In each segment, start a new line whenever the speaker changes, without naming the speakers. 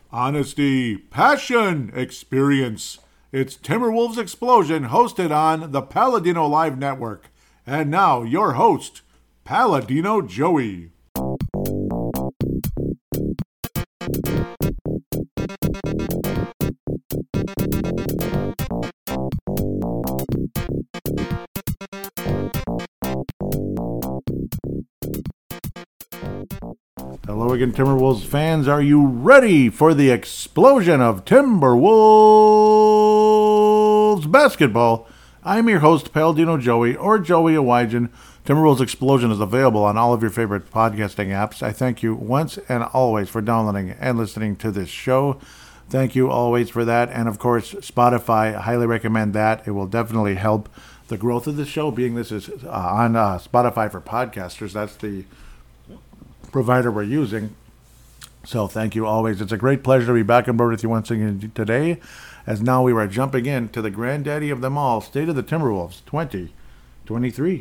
Honesty, passion, experience. It's Timberwolves Explosion, hosted on the Paladino Live Network. And now, your host, Paladino Joey. Hello again, Timberwolves fans. Are you ready for the explosion of Timberwolves basketball? I'm your host, Paladino Joey, or Joey Awajan. Timberwolves Explosion is available on all of your favorite podcasting apps. I thank you once and always for downloading and listening to this show. Thank you always for that. And of course, Spotify, I highly recommend that. It will definitely help the growth of the show, being this is on Spotify for podcasters. That's the provider we're using. So thank you always. It's a great pleasure to be back on board with you once again today, as now we are jumping into the granddaddy of them all, State of the Timberwolves 2023.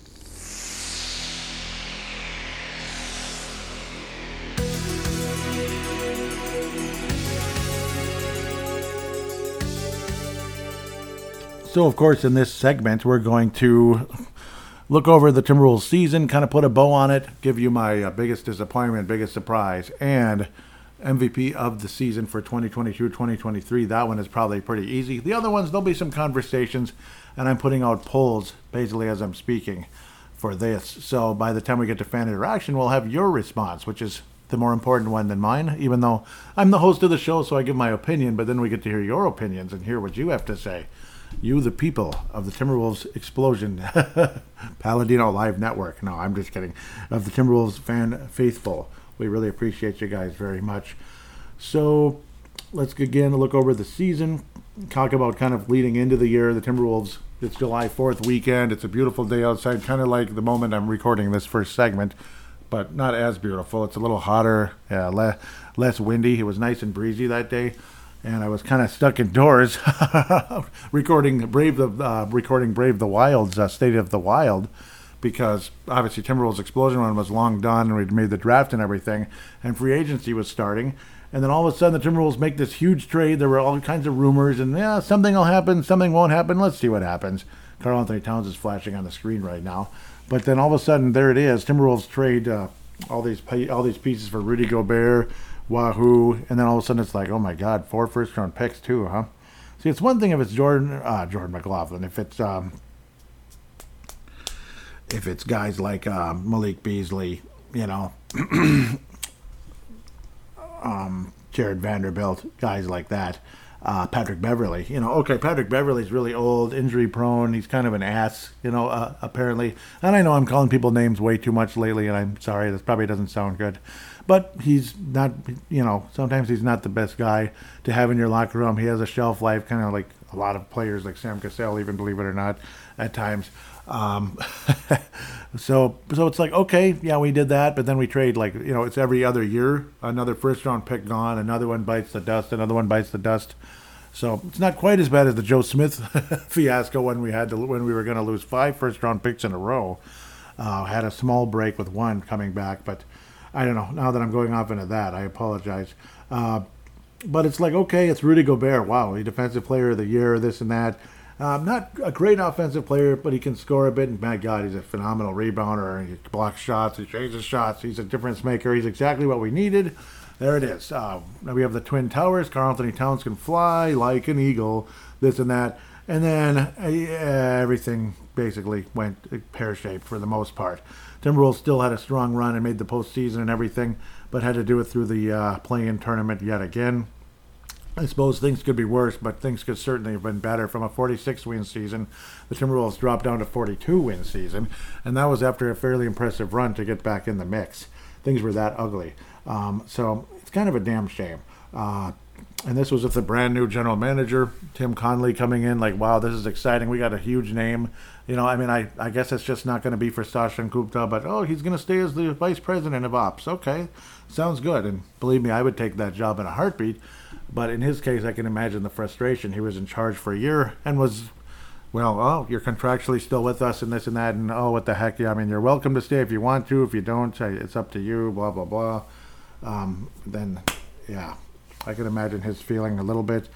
So of course in this segment we're going to look over the Timberwolves season, kind of put a bow on it, give you my biggest disappointment, biggest surprise, and MVP of the season for 2022-2023. That one is probably pretty easy. The other ones, there'll be some conversations, and I'm putting out polls basically as I'm speaking for this. So by the time we get to fan interaction, we'll have your response, which is the more important one than mine, even though I'm the host of the show, so I give my opinion, but then we get to hear your opinions and hear what you have to say. You, the people of the Timberwolves Explosion Paladino Live Network. No, I'm just kidding. Of the Timberwolves fan faithful. We really appreciate you guys very much. So let's again look over the season. Talk about kind of leading into the year. The Timberwolves, it's July 4th weekend. It's a beautiful day outside, kind of like the moment I'm recording this first segment, but not as beautiful. It's a little hotter, less windy. It was nice and breezy that day. And I was kind of stuck indoors recording Brave the Wild's State of the Wild, because obviously Timberwolves Explosion one was long done and we'd made the draft and everything, and free agency was starting. And then all of a sudden the Timberwolves make this huge trade. There were all kinds of rumors, and something will happen, something won't happen. Let's see what happens. Karl-Anthony Towns is flashing on the screen right now. But then all of a sudden there it is. Timberwolves trade all these pieces for Rudy Gobert, Wahoo, and then all of a sudden it's like, oh my God, 4 first-round picks too, huh? See, it's one thing if it's Jordan McLaughlin, if it's guys like Malik Beasley, Jared Vanderbilt, guys like that, Patrick Beverley, okay, Patrick Beverley's really old, injury prone, he's kind of an ass, apparently, and I know I'm calling people names way too much lately, and I'm sorry, this probably doesn't sound good. But he's not, sometimes he's not the best guy to have in your locker room. He has a shelf life, kind of like a lot of players, like Sam Cassell, even, believe it or not, at times. So it's like, okay, yeah, we did that, but then we trade, it's every other year. Another first-round pick gone, another one bites the dust, another one bites the dust. So it's not quite as bad as the Joe Smith fiasco when we were going to lose 5 first-round picks in a row. Had a small break with one coming back, but I don't know. Now that I'm going off into that, I apologize. But it's like, okay, it's Rudy Gobert. Wow, he's Defensive Player of the Year, this and that. Not a great offensive player, but he can score a bit. And my God, he's a phenomenal rebounder. He blocks shots. He changes shots. He's a difference maker. He's exactly what we needed. There it is. Now we have the Twin Towers. Karl-Anthony Towns can fly like an eagle, this and that. And then everything basically went pear-shaped for the most part. Timberwolves still had a strong run and made the postseason and everything, but had to do it through the play-in tournament yet again. I suppose things could be worse, but things could certainly have been better. From a 46-win season, the Timberwolves dropped down to 42-win season, and that was after a fairly impressive run to get back in the mix. Things were that ugly. So it's kind of a damn shame. And this was with the brand new general manager, Tim Connelly, coming in like, wow, this is exciting. We got a huge name. I guess it's just not going to be for Sachin Gupta, but, he's going to stay as the vice president of ops. Okay, sounds good. And believe me, I would take that job in a heartbeat. But in his case, I can imagine the frustration. He was in charge for a year and was, you're contractually still with us and this and that. And, what the heck? Yeah, you're welcome to stay if you want to. If you don't, it's up to you, blah, blah, blah. Then, yeah. I can imagine his feeling a little bit.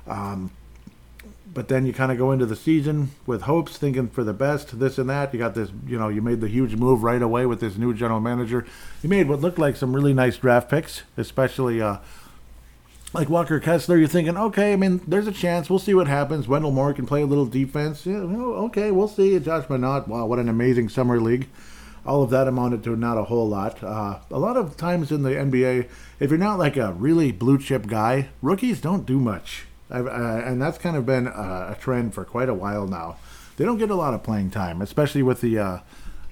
But then you kind of go into the season with hopes, thinking for the best, this and that. You got this, you made the huge move right away with this new general manager. You made what looked like some really nice draft picks, especially like Walker Kessler. You're thinking, okay, I mean, there's a chance. We'll see what happens. Wendell Moore can play a little defense. Yeah, okay, we'll see. Josh Minot, wow, what an amazing summer league. All of that amounted to not a whole lot. A lot of times in the NBA, if you're not like a really blue chip guy, rookies don't do much. And that's kind of been a trend for quite a while now. They don't get a lot of playing time, especially with the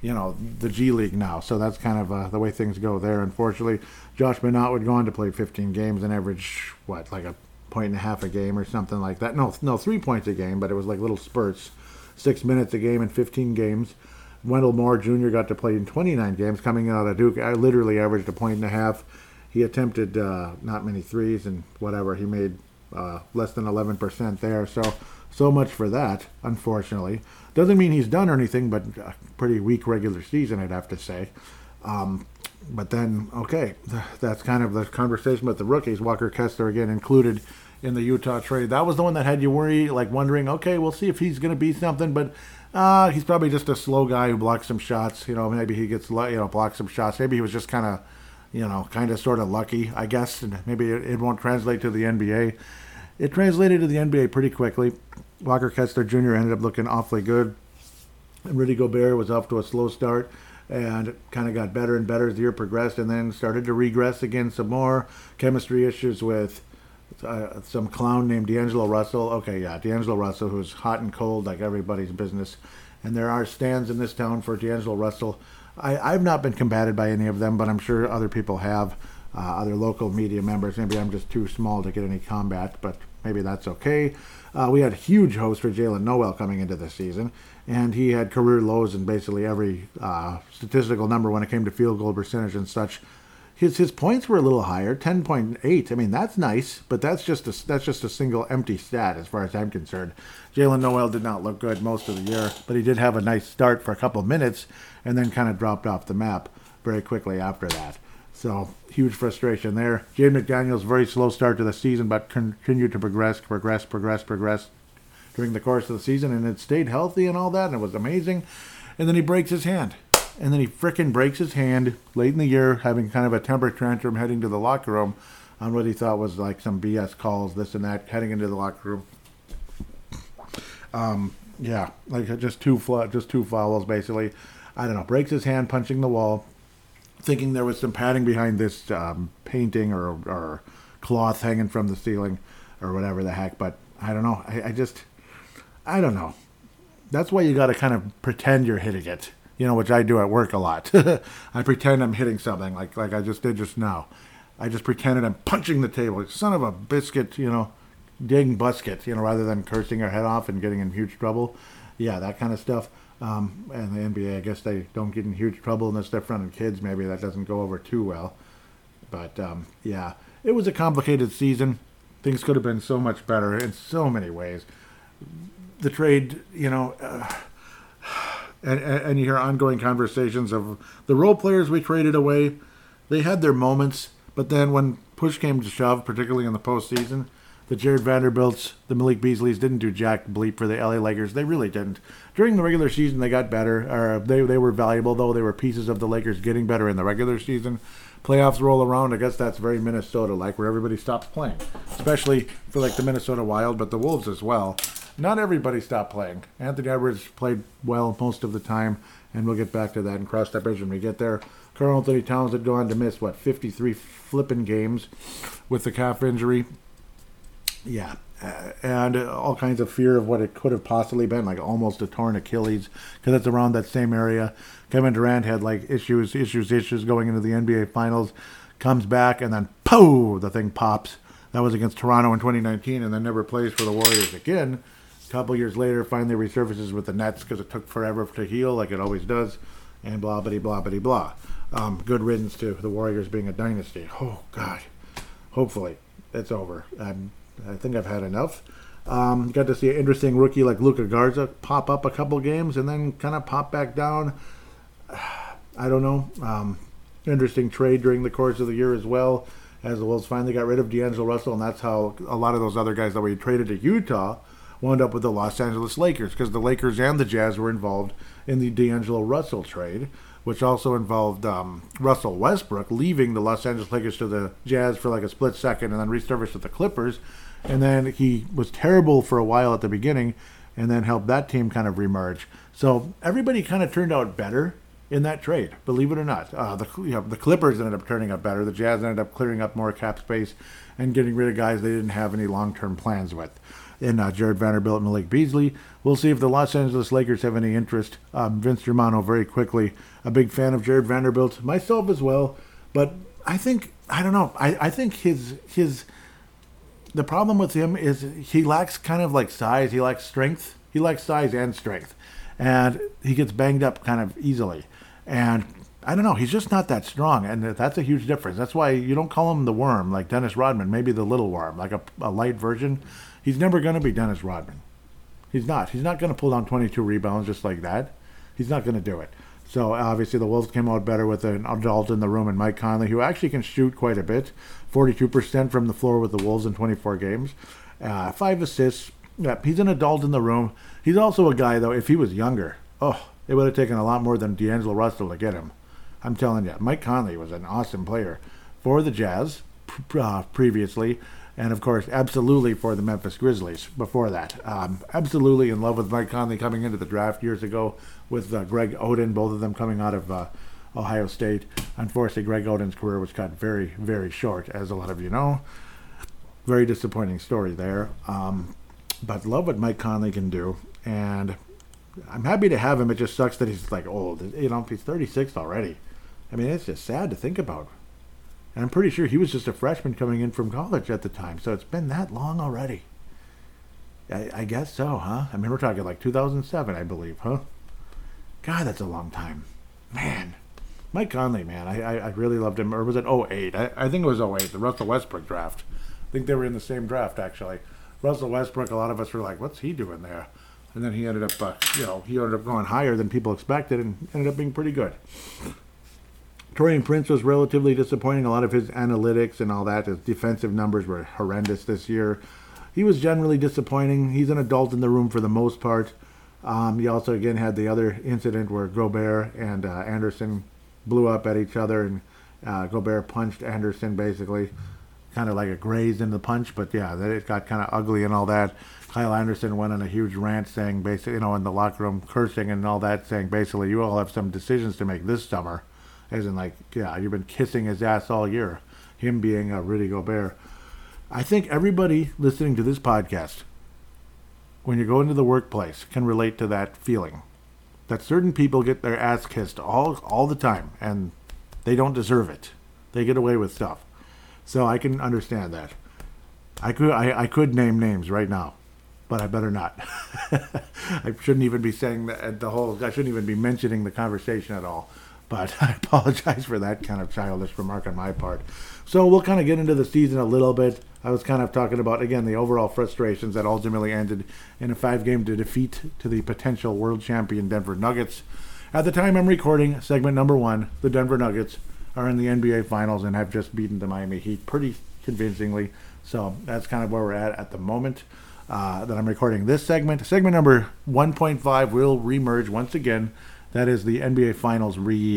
G League now. So that's kind of the way things go there, unfortunately. Josh Minot would go on to play 15 games and average, like a point and a half a game or something like that. No, 3 points a game, but it was like little spurts. 6 minutes a game in 15 games. Wendell Moore Jr. got to play in 29 games coming out of Duke. I literally averaged a point and a half. He attempted not many threes and whatever. He made less than 11% there. So much for that, unfortunately. Doesn't mean he's done or anything, but a pretty weak regular season, I'd have to say. But then, okay, that's kind of the conversation with the rookies. Walker Kessler, again, included in the Utah trade. That was the one that had you wondering, okay, we'll see if he's going to be something, but he's probably just a slow guy who blocks some shots. Maybe he gets, blocks some shots. Maybe he was just kind of sort of lucky, I guess, and maybe it won't translate to the NBA. It translated to the NBA pretty quickly. Walker Kessler Jr. ended up looking awfully good. And Rudy Gobert was off to a slow start and kind of got better and better as the year progressed, and then started to regress again some more. Chemistry issues with some clown named D'Angelo Russell. Okay, yeah, D'Angelo Russell, who's hot and cold like everybody's business. And there are stands in this town for D'Angelo Russell. I've not been combated by any of them, but I'm sure other people have, other local media members. Maybe I'm just too small to get any combat, but maybe that's okay. We had huge hopes for Jalen Noel coming into this season, and he had career lows in basically every statistical number when it came to field goal percentage and such. His points were a little higher, 10.8. I mean, that's nice, but that's just a single empty stat as far as I'm concerned. Jalen Noel did not look good most of the year, but he did have a nice start for a couple of minutes and then kind of dropped off the map very quickly after that. So, huge frustration there. Jaden McDaniels, very slow start to the season, but continued to progress during the course of the season, and it stayed healthy and all that, and it was amazing. And then he breaks his hand. And then he frickin' breaks his hand late in the year, having kind of a temper tantrum heading to the locker room on what he thought was like some BS calls, this and that, heading into the locker room. Yeah, like just two fouls, basically. I don't know, breaks his hand punching the wall, thinking there was some padding behind this painting or cloth hanging from the ceiling or whatever the heck, but I don't know. I don't know. That's why you got to kind of pretend you're hitting it. Which I do at work a lot. I pretend I'm hitting something, like I just did just now. I just pretended I'm punching the table. Son of a biscuit, ding busket, rather than cursing our head off and getting in huge trouble. Yeah, that kind of stuff. And the NBA, I guess they don't get in huge trouble unless they're fronting kids. Maybe that doesn't go over too well. But, yeah, it was a complicated season. Things could have been so much better in so many ways. The trade, And you hear ongoing conversations of the role players we traded away. They had their moments, but then when push came to shove, particularly in the postseason, the Jared Vanderbilts, the Malik Beasleys didn't do jack bleep for the LA Lakers. They really didn't. During the regular season, they got better. Or they were valuable, though. They were pieces of the Lakers getting better in the regular season. Playoffs roll around. I guess that's very Minnesota-like, where everybody stops playing, especially for like the Minnesota Wild, but the Wolves as well. Not everybody stopped playing. Anthony Edwards played well most of the time, and we'll get back to that and cross that bridge when we get there. Karl Anthony Towns had gone to miss, 53 flipping games with the calf injury. Yeah, and all kinds of fear of what it could have possibly been, like almost a torn Achilles, because it's around that same area. Kevin Durant had like issues going into the NBA Finals, comes back, and then, the thing pops. That was against Toronto in 2019, and then never plays for the Warriors again. A couple years later, finally resurfaces with the Nets because it took forever to heal, like it always does, and blah, blah, blah, blah, blah. Good riddance to the Warriors being a dynasty. Oh, God. Hopefully, it's over. I think I've had enough. Got to see an interesting rookie like Luka Garza pop up a couple games and then kind of pop back down. I don't know. Interesting trade during the course of the year as well. as the Wolves finally got rid of D'Angelo Russell, and that's how a lot of those other guys that we traded to Utah wound up with the Los Angeles Lakers, because the Lakers and the Jazz were involved in the D'Angelo Russell trade, which also involved Russell Westbrook leaving the Los Angeles Lakers to the Jazz for like a split second and then resurfaced with the Clippers. And then he was terrible for a while at the beginning and then helped that team kind of remerge. So everybody kind of turned out better in that trade, believe it or not. The Clippers ended up turning out better. The Jazz ended up clearing up more cap space and getting rid of guys they didn't have any long-term plans with. In Jared Vanderbilt and Malik Beasley. We'll see if the Los Angeles Lakers have any interest. Vince Germano, very quickly, a big fan of Jared Vanderbilt, myself as well. But I think the problem with him is he lacks kind of like size. He lacks strength. He lacks size and strength. And he gets banged up kind of easily. And I don't know, he's just not that strong, and that's a huge difference. That's why you don't call him the Worm, like Dennis Rodman, maybe the Little Worm, like a light version. He's never going to be Dennis Rodman. He's not. He's not going to pull down 22 rebounds just like that. He's not going to do it. So obviously the Wolves came out better with an adult in the room, and Mike Conley, who actually can shoot quite a bit, 42% from the floor with the Wolves in 24 games, 5 assists. Yeah, he's an adult in the room. He's also a guy, though, if he was younger, it would have taken a lot more than D'Angelo Russell to get him. I'm telling you, Mike Conley was an awesome player for the Jazz previously, and of course, absolutely for the Memphis Grizzlies before that. Absolutely in love with Mike Conley coming into the draft years ago with Greg Oden, both of them coming out of Ohio State. Unfortunately, Greg Oden's career was cut very, very short, as a lot of you know. Very disappointing story there. But love what Mike Conley can do, and I'm happy to have him. It just sucks that he's like old. He's 36 already. I mean, it's just sad to think about. And I'm pretty sure he was just a freshman coming in from college at the time. So it's been that long already. I guess so, huh? I mean, we're talking like 2007, I believe, huh? God, that's a long time. Man. Mike Conley, man. I really loved him. Or was it 08? I think it was 08, the Russell Westbrook draft. I think they were in the same draft, actually. Russell Westbrook, a lot of us were like, what's he doing there? And then he ended up, he ended up going higher than people expected and ended up being pretty good. Taurean Prince was relatively disappointing. A lot of his analytics and all that, his defensive numbers were horrendous this year. He was generally disappointing. He's an adult in the room for the most part. He also, again, had the other incident where Gobert and Anderson blew up at each other, and Gobert punched Anderson basically, kind of like a grazed in the punch. But yeah, that it got kind of ugly and all that. Kyle Anderson went on a huge rant saying basically, in the locker room, cursing and all that, saying basically, you all have some decisions to make this summer. As in, like, yeah, you've been kissing his ass all year. Him being Rudy Gobert. I think everybody listening to this podcast, when you go into the workplace, can relate to that feeling. That certain people get their ass kissed all the time, and they don't deserve it. They get away with stuff. So I can understand that. I could name names right now, but I better not. I shouldn't even be saying that I shouldn't even be mentioning the conversation at all. But I apologize for that kind of childish remark on my part. So we'll kind of get into the season a little bit. I was kind of talking about, again, the overall frustrations that ultimately ended in a 5-game defeat to the potential world champion Denver Nuggets. At the time I'm recording, segment number 1, the Denver Nuggets are in the NBA Finals and have just beaten the Miami Heat pretty convincingly. So that's kind of where we're at the moment that I'm recording this segment. Segment number 1.5 will remerge once again. That is the NBA Finals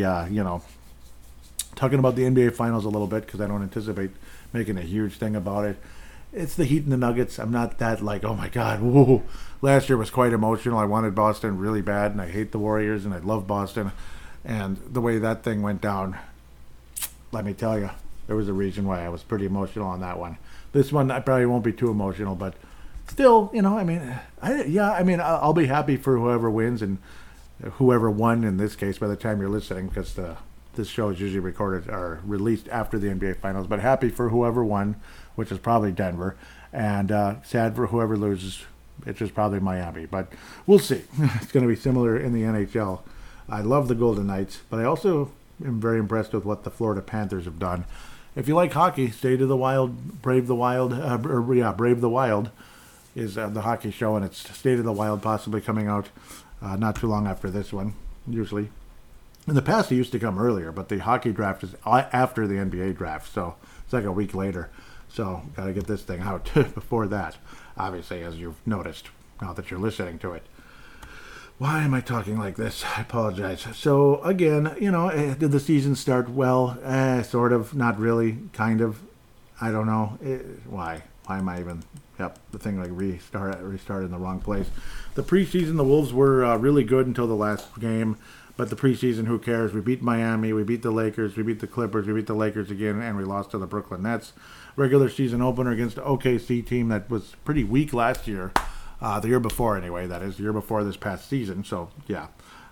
talking about the NBA Finals a little bit because I don't anticipate making a huge thing about it. It's the Heat and the Nuggets. I'm not that like, oh my God, whoa. Last year was quite emotional. I wanted Boston really bad, and I hate the Warriors, and I love Boston. And the way that thing went down, let me tell you, there was a reason why I was pretty emotional on that one. This one, I probably won't be too emotional, but still, I'll be happy for whoever wins and whoever won in this case by the time you're listening, because this show is usually recorded or released after the NBA Finals, but happy for whoever won, which is probably Denver, and sad for whoever loses, which is probably Miami, but we'll see. It's going to be similar in the NHL. I love the Golden Knights, but I also am very impressed with what the Florida Panthers have done. If you like hockey, Stay to the Wild, Brave the Wild, Brave the Wild is the hockey show, and it's State of the Wild possibly coming out not too long after this one, usually. In the past, it used to come earlier, but the hockey draft is after the NBA draft, so it's like a week later. So, got to get this thing out before that, obviously, as you've noticed, now that you're listening to it. Why am I talking like this? I apologize. So, again, did the season start well? Sort of, not really, kind of. I don't know. Why? Why am I even... Yep, the thing like restarted in the wrong place. The preseason, the Wolves were really good until the last game. But the preseason, who cares? We beat Miami, we beat the Lakers, we beat the Clippers, we beat the Lakers again, and we lost to the Brooklyn Nets. Regular season opener against the OKC team that was pretty weak last year. The year before, anyway, that is. The year before this past season, so, yeah.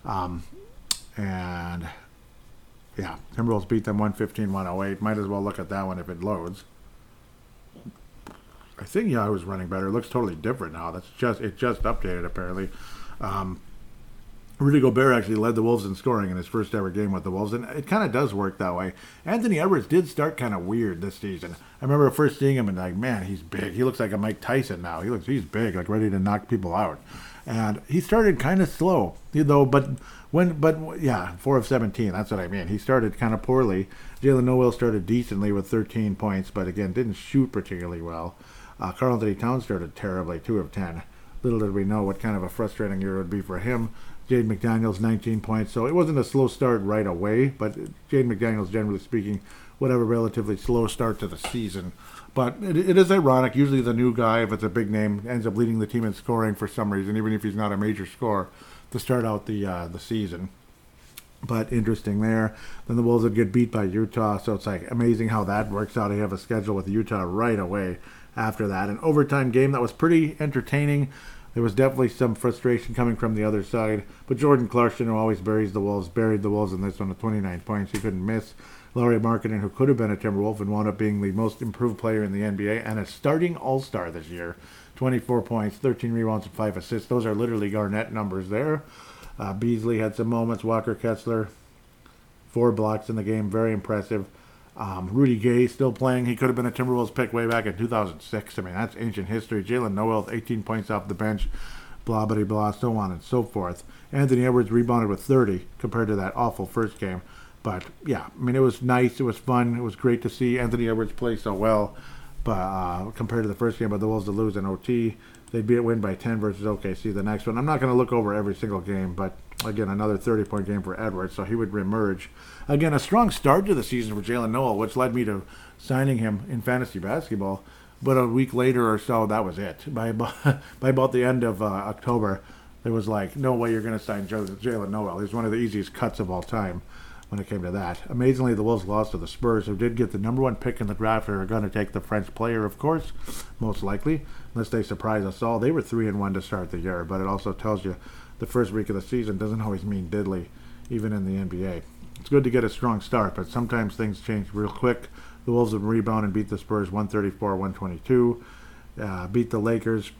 And, yeah, Timberwolves beat them 115-108. Might as well look at that one if it loads. I think, yeah, I was running better. It looks totally different now. It just updated, apparently. Rudy Gobert actually led the Wolves in scoring in his first ever game with the Wolves, and it kind of does work that way. Anthony Edwards did start kind of weird this season. I remember first seeing him and like, man, he's big. He looks like a Mike Tyson now. He's big, like ready to knock people out. And he started kind of slow, but 4 of 17, that's what I mean. He started kind of poorly. Jalen Noel started decently with 13 points, but again, didn't shoot particularly well. Karl-Anthony Towns started terribly, 2 of 10. Little did we know what kind of a frustrating year it would be for him. Jaden McDaniels, 19 points. So it wasn't a slow start right away, but Jaden McDaniels, generally speaking, would have a relatively slow start to the season. But it is ironic. Usually the new guy, if it's a big name, ends up leading the team in scoring for some reason, even if he's not a major scorer, to start out the season. But interesting there. Then the Wolves would get beat by Utah, so it's like amazing how that works out. They have a schedule with Utah right away after that. An overtime game that was pretty entertaining. There was definitely some frustration coming from the other side. But Jordan Clarkson, who always buried the Wolves in this one with 29 points. He couldn't miss. Lauri Markkanen, who could have been a Timberwolf and wound up being the most improved player in the NBA and a starting all-star this year. 24 points, 13 rebounds, and 5 assists. Those are literally Garnett numbers there. Beasley had some moments. Walker Kessler, 4 blocks in the game. Very impressive. Rudy Gay still playing. He could have been a Timberwolves pick way back in 2006. I mean, that's ancient history. Jalen Noel, 18 points off the bench. Blah, blah, blah, so on and so forth. Anthony Edwards rebounded with 30 compared to that awful first game. But, yeah, I mean, it was nice. It was fun. It was great to see Anthony Edwards play so well. But compared to the first game, but the Wolves to lose in OT. They'd win by 10 versus OKC the next one. I'm not going to look over every single game, but again, another 30-point game for Edwards, so he would reemerge. Again, a strong start to the season for Jalen Noel, which led me to signing him in fantasy basketball. But a week later or so, that was it. By about the end of October, there was like, no way you're going to sign Jalen Noel. He's one of the easiest cuts of all time when it came to that. Amazingly, the Wolves lost to the Spurs, who did get the number 1 pick in the draft. They were going to take the French player, of course, most likely, unless they surprise us all. They were 3-1 to start the year, but it also tells you the first week of the season doesn't always mean diddly, even in the NBA. It's good to get a strong start, but sometimes things change real quick. The Wolves would rebound and beat the Spurs 134-122, beat the Lakers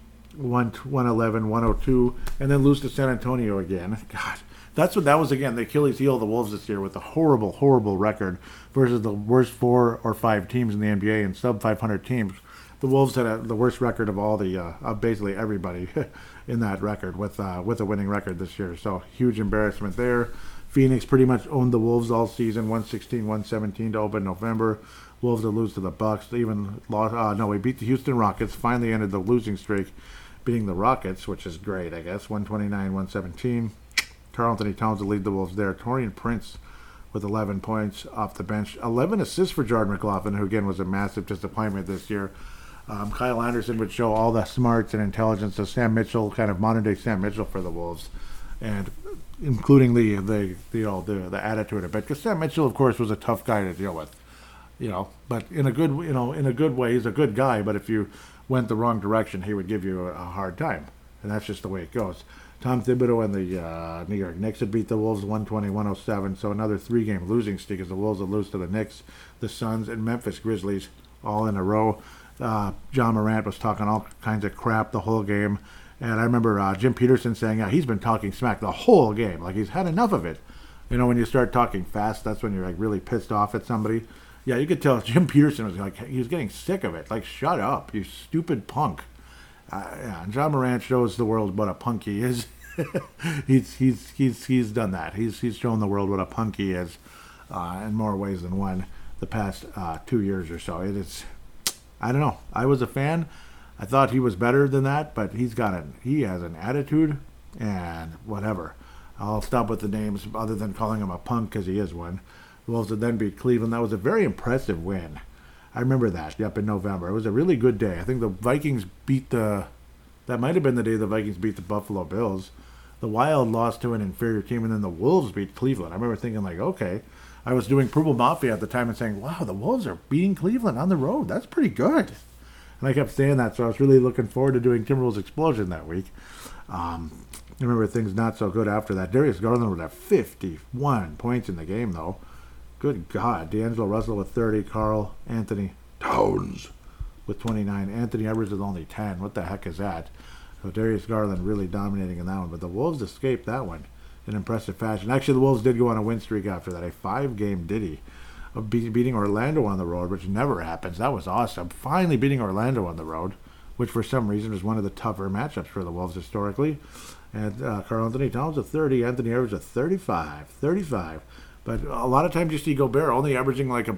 111-102, and then lose to San Antonio again. God. That was, again, the Achilles heel of the Wolves this year with a horrible, horrible record versus the worst 4 or 5 teams in the NBA and sub-500 teams. The Wolves had the worst record of all of basically everybody in that record with a winning record this year. So huge embarrassment there. Phoenix pretty much owned the Wolves all season, 116-117 to open November. Wolves to lose to the Bucks. They even lost. We beat the Houston Rockets. Finally ended the losing streak, beating the Rockets, which is great, I guess. 129-117. Karl-Anthony Towns to lead the Wolves there. Taurean Prince with 11 points off the bench. 11 assists for Jordan McLaughlin, who again was a massive disappointment this year. Kyle Anderson would show all the smarts and intelligence of Sam Mitchell, kind of modern day Sam Mitchell for the Wolves, and including the attitude a bit. Because Sam Mitchell, of course, was a tough guy to deal with, But in a good way, he's a good guy. But if you went the wrong direction, he would give you a hard time, and that's just the way it goes. Tom Thibodeau and the New York Knicks had beat the Wolves 120-107, so another 3-game losing streak as the Wolves would lose to the Knicks, the Suns, and Memphis Grizzlies all in a row. John Morant was talking all kinds of crap the whole game, and I remember Jim Peterson saying, he's been talking smack the whole game, like he's had enough of it. When you start talking fast, that's when you're like really pissed off at somebody. Yeah, you could tell Jim Peterson was like, he was getting sick of it. Like, shut up, you stupid punk. And John Morant shows the world what a punk he is. He's done that. He's shown the world what a punk he is, in more ways than one. The past 2 years or so, it is. I don't know. I was a fan. I thought he was better than that, but he has an attitude and whatever. I'll stop with the names other than calling him a punk because he is one. The Wolves would then beat Cleveland. That was a very impressive win. I remember that. Yep, in November. It was a really good day. I think the Vikings that might have been the day the Vikings beat the Buffalo Bills. The Wild lost to an inferior team, and then the Wolves beat Cleveland. I remember thinking, like, okay. I was doing Purple Mafia at the time and saying, wow, the Wolves are beating Cleveland on the road. That's pretty good. And I kept saying that, so I was really looking forward to doing Timberwolves Explosion that week. I remember things not so good after that. Darius Garland would have 51 points in the game, though. Good God. D'Angelo Russell with 30. Karl Anthony Towns with 29. Anthony Edwards with only 10. What the heck is that? So Darius Garland really dominating in that one. But the Wolves escaped that one in impressive fashion. Actually, the Wolves did go on a win streak after that. A 5-game ditty of beating Orlando on the road, which never happens. That was awesome. Finally beating Orlando on the road, which for some reason was one of the tougher matchups for the Wolves historically. And Karl Anthony Towns with 30. Anthony Edwards with 35. But a lot of times you see Gobert only averaging like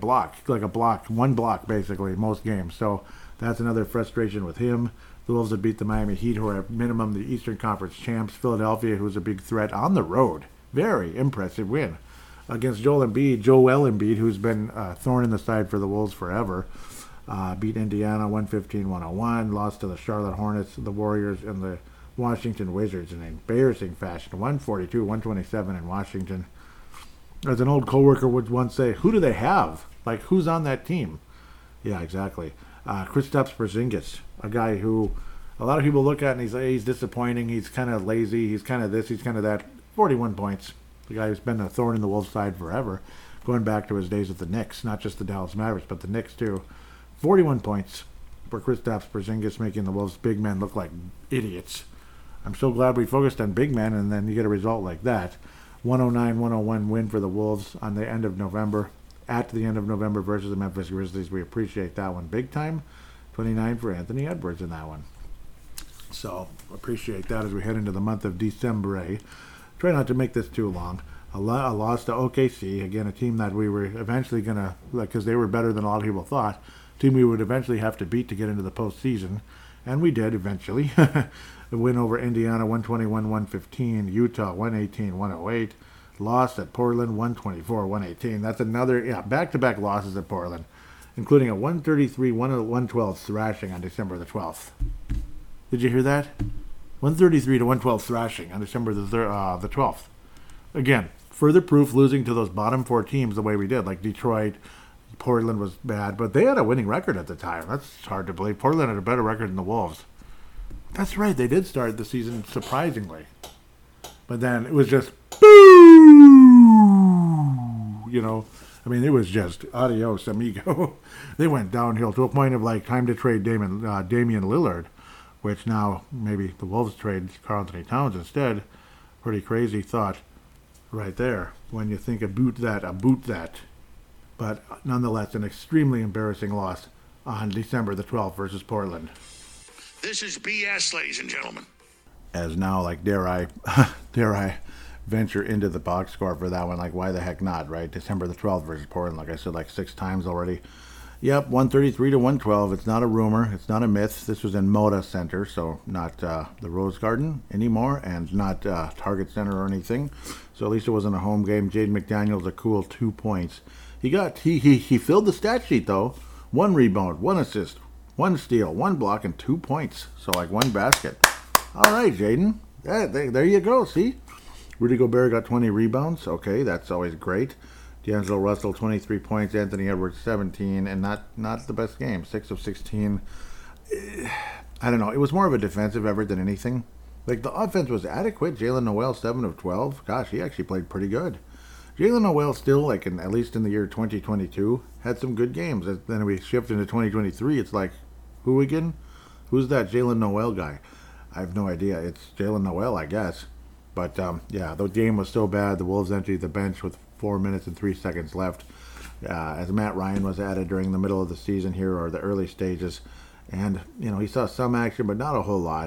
one block basically most games. So that's another frustration with him. The Wolves have beat the Miami Heat, who are at minimum the Eastern Conference champs. Philadelphia, who's a big threat on the road. Very impressive win against Joel Embiid, who's been a thorn in the side for the Wolves forever. Beat Indiana 115-101. Lost to the Charlotte Hornets, the Warriors, and the Washington Wizards in embarrassing fashion. 142-127 in Washington. As an old coworker would once say, who do they have? Like, who's on that team? Yeah, exactly. Kristaps Porzingis, a guy who a lot of people look at and he's disappointing. He's kind of lazy. He's kind of this. He's kind of that. 41 points. The guy who's been a thorn in the Wolves' side forever, going back to his days with the Knicks, not just the Dallas Mavericks, but the Knicks too. 41 points for Kristaps Porzingis, making the Wolves' big men look like idiots. I'm so glad we focused on big men, and then you get a result like that. 109-101 win for the Wolves on the end of November. At the end of November versus the Memphis Grizzlies. We appreciate that one big time. 29 for Anthony Edwards in that one. So appreciate that as we head into the month of December. Try not to make this too long. A loss to OKC. Again, a team that we were eventually going to, because they were better than a lot of people thought, a team we would eventually have to beat to get into the postseason. And we did eventually. A win over Indiana 121-115. Utah 118-108. Lost at Portland, 124-118. That's another, back-to-back losses at Portland, including a 133-112 thrashing on December the 12th. Did you hear that? 133-112 thrashing on December the 12th. Again, further proof losing to those bottom four teams the way we did, like Detroit. Portland was bad, but they had a winning record at the time. That's hard to believe. Portland had a better record than the Wolves. That's right, they did start the season surprisingly. But then it was just I mean, it was just adios, amigo. They went downhill to a point of like time to trade Damian Lillard, which now maybe the Wolves trade Karl Anthony Towns instead. Pretty crazy thought right there when you think about that. But nonetheless, an extremely embarrassing loss on December the 12th versus Portland.
This is BS, ladies and gentlemen.
As now, like, dare I venture into the box score for that one? Like, why the heck not, right? December the 12th versus Portland, like I said, like 6 times already. Yep, 133-112. It's not a rumor. It's not a myth. This was in Moda Center, so not the Rose Garden anymore, and not Target Center or anything. So at least it wasn't a home game. Jaden McDaniels, a cool 2 points. He filled the stat sheet, though. 1 rebound, 1 assist, 1 steal, 1 block, and 2 points. So, like, 1 basket. All right, Jaden. There you go, see? Rudy Gobert got 20 rebounds. Okay, that's always great. D'Angelo Russell, 23 points. Anthony Edwards, 17. And not the best game. 6 of 16. I don't know. It was more of a defensive effort than anything. Like, the offense was adequate. Jalen Noel, 7 of 12. Gosh, he actually played pretty good. Jalen Noel still, like, at least in the year 2022, had some good games. Then we shift into 2023. It's like, who again? Who's that Jalen Noel guy? I have no idea. It's Jalen Noel, I guess. But, the game was so bad, the Wolves emptied the bench with 4 minutes and 3 seconds left. As Matt Ryan was added during the middle of the season here, or the early stages. And, he saw some action, but not a whole lot.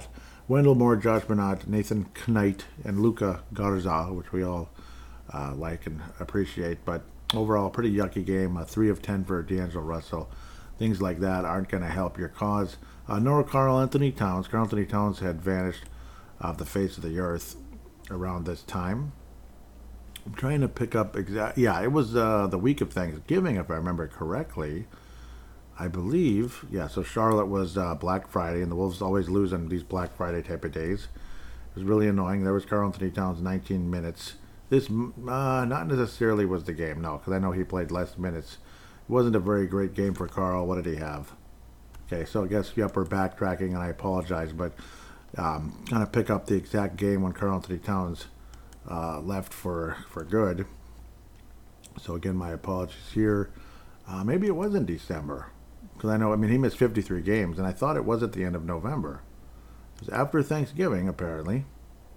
Wendell Moore, Josh Bernat, Nathan Knight, and Luca Garza, which we all like and appreciate. But overall, pretty yucky game. 3 of 10 for D'Angelo Russell. Things like that aren't going to help your cause. Nor Karl Anthony Towns. Karl Anthony Towns had vanished off the face of the earth around this time. I'm trying to pick up Yeah, it was the week of Thanksgiving, if I remember correctly. I believe. Yeah, so Charlotte was Black Friday, and the Wolves always lose on these Black Friday type of days. It was really annoying. There was Karl Anthony Towns, 19 minutes. This not necessarily was the game, no, because I know he played less minutes. It wasn't a very great game for Karl. What did he have? Okay, so I guess, yep, we're backtracking, and I apologize, but kind of pick up the exact game when Karl Anthony Towns left for good. So again, my apologies here. Maybe it was in December, because I know, I mean, he missed 53 games, and I thought it was at the end of November. It was after Thanksgiving, apparently.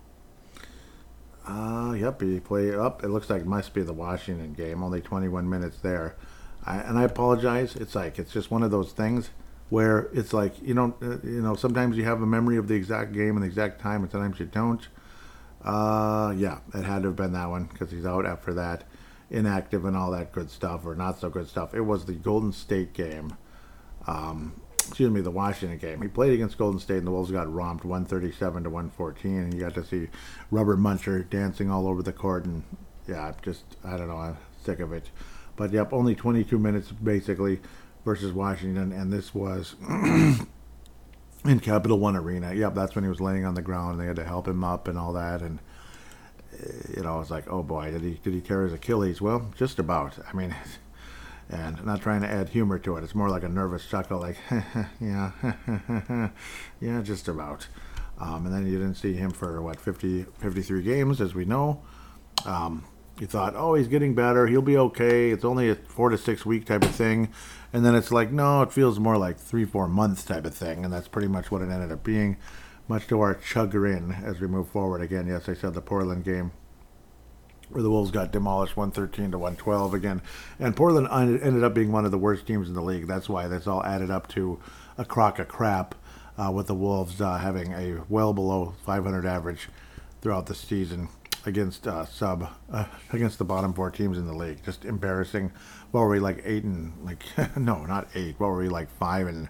Yep, he played up. It looks like it must be the Washington game. Only 21 minutes there. And I apologize. It's just one of those things where it's like, sometimes you have a memory of the exact game and the exact time, and sometimes you don't. Yeah, it had to have been that one, because he's out after that, inactive and all that good stuff, or not so good stuff. It was the Golden State game. The Washington game. He played against Golden State, and the Wolves got romped 137 to 114, and you got to see Rubber Muncher dancing all over the court, and yeah, I don't know, I'm sick of it. But yep, only 22 minutes basically versus Washington, and this was in Capital One Arena. Yep, that's when he was laying on the ground, and they had to help him up and all that, and I was like, oh boy, did he tear his Achilles? Well, just about. I mean, and not trying to add humor to it. It's more like a nervous chuckle, like, yeah, yeah, just about. And then you didn't see him for, 53 games, as we know. You thought, oh, he's getting better, he'll be okay, it's only a 4 to 6 week type of thing. And then it's like, no, it feels more like 3-4 months type of thing. And that's pretty much what it ended up being, much to our chagrin as we move forward. Again, yes, I said the Portland game, where the Wolves got demolished 113 to 112 again. And Portland ended up being one of the worst teams in the league. That's why that's all added up to a crock of crap, with the Wolves having a well below 500 average throughout the season against against the bottom 4 teams in the league. Just embarrassing. What were we, like 8 and no, not 8. What were we, like 5 and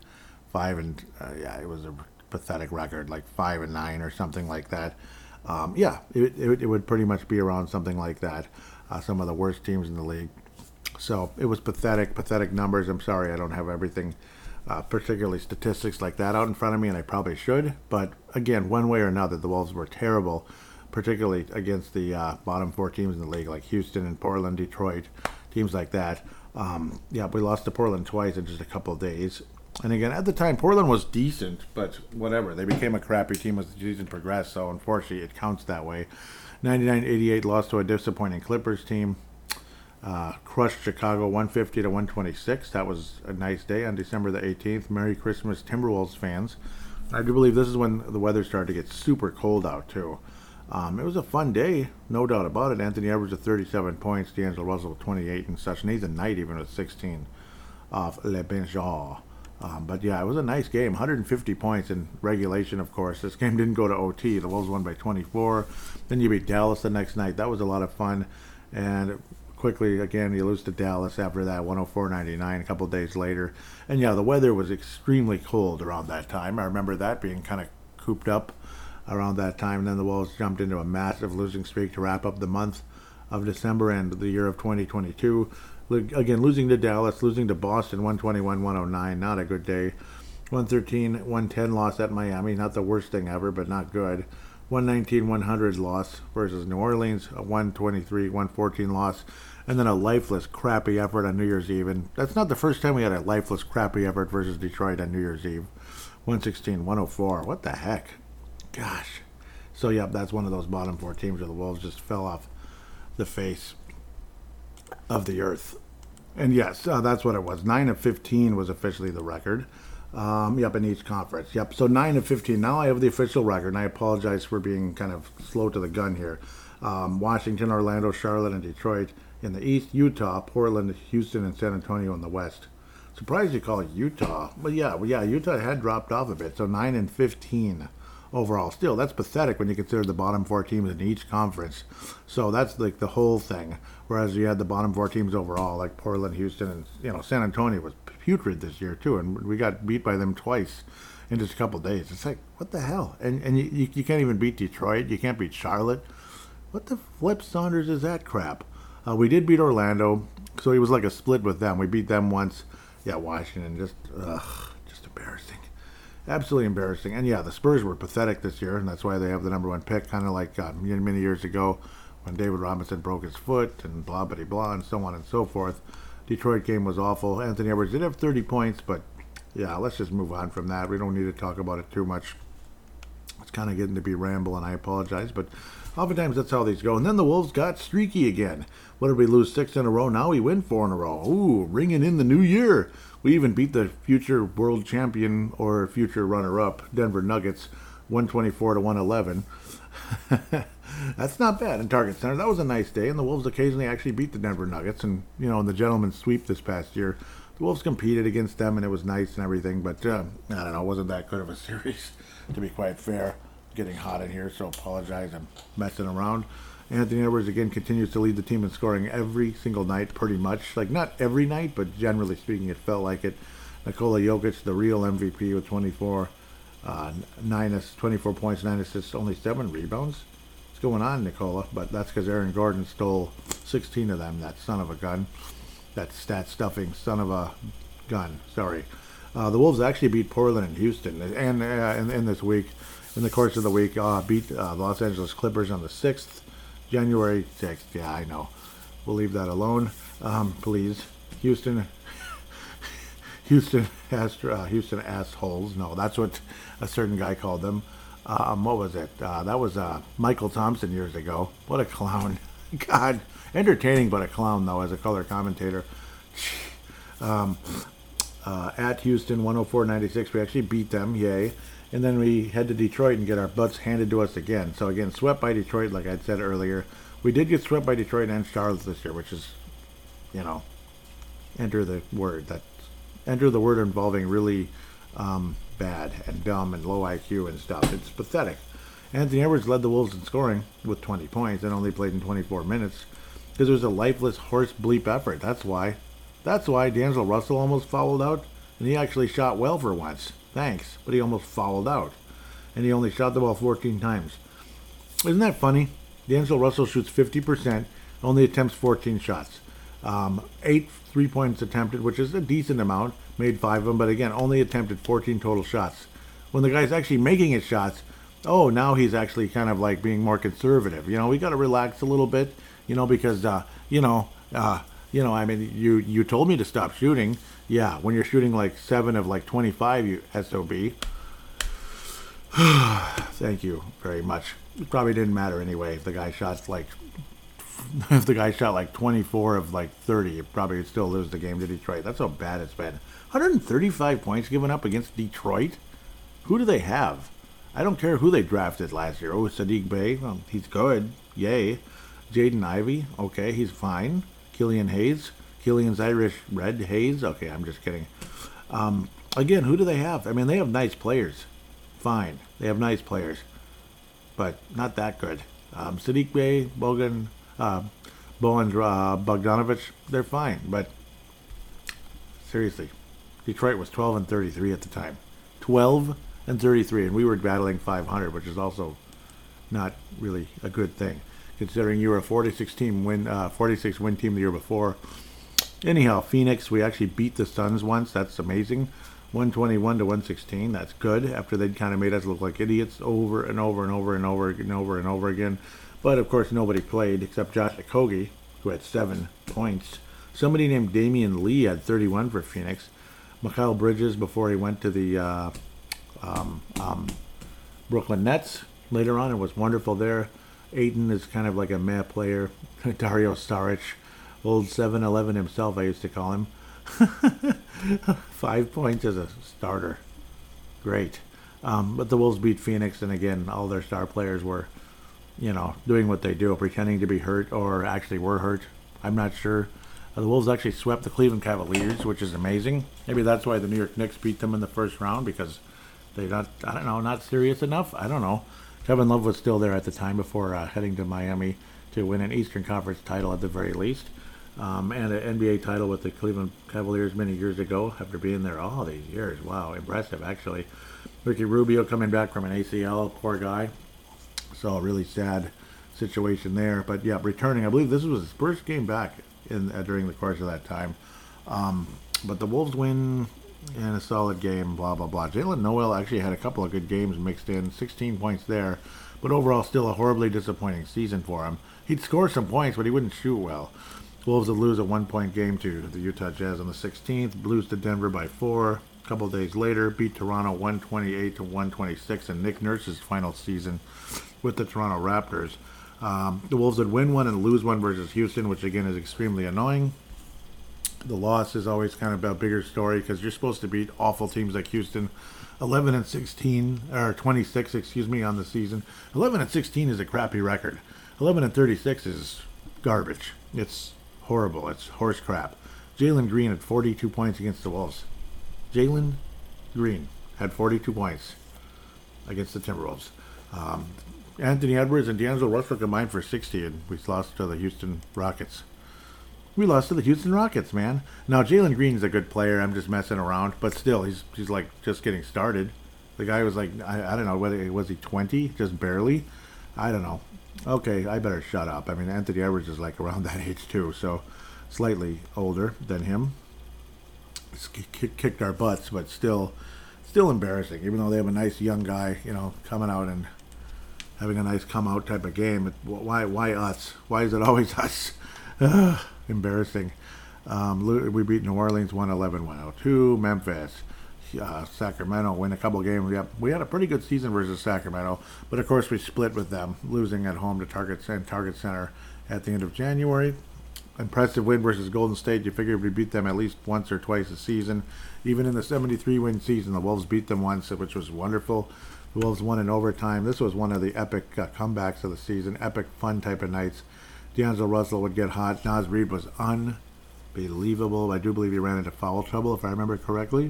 yeah, it was a pathetic record, like 5-9 or something like that. Yeah, it would pretty much be around something like that. Some of the worst teams in the league. So it was pathetic numbers. I'm sorry I don't have everything, particularly statistics like that out in front of me, and I probably should. But again, one way or another, the Wolves were terrible, particularly against the bottom 4 teams in the league, like Houston and Portland, Detroit, teams like that. Yeah, we lost to Portland twice in just a couple of days. And again, at the time, Portland was decent, but whatever. They became a crappy team as the season progressed, so unfortunately it counts that way. 99-88 lost to a disappointing Clippers team. Crushed Chicago 150 to 126. That was a nice day on December the 18th. Merry Christmas, Timberwolves fans. I do believe this is when the weather started to get super cold out, too. It was a fun day, no doubt about it. Anthony Edwards with 37 points, D'Angelo Russell with 28 and such. Nathan Knight even with 16 off Le Benjamin. But yeah, it was a nice game. 150 points in regulation, of course. This game didn't go to OT. The Wolves won by 24. Then you beat Dallas the next night. That was a lot of fun. And quickly, again, you lose to Dallas after that, 104-99 a couple of days later. And yeah, the weather was extremely cold around that time. I remember that being kind of cooped up around that time. And then the Wolves jumped into a massive losing streak to wrap up the month of December and the year of 2022. Again, losing to Dallas, losing to Boston, 121-109, not a good day. 113-110 loss at Miami, not the worst thing ever, but not good. 119-100 loss versus New Orleans, a 123-114 loss, and then a lifeless, crappy effort on New Year's Eve. And that's not the first time we had a lifeless, crappy effort versus Detroit on New Year's Eve. 116-104. What the heck? Gosh. So, yeah, that's one of those bottom 4 teams where the Wolves just fell off the face of the earth. And yes, that's what it was. 9 of 15 was officially the record. Yep, in each conference. Yep, so 9 of 15. Now I have the official record, and I apologize for being kind of slow to the gun here. Washington, Orlando, Charlotte, and Detroit in the East. Utah, Portland, Houston, and San Antonio in the West. Surprised you call it Utah. But yeah, Utah had dropped off a bit. So 9 and 15 overall. Still, that's pathetic when you consider the bottom 4 teams in each conference. So that's like the whole thing. Whereas you had the bottom 4 teams overall, like Portland, Houston, and San Antonio was putrid this year too, and we got beat by them twice in just a couple of days. It's like, what the hell? And you can't even beat Detroit. You can't beat Charlotte. What the flip Saunders is that crap? We did beat Orlando, so it was like a split with them. We beat them once. Yeah, Washington, just embarrassing. Absolutely embarrassing. And yeah, the Spurs were pathetic this year, and that's why they have the number 1 pick, kind of like many years ago when David Robinson broke his foot and blah, blah, blah, and so on and so forth. Detroit game was awful. Anthony Edwards did have 30 points, but yeah, let's just move on from that. We don't need to talk about it too much. It's kind of getting to be ramble, and I apologize, but oftentimes that's how these go. And then the Wolves got streaky again. What did we lose, 6 in a row? Now we win 4 in a row. Ooh, ringing in the new year. We even beat the future world champion or future runner-up Denver Nuggets 124 to 111. That's not bad in Target Center. That was a nice day, and the Wolves occasionally actually beat the Denver Nuggets. And, in the gentleman's sweep this past year, the Wolves competed against them, and it was nice and everything. But, I don't know, it wasn't that good of a series, to be quite fair. Getting hot in here, so apologize. I'm messing around. Anthony Edwards again continues to lead the team in scoring every single night, pretty much. Like, not every night, but generally speaking, it felt like it. Nikola Jokic, the real MVP, with 24 points, 9 assists, only 7 rebounds. What's going on, Nikola? But that's because Aaron Gordon stole 16 of them, that son of a gun. That stat-stuffing son of a gun, sorry. The Wolves actually beat Portland and Houston, and in this week, in the course of the week, beat the Los Angeles Clippers on the 6th, January 6th. Yeah, I know. We'll leave that alone, please. Houston assholes. No, that's what a certain guy called them. What was it? That was Michael Thompson years ago. What a clown. God, entertaining, but a clown, though, as a color commentator. At Houston, 104-96, we actually beat them, yay. And then we head to Detroit and get our butts handed to us again. So again, swept by Detroit, like I said earlier. We did get swept by Detroit and Charlotte this year, which is, enter the word involving really bad and dumb and low IQ and stuff. It's pathetic. Anthony Edwards led the Wolves in scoring with 20 points and only played in 24 minutes because it was a lifeless horse bleep effort. That's why D'Angelo Russell almost fouled out, and he actually shot well for once. Thanks, but he almost fouled out, and he only shot the ball 14 times. Isn't that funny? D'Angelo Russell shoots 50%, only attempts 14 shots. 8 3-points attempted, which is a decent amount, made 5 of them, but again, only attempted 14 total shots. When the guy's actually making his shots, now he's actually kind of like being more conservative. We got to relax a little bit, because, I mean, you told me to stop shooting. Yeah, when you're shooting like 7 of like 25, you SOB. Thank you very much. It probably didn't matter anyway if the guy shot like 24 of like 30, it probably would still lose the game to Detroit. That's how bad it's been. 135 points given up against Detroit. Who do they have? I don't care who they drafted last year. Saddiq Bey, well, he's good. Yay. Jaden Ivey, okay, he's fine. Killian Hayes. Killian's Irish Red Hayes. Okay, I'm just kidding. Again, who do they have? I mean, they have nice players. Fine. They have nice players. But not that good. Saddiq Bey, Bojan Bogdanovic, they're fine. But seriously, Detroit was 12-33 at the time. 12-33, and we were battling 500, which is also not really a good thing, considering you were a 46 win team the year before. Anyhow, Phoenix, we actually beat the Suns once. That's amazing. 121-116. That's good. After they'd kind of made us look like idiots over and over and over and over and over and over again. But of course, nobody played except Josh Okogie, who had 7 points. Somebody named Damian Lee had 31 for Phoenix. Mikal Bridges before he went to the Brooklyn Nets later on. It was wonderful there. Ayton is kind of like a meh player. Dario Saric, old 7-Eleven himself, I used to call him. 5 points as a starter. Great. But the Wolves beat Phoenix, and again, all their star players were, doing what they do, pretending to be hurt or actually were hurt. I'm not sure. The Wolves actually swept the Cleveland Cavaliers, which is amazing. Maybe that's why the New York Knicks beat them in the first round, because They not, I don't know, not serious enough? I don't know. Kevin Love was still there at the time before heading to Miami to win an Eastern Conference title at the very least. And an NBA title with the Cleveland Cavaliers many years ago after being there all these years. Wow, impressive, actually. Ricky Rubio coming back from an ACL, poor guy. So, a really sad situation there. But, yeah, returning. I believe this was his first game back during the course of that time. But the Wolves win in a solid game, blah, blah, blah. Jalen Noel actually had a couple of good games mixed in, 16 points there. But overall, still a horribly disappointing season for him. He'd score some points, but he wouldn't shoot well. Wolves would lose a 1-point game to the Utah Jazz on the 16th, lose to Denver by 4. A couple of days later, beat Toronto 128 to 126 in Nick Nurse's final season with the Toronto Raptors. The Wolves would win one and lose one versus Houston, which again is extremely annoying. The loss is always kind of a bigger story because you're supposed to beat awful teams like Houston. 26, on the season. 11-16 is a crappy record. 11-36 is garbage. It's horrible. It's horse crap. Jalen Green had 42 points against the Wolves. Jalen Green had 42 points against the Timberwolves. Anthony Edwards and D'Angelo Russell combined for 60, and we lost to the Houston Rockets. We lost to the Houston Rockets, man. Now, Jalen Green's a good player. I'm just messing around. But still, he's like just getting started. The guy was like, I don't know, whether was he 20? Just barely? I don't know. Okay, I better shut up. I mean, Anthony Edwards is like around that age too, so slightly older than him. Kicked our butts, but still embarrassing. Even though they have a nice young guy, coming out and having a nice come out type of game. Why us? Why is it always us? Embarrassing. We beat New Orleans 111-102. Memphis. Sacramento win a couple games. Yep, we had a pretty good season versus Sacramento, but of course we split with them, losing at home to Target Center at the end of January. Impressive win versus Golden State. You figured we beat them at least once or twice a season. Even in the 73-win season, the Wolves beat them once, which was wonderful. The Wolves won in overtime. This was one of the epic comebacks of the season, epic fun type of nights. D'Angelo Russell would get hot. Naz Reid was unbelievable. I do believe he ran into foul trouble, if I remember correctly.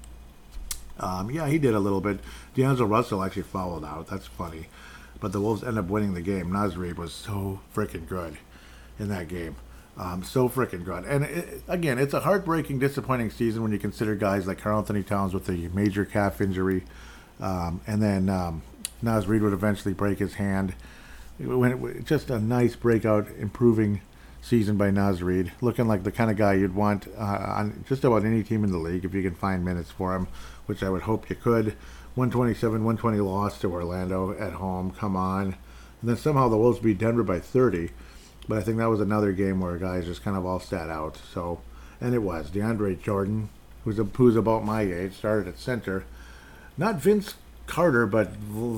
Yeah, he did a little bit. D'Angelo Russell actually fouled out. That's funny. But the Wolves ended up winning the game. Naz Reid was so freaking good in that game. So freaking good. And again, it's a heartbreaking, disappointing season when you consider guys like Karl-Anthony Towns with a major calf injury. And then Naz Reid would eventually break his hand. Just a nice breakout, improving season by Naz Reid, looking like the kind of guy you'd want on just about any team in the league if you can find minutes for him, which I would hope you could. 120 loss to Orlando at home. Come on. And then somehow the Wolves beat Denver by 30. But I think that was another game where guys just kind of all sat out. So, and it was DeAndre Jordan, who's about my age, started at center. Not Vince Carter, but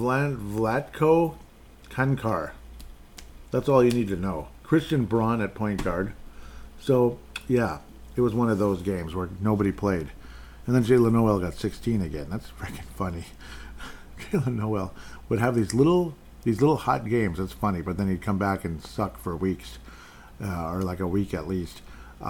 Vlatko Kankar. That's all you need to know. Christian Braun at point guard. So, yeah, it was one of those games where nobody played. And then Jalen Noel got 16 again. That's freaking funny. Jalen Noel would have these little hot games. That's funny. But then he'd come back and suck for weeks, or like a week at least.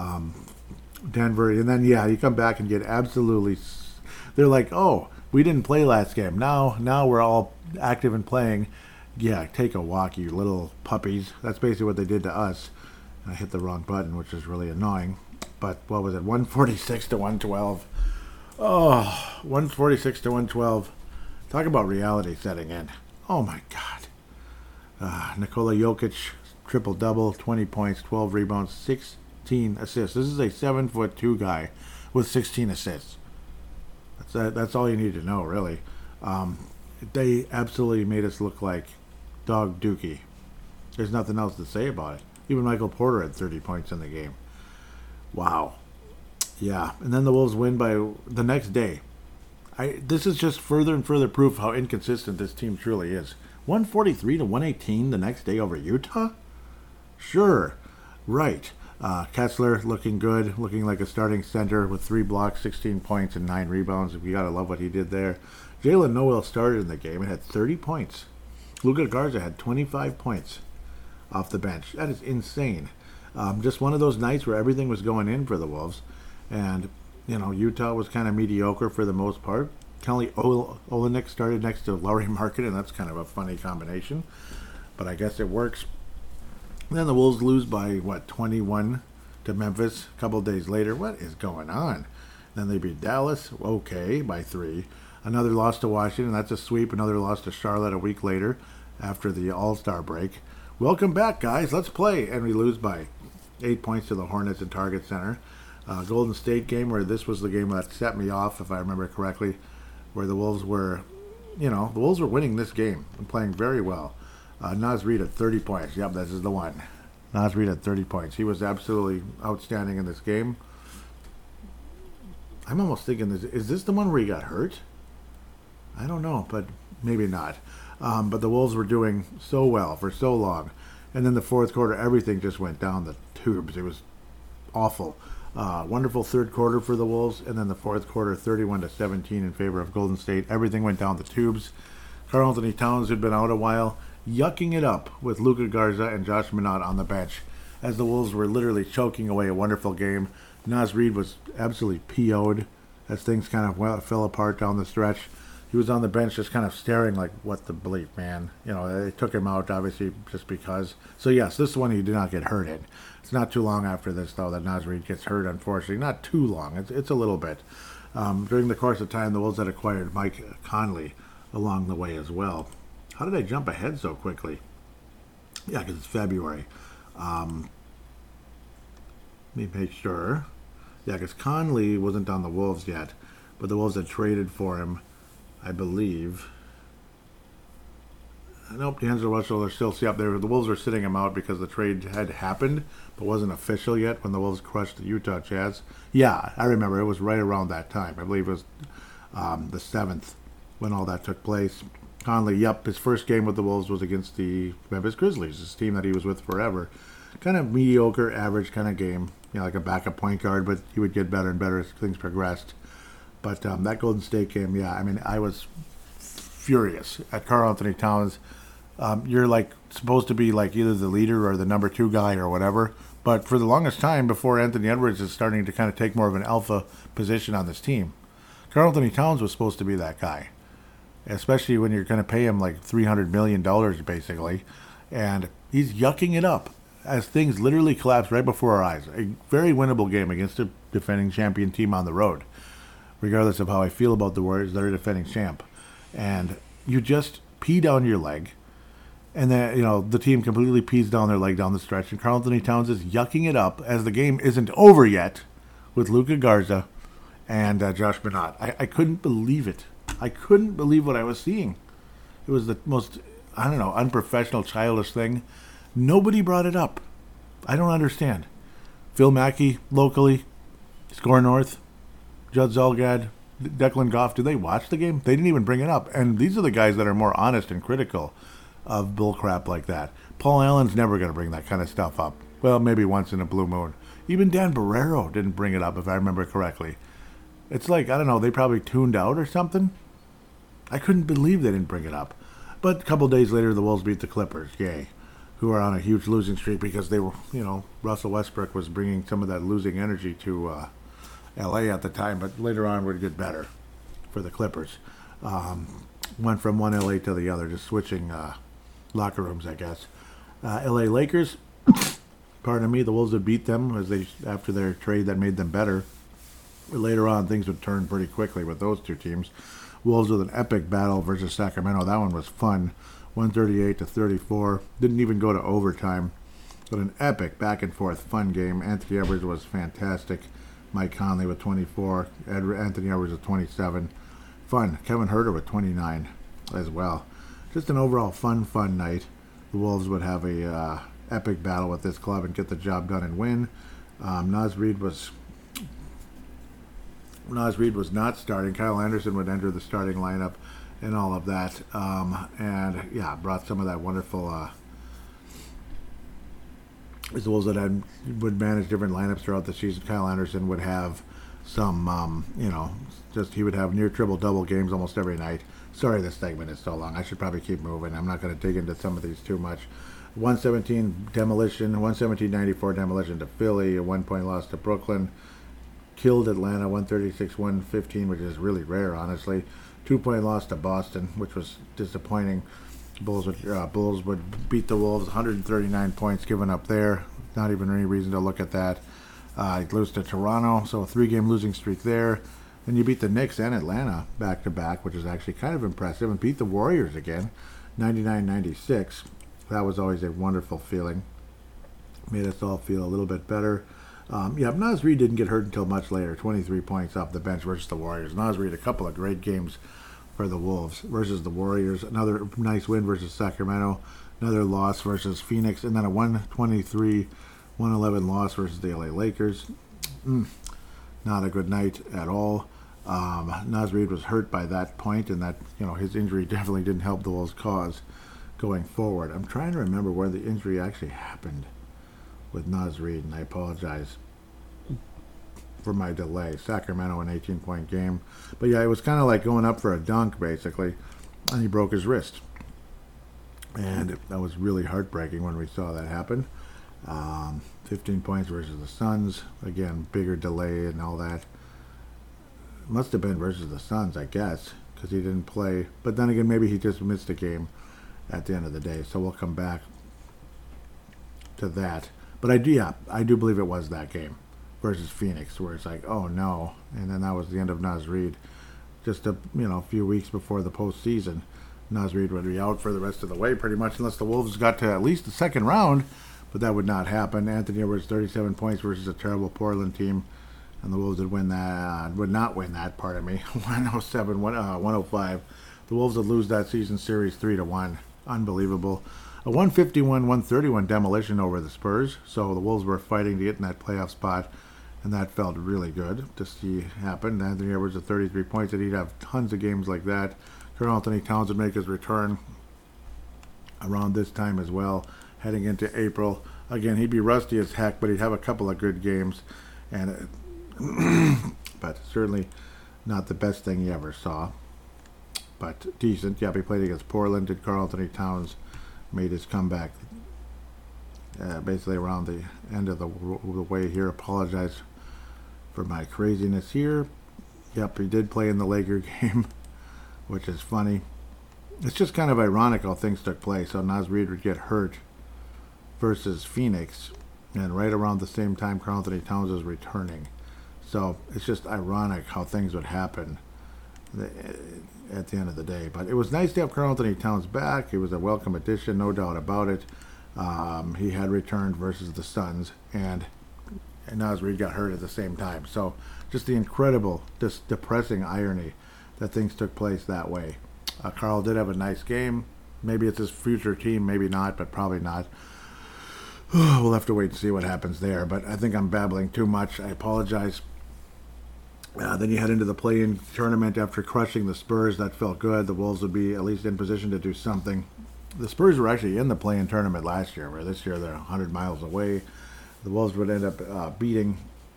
Denver. And then, yeah, you come back and get absolutely... They're like, oh, we didn't play last game. Now we're all active and playing. Yeah, take a walk, you little puppies. That's basically what they did to us. I hit the wrong button, which is really annoying. But what was it? 146 to 112. Oh, 146 to 112. Talk about reality setting in. Oh my God. Nikola Jokic, triple-double, 20 points, 12 rebounds, 16 assists. This is a 7'2" guy with 16 assists. That's all you need to know, really. They absolutely made us look like dog dookie. There's nothing else to say about it. Even Michael Porter had 30 points in the game. Wow. Yeah. And then the Wolves win by the next day. This is just further and further proof how inconsistent this team truly is. 143 to 118 the next day over Utah? Sure. Right. Kessler looking good, looking like a starting center with 3 blocks, 16 points, and 9 rebounds. You got to love what he did there. Jalen Noel started in the game and had 30 points. Luka Garza had 25 points off the bench. That is insane. Just one of those nights where everything was going in for the Wolves. And, Utah was kind of mediocre for the most part. Kelly Olynyk started next to Lauri Markkanen, and that's kind of a funny combination, but I guess it works. Then the Wolves lose by 21 to Memphis. A couple days later, what is going on? Then they beat Dallas, okay, by 3. Another loss to Washington, that's a sweep. Another loss to Charlotte a week later after the All-Star break. Welcome back, guys. Let's play. And we lose by 8 points to the Hornets in Target Center. Golden State game, where this was the game that set me off, if I remember correctly, where the Wolves were, the Wolves were winning this game and playing very well. Naz Reid at 30 points. Yep, this is the one. Naz Reid at 30 points. He was absolutely outstanding in this game. I'm almost thinking, is this the one where he got hurt? I don't know, but maybe not. But the Wolves were doing so well for so long. And then the fourth quarter, everything just went down the tubes. It was awful. Wonderful third quarter for the Wolves. And then the fourth quarter, 31-17 in favor of Golden State. Everything went down the tubes. Karl-Anthony Towns had been out a while, yucking it up with Luka Garza and Josh Minott on the bench as the Wolves were literally choking away a wonderful game. Naz Reid was absolutely PO'd as things kind of fell apart down the stretch. He was on the bench just kind of staring like, what the bleep, man. They took him out, obviously, just because. So, yes, this one he did not get hurt in. It's not too long after this, though, that Naz Reid gets hurt, unfortunately. Not too long. It's a little bit. During the course of time, the Wolves had acquired Mike Conley along the way as well. How did I jump ahead so quickly? Yeah, because it's February. Let me make sure. Yeah, because Conley wasn't on the Wolves yet, but the Wolves had traded for him, I believe. Nope, D'Angelo Russell are still up there. The Wolves were sitting him out because the trade had happened, but wasn't official yet when the Wolves crushed the Utah Jazz. Yeah, I remember. It was right around that time. I believe it was the 7th when all that took place. Conley, his first game with the Wolves was against the Memphis Grizzlies, this team that he was with forever. Kind of mediocre, average kind of game. Like a backup point guard, but he would get better and better as things progressed. But that Golden State game, I was furious at Karl-Anthony Towns. You're supposed to be either the leader or the number 2 guy or whatever. But for the longest time, before Anthony Edwards is starting to kind of take more of an alpha position on this team, Karl-Anthony Towns was supposed to be that guy. Especially when you're going to pay him $300 million basically. And he's yucking it up as things literally collapse right before our eyes. A very winnable game against a defending champion team on the road, regardless of how I feel about the Warriors. They're a defending champ. And you just pee down your leg. And then, the team completely pees down their leg down the stretch. And Karl-Anthony Towns is yucking it up as the game isn't over yet with Luka Garza and Josh Minott. I couldn't believe it. I couldn't believe what I was seeing. It was the most, unprofessional, childish thing. Nobody brought it up. I don't understand. Phil Mackey, locally, Score North, Judd Zulgad, Declan Goff, did they watch the game? They didn't even bring it up. And these are the guys that are more honest and critical of bullcrap like that. Paul Allen's never going to bring that kind of stuff up. Well, maybe once in a blue moon. Even Dan Barrero didn't bring it up, if I remember correctly. It's they probably tuned out or something. I couldn't believe they didn't bring it up. But a couple days later, the Wolves beat the Clippers, yay, who are on a huge losing streak because they were, Russell Westbrook was bringing some of that losing energy to L.A. at the time, but later on would get better for the Clippers. Went from one L.A. to the other, just switching locker rooms, I guess. L.A. Lakers, pardon me, the Wolves would beat them after their trade that made them better. But later on, things would turn pretty quickly with those two teams. Wolves with an epic battle versus Sacramento. That one was fun. 138-34. Didn't even go to overtime. But an epic back-and-forth fun game. Anthony Edwards was fantastic. Mike Conley with 24. Anthony Edwards with 27. Fun. Kevin Huerter with 29 as well. Just an overall fun night. The Wolves would have a epic battle with this club and get the job done and win. Naz Reid was not starting. Kyle Anderson would enter the starting lineup and all of that. Brought some of that wonderful as the Wolves would manage different lineups throughout the season. Kyle Anderson would have some, he would have near triple-double games almost every night. Sorry this segment is so long. I should probably keep moving. I'm not going to dig into some of these too much. 117 demolition, 117-94 demolition to Philly, a 1-point loss to Brooklyn. Killed Atlanta, 136-115, which is really rare, honestly. 2-point loss to Boston, which was disappointing. Bulls would beat the Wolves 139 points given up there. Not even any reason to look at that. Lose to Toronto, so a 3-game losing streak there. Then you beat the Knicks and Atlanta back-to-back, which is actually kind of impressive, and beat the Warriors again, 99-96. That was always a wonderful feeling. Made us all feel a little bit better. Naz Reid didn't get hurt until much later, 23 points off the bench versus the Warriors. Naz Reid, a couple of great games for the Wolves versus the Warriors. Another nice win versus Sacramento. Another loss versus Phoenix. And then a 123-111 loss versus the LA Lakers. Not a good night at all. Naz Reid was hurt by that point, and that his injury definitely didn't help the Wolves' cause going forward. I'm trying to remember where the injury actually happened with Naz Reid, and I apologize for my delay. Sacramento, an 18-point game. But yeah, it was kind of like going up for a dunk, basically, and he broke his wrist. And that was really heartbreaking when we saw that happen. 15 points versus the Suns. Again, bigger delay and all that. Must have been versus the Suns, I guess, because he didn't play. But then again, maybe he just missed a game at the end of the day. So we'll come back to that. But I do believe it was that game versus Phoenix, where it's like, oh no. And then that was the end of Naz Reid. Just a few weeks before the postseason, Naz Reid would be out for the rest of the way pretty much, unless the Wolves got to at least the second round. But that would not happen. Anthony Edwards, 37 points versus a terrible Portland team. And the Wolves would not win that, pardon me, 105. The Wolves would lose that season series 3-1. Unbelievable. A 151-131 demolition over the Spurs. So the Wolves were fighting to get in that playoff spot, and that felt really good to see happen. Anthony Edwards at 33 points, and he'd have tons of games like that. Karl-Anthony Towns would make his return around this time as well, heading into April. Again, he'd be rusty as heck, but he'd have a couple of good games, and but certainly not the best thing you ever saw, but decent. Yeah, he played against Portland. Did Karl-Anthony Towns made his comeback basically around the end of the way here. Apologize for my craziness here. Yep, he did play in the Laker game, which is funny. It's just kind of ironic how things took place. So Naz Reid would get hurt versus Phoenix, and right around the same time Karl-Anthony Towns is returning. So it's just ironic how things would happen at the end of the day. But it was nice to have Karl-Anthony Towns back. It was a welcome addition, no doubt about it. He had returned versus the Suns, and Naz Reid got hurt at the same time. So just the incredible, just depressing irony that things took place that way. Karl did have a nice game. Maybe it's his future team, maybe not, but probably not. We'll have to wait and see what happens there. But I think I'm babbling too much. I apologize. Then you head into the play-in tournament after crushing the Spurs. That felt good. The Wolves would be at least in position to do something. The Spurs were actually in the play-in tournament last year, where this year they're 100 miles away. The Wolves would end up beating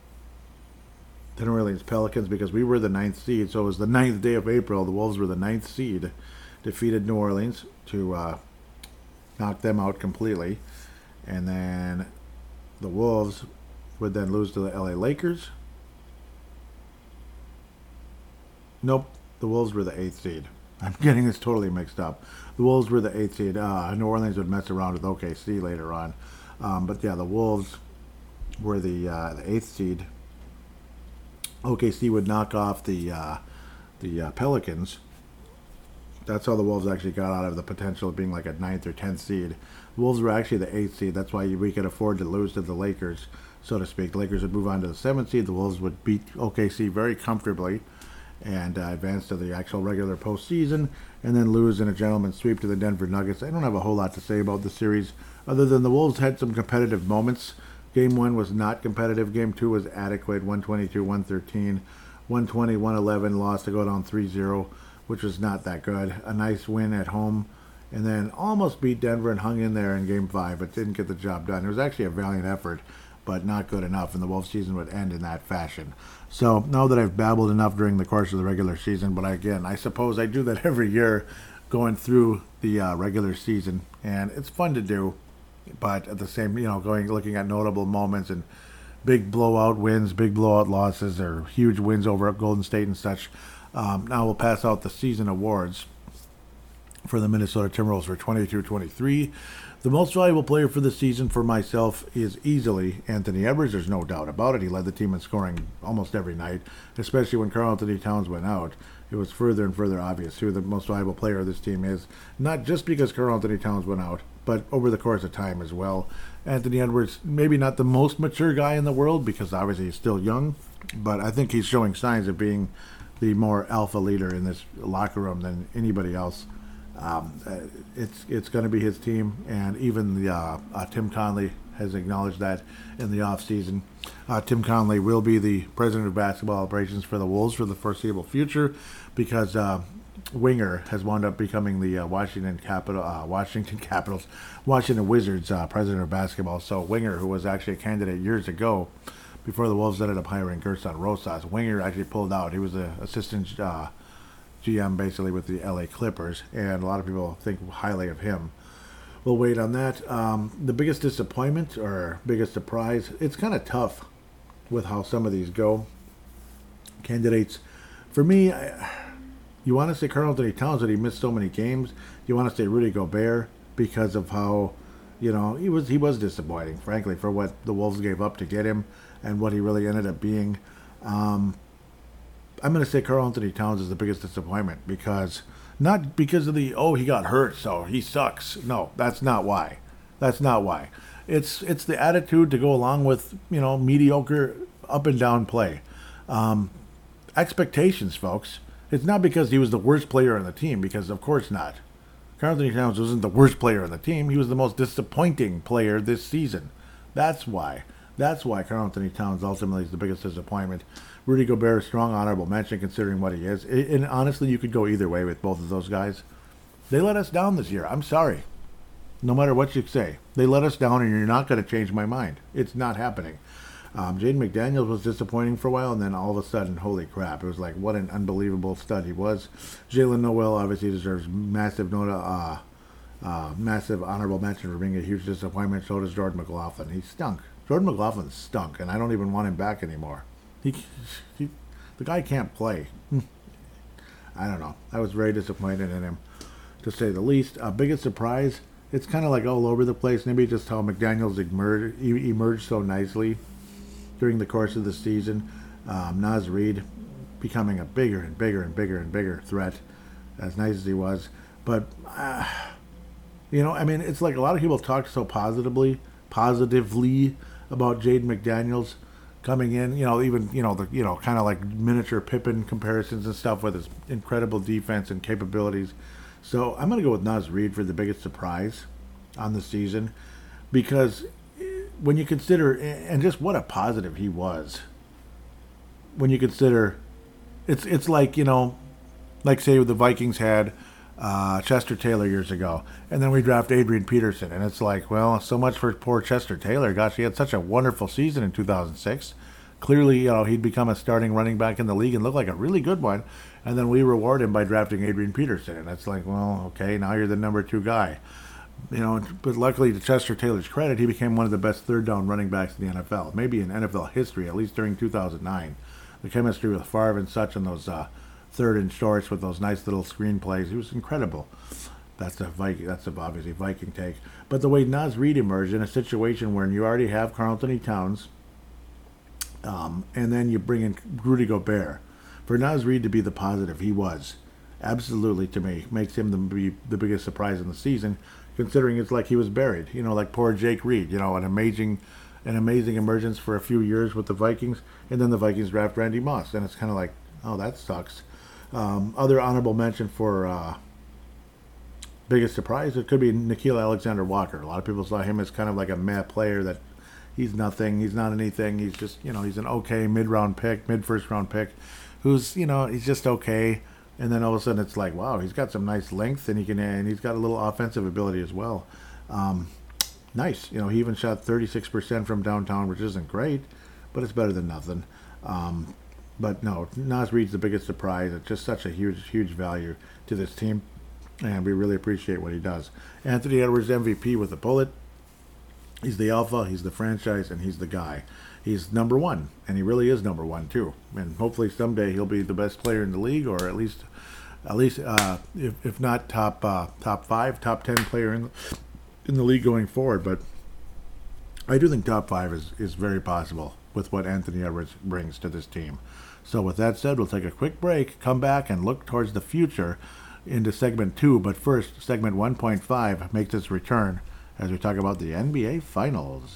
the New Orleans Pelicans because we were the 9th seed. So it was the 9th day of April. The Wolves were the 9th seed. Defeated New Orleans to knock them out completely. And then the Wolves would then lose to the LA Lakers. Nope, the Wolves were the 8th seed. I'm getting this totally mixed up. The Wolves were the 8th seed. New Orleans would mess around with OKC later on. But yeah, the Wolves were the 8th seed. OKC would knock off the Pelicans. That's how the Wolves actually got out of the potential of being like a 9th or 10th seed. The Wolves were actually the 8th seed. That's why we could afford to lose to the Lakers, so to speak. The Lakers would move on to the 7th seed. The Wolves would beat OKC very comfortably and advance to the actual regular postseason, and then lose in a gentleman's sweep to the Denver Nuggets. I don't have a whole lot to say about the series, other than the Wolves had some competitive moments. Game 1 was not competitive. Game 2 was adequate, 122-113. 120-111 loss to go down 3-0, which was not that good. A nice win at home, and then almost beat Denver and hung in there in Game 5, but didn't get the job done. It was actually a valiant effort, but not good enough, and the Wolves season would end in that fashion. So now that I've babbled enough during the course of the regular season, but again, I suppose I do that every year going through the regular season, and it's fun to do, but at the same, looking at notable moments and big blowout wins, big blowout losses, or huge wins over at Golden State and such. Now we'll pass out the season awards for the Minnesota Timberwolves for 22-23. The most valuable player for the season for myself is easily Anthony Edwards. There's no doubt about it. He led the team in scoring almost every night, especially when Karl-Anthony Towns went out. It was further and further obvious who the most valuable player of this team is, not just because Karl-Anthony Towns went out, but over the course of time as well. Anthony Edwards, maybe not the most mature guy in the world because obviously he's still young, but I think he's showing signs of being the more alpha leader in this locker room than anybody else. It's going to be his team, and even the Tim Conley has acknowledged that in the offseason. Tim Conley will be the president of basketball operations for the Wolves for the foreseeable future because Winger has wound up becoming the Washington Wizards president of basketball. So Winger, who was actually a candidate years ago, before the Wolves ended up hiring Gerson Rosas, Winger actually pulled out. He was the assistant GM basically with the LA Clippers, and a lot of people think highly of him. We'll wait on that. The biggest disappointment or biggest surprise, it's kind of tough with how some of these go. Candidates, for me, you want to say Karl-Anthony Towns, that he missed so many games. You want to say Rudy Gobert because of how, he was disappointing, frankly, for what the Wolves gave up to get him and what he really ended up being. I'm going to say Karl-Anthony Towns is the biggest disappointment because, not because of he got hurt, so he sucks. No, that's not why. That's not why. It's the attitude to go along with, mediocre up and down play. Expectations, folks. It's not because he was the worst player on the team, because of course not. Karl-Anthony Towns wasn't the worst player on the team. He was the most disappointing player this season. That's why. That's why Karl-Anthony Towns ultimately is the biggest disappointment. Rudy Gobert, strong honorable mention considering what he is. And honestly, you could go either way with both of those guys. They let us down this year. I'm sorry. No matter what you say. They let us down, and you're not going to change my mind. It's not happening. Jaden McDaniels was disappointing for a while, and then all of a sudden, holy crap. It was like, what an unbelievable stud he was. Jalen Noel obviously deserves massive honorable mention for being a huge disappointment. So does Jordan McLaughlin. He stunk. Jordan McLaughlin stunk, and I don't even want him back anymore. The guy can't play. I don't know. I was very disappointed in him, to say the least. Biggest surprise, it's kind of like all over the place. Maybe just how McDaniels emerged so nicely during the course of the season. Naz Reid becoming a bigger and bigger and bigger and bigger threat, as nice as he was. But, it's like a lot of people talk so positively about Jaden McDaniels coming in, kind of like miniature Pippen comparisons and stuff with his incredible defense and capabilities. So I'm going to go with Naz Reid for the biggest surprise on the season, because when you consider, and just what a positive he was, when you consider, it's like, like say the Vikings had Chester Taylor years ago, and then we draft Adrian Peterson, and it's like, well, so much for poor Chester Taylor. Gosh, he had such a wonderful season in 2006. Clearly, he'd become a starting running back in the league and look like a really good one, and then we reward him by drafting Adrian Peterson, and it's like, well, okay, now you're the number 2 guy. But luckily, to Chester Taylor's credit, he became one of the best third down running backs in the NFL, maybe in NFL history, at least during 2009. The chemistry with Favre and such on those third and shorts with those nice little screen plays, he was incredible. That's obviously Viking take. But the way Naz Reid emerged in a situation where you already have Karl-Anthony Towns, and then you bring in Rudy Gobert. For Naz Reid to be the positive he was, absolutely, to me, makes him the biggest surprise in the season, considering it's like he was buried. Like poor Jake Reed, an amazing emergence for a few years with the Vikings, and then the Vikings draft Randy Moss, and it's kind of like, oh, that sucks. Other honorable mention for biggest surprise, it could be Nickeil Alexander-Walker. A lot of people saw him as kind of like a meh player that he's nothing, he's not anything, he's just, he's an okay mid-first round pick, who's, he's just okay. And then all of a sudden it's like, wow, he's got some nice length, and he's got a little offensive ability as well. Nice. He even shot 36% from downtown, which isn't great, but it's better than nothing. But no, Naz Reid's the biggest surprise. It's just such a huge, huge value to this team, and we really appreciate what he does. Anthony Edwards MVP with a bullet. He's the alpha, he's the franchise, and he's the guy. He's number one, and he really is number one too. And hopefully someday he'll be the best player in the league, or at least if not top five, top 10 player in the league going forward. But I do think top five is very possible with what Anthony Edwards brings to this team. So with that said, we'll take a quick break, come back, and look towards the future into segment 2. But first, segment 1.5 makes its return as we talk about the NBA Finals.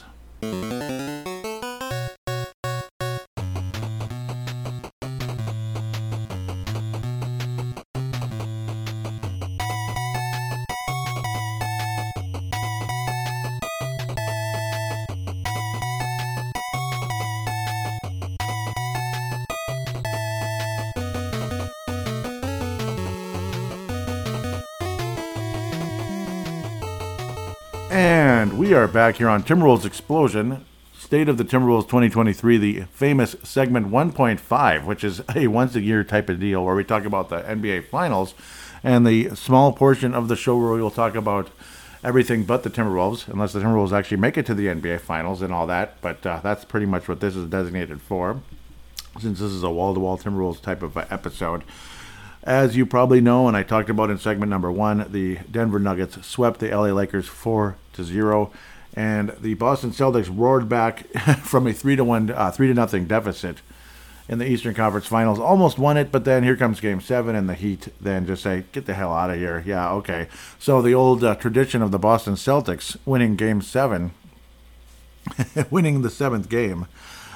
And we are back here on Timberwolves Explosion, State of the Timberwolves 2023, the famous segment 1.5, which is a once-a-year type of deal where we talk about the NBA Finals, and the small portion of the show where we will talk about everything but the Timberwolves, unless the Timberwolves actually make it to the NBA Finals and all that, but that's pretty much what this is designated for, since this is a wall-to-wall Timberwolves type of episode. As you probably know, and I talked about in segment number 1, the Denver Nuggets swept the LA Lakers 4-0, and the Boston Celtics roared back from a 3-0 deficit in the Eastern Conference Finals. Almost won it, but then here comes Game 7, and the Heat then just say, get the hell out of here. Yeah, okay. So the old tradition of the Boston Celtics winning Game 7, winning the 7th game,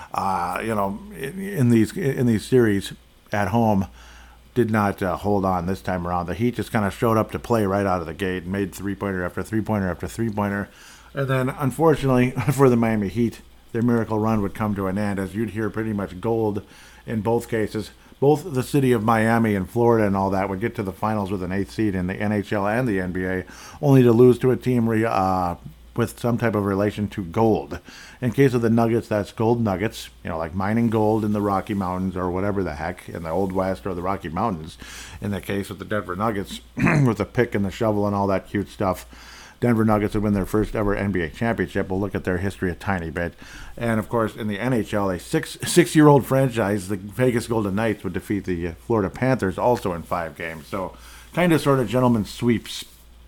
in these series at home, did not hold on this time around. The Heat just kind of showed up to play right out of the gate and made three-pointer after three-pointer after three-pointer. And then, unfortunately, for the Miami Heat, their miracle run would come to an end, as you'd hear pretty much gold in both cases. Both the city of Miami and Florida and all that would get to the finals with an 8th seed in the NHL and the NBA, only to lose to a team with some type of relation to gold. In case of the Nuggets, that's gold nuggets, like mining gold in the Rocky Mountains or whatever the heck, in the Old West or the Rocky Mountains. In the case of the Denver Nuggets, with the pick and the shovel and all that cute stuff, Denver Nuggets would win their first ever NBA championship. We'll look at their history a tiny bit. And, of course, in the NHL, a six-year-old franchise, the Vegas Golden Knights, would defeat the Florida Panthers also in 5 games. So, kind of sort of gentlemen sweeps,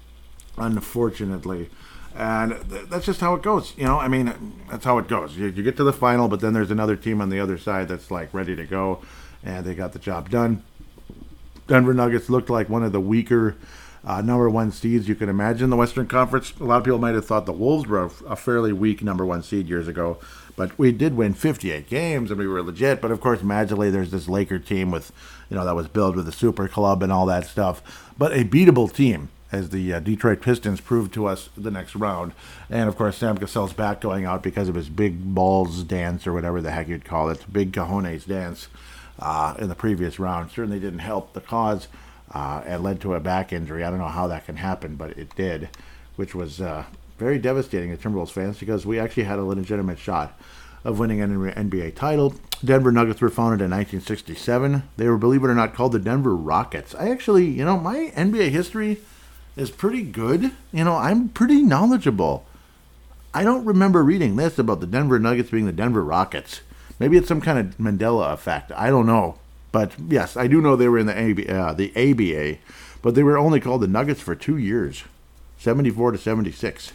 unfortunately. And that's just how it goes. That's how it goes. You get to the final, but then there's another team on the other side that's like ready to go, and they got the job done. Denver Nuggets looked like one of the weaker number 1 seeds you can imagine in the Western Conference. A lot of people might have thought the Wolves were a fairly weak number 1 seed years ago, but we did win 58 games and we were legit. But of course, magically, there's this Laker team with, that was built with a super club and all that stuff, but a beatable team, as the Detroit Pistons proved to us the next round. And, of course, Sam Cassell's back going out because of his big balls dance, or whatever the heck you'd call it, big cojones dance in the previous round. Certainly didn't help the cause and led to a back injury. I don't know how that can happen, but it did, which was very devastating to Timberwolves fans because we actually had a legitimate shot of winning an NBA title. Denver Nuggets were founded in 1967. They were, believe it or not, called the Denver Rockets. I actually, my NBA history is pretty good. I'm pretty knowledgeable. I don't remember reading this about the Denver Nuggets being the Denver Rockets. Maybe it's some kind of Mandela effect. I don't know. But yes, I do know they were in the ABA, but they were only called the Nuggets for 2 years, 74 to 76.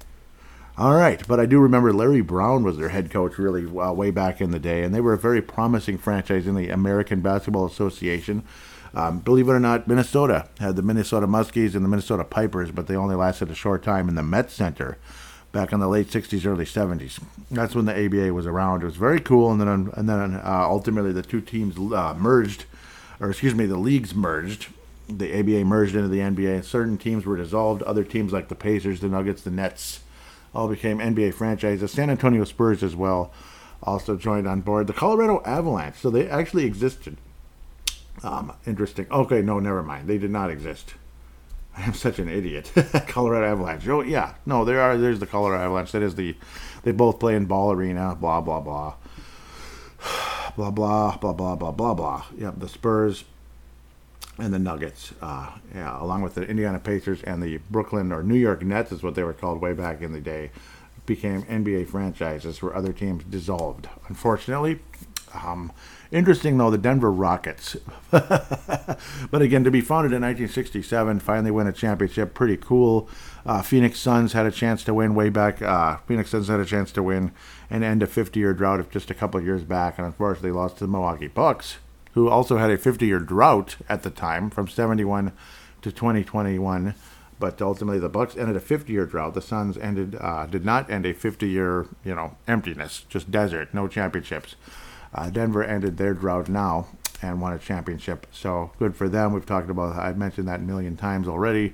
All right, but I do remember Larry Brown was their head coach really way back in the day, and they were a very promising franchise in the American Basketball Association. Believe it or not, Minnesota had the Minnesota Muskies and the Minnesota Pipers, but they only lasted a short time in the Met Center back in the late 60s, early 70s. That's when the ABA was around. It was very cool, and then ultimately the two teams the leagues merged. The ABA merged into the NBA. Certain teams were dissolved. Other teams like the Pacers, the Nuggets, the Nets all became NBA franchises. San Antonio Spurs as well also joined on board. The Colorado Avalanche, so they actually existed. Interesting. Okay, no, never mind. They did not exist. I am such an idiot. Colorado Avalanche. Oh, yeah. No, there's the Colorado Avalanche. That is they both play in Ball Arena, blah, blah, blah. Blah, blah, blah, blah, blah, blah, blah. Yeah, the Spurs and the Nuggets, along with the Indiana Pacers and the Brooklyn or New York Nets is what they were called way back in the day. became NBA franchises where other teams dissolved. Unfortunately, interesting though, the Denver Rockets. But again, to be founded in 1967, finally win a championship, pretty cool. Phoenix Suns had a chance to win way back. Phoenix Suns had a chance to win and end a 50-year drought of just a couple of years back, and unfortunately lost to the Milwaukee Bucks, who also had a 50-year drought at the time from 71 to 2021. But ultimately, the Bucks ended a 50-year drought. The Suns did not end a 50-year, emptiness, just desert, no championships. Denver ended their drought now and won a championship. So good for them. We've talked about, I've mentioned that a million times already.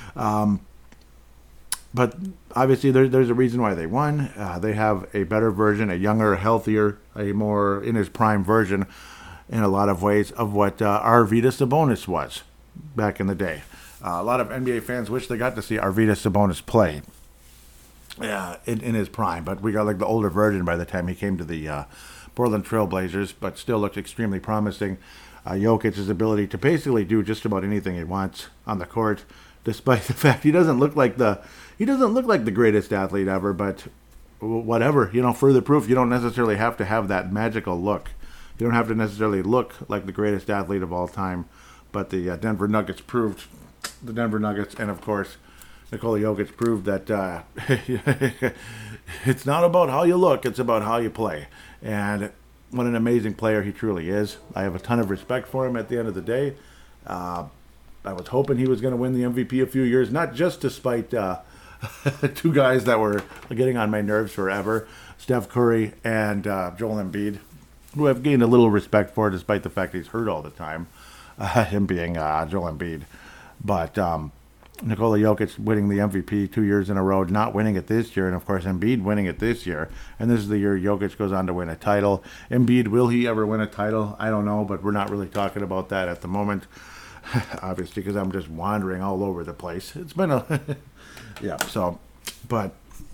But obviously, there's a reason why they won. They have a better version, a younger, healthier, a more in his prime version, in a lot of ways, of what Arvydas Sabonis was back in the day. A lot of NBA fans wish they got to see Arvydas Sabonis play in his prime, but we got like the older version by the time he came to the Portland Trail Blazers, but still looked extremely promising. Jokic's ability to basically do just about anything he wants on the court, despite the fact he doesn't look like the greatest athlete ever, but whatever, further proof you don't necessarily have to have that magical look. You don't have to necessarily look like the greatest athlete of all time, but the Denver Nuggets and of course Nikola Jokic proved that it's not about how you look, it's about how you play. And what an amazing player he truly is. I have a ton of respect for him at the end of the day. I was hoping he was going to win the MVP a few years, not just despite two guys that were getting on my nerves forever, Steph Curry and Joel Embiid, who I've gained a little respect for despite the fact he's hurt all the time, him being Joel Embiid. But Nikola Jokic winning the MVP 2 years in a row, not winning it this year, and of course Embiid winning it this year. And this is the year Jokic goes on to win a title. Embiid, will he ever win a title? I don't know, but we're not really talking about that at the moment. Obviously, because I'm just wandering all over the place. It's been a... yeah, so... But...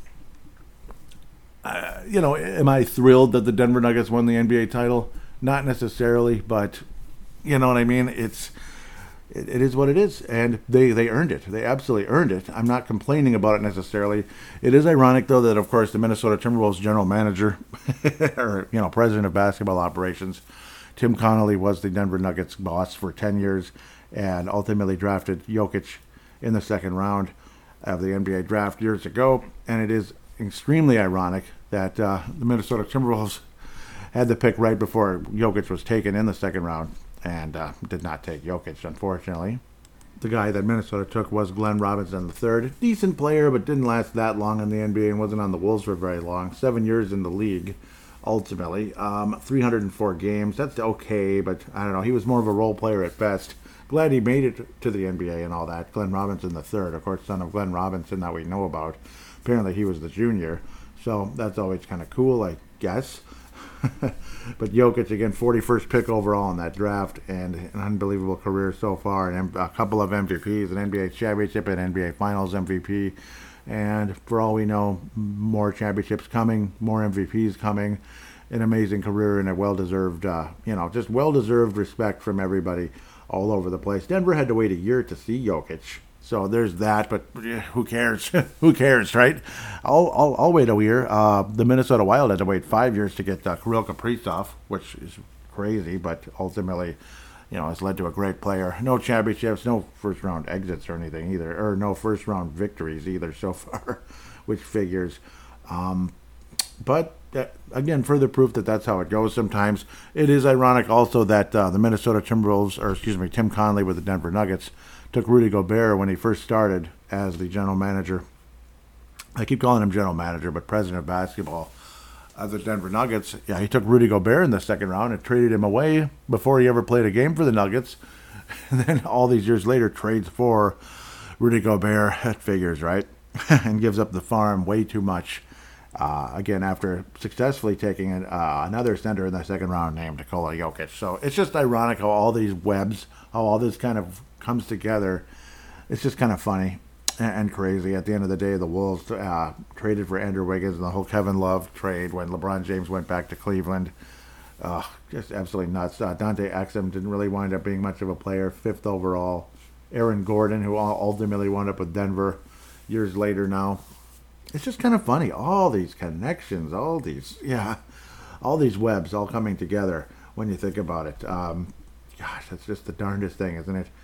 am I thrilled that the Denver Nuggets won the NBA title? Not necessarily, but... You know what I mean? It is what it is, and they earned it. They absolutely earned it. I'm not complaining about it necessarily. It is ironic, though, that, of course, the Minnesota Timberwolves general manager, or, president of basketball operations, Tim Connolly, was the Denver Nuggets boss for 10 years and ultimately drafted Jokic in the second round of the NBA draft years ago. And it is extremely ironic that the Minnesota Timberwolves had the pick right before Jokic was taken in the second round. And did not take Jokic, unfortunately. The guy that Minnesota took was Glenn Robinson III. Decent player, but didn't last that long in the NBA and wasn't on the Wolves for very long. 7 years in the league, ultimately. 304 games. That's okay, but I don't know. He was more of a role player at best. Glad he made it to the NBA and all that. Glenn Robinson III, of course, son of Glenn Robinson that we know about. Apparently he was the junior. So that's always kind of cool, I guess. But Jokic, again, 41st pick overall in that draft, and an unbelievable career so far, and a couple of MVPs, an NBA championship and NBA Finals MVP, and for all we know, more championships coming, more MVPs coming, an amazing career and a well-deserved, just well-deserved respect from everybody all over the place. Denver had to wait a year to see Jokic. So there's that, but who cares? Who cares, right? I'll wait a year. The Minnesota Wild had to wait 5 years to get Kirill Kaprizov, which is crazy, but ultimately, has led to a great player. No championships, no first-round exits or anything either, or no first-round victories either so far, which figures. But again, further proof that that's how it goes sometimes. It is ironic also that the Minnesota Timberwolves, Tim Connolly with the Denver Nuggets, took Rudy Gobert when he first started as the general manager. I keep calling him general manager, but president of basketball of the Denver Nuggets. Yeah, he took Rudy Gobert in the second round and traded him away before he ever played a game for the Nuggets. And then all these years later, trades for Rudy Gobert. That figures, right? And gives up the farm way too much. Again, after successfully taking another center in the second round named Nikola Jokic. So it's just ironic how all these webs, how all this kind of comes together. It's just kind of funny and crazy. At the end of the day, the Wolves traded for Andrew Wiggins and the whole Kevin Love trade when LeBron James went back to Cleveland. Just absolutely nuts. Dante Exum didn't really wind up being much of a player, 5th overall. Aaron Gordon, who ultimately wound up with Denver years later now. it's just kind of funny. All these connections, all these webs all coming together when you think about it. Gosh, that's just the darndest thing, isn't it?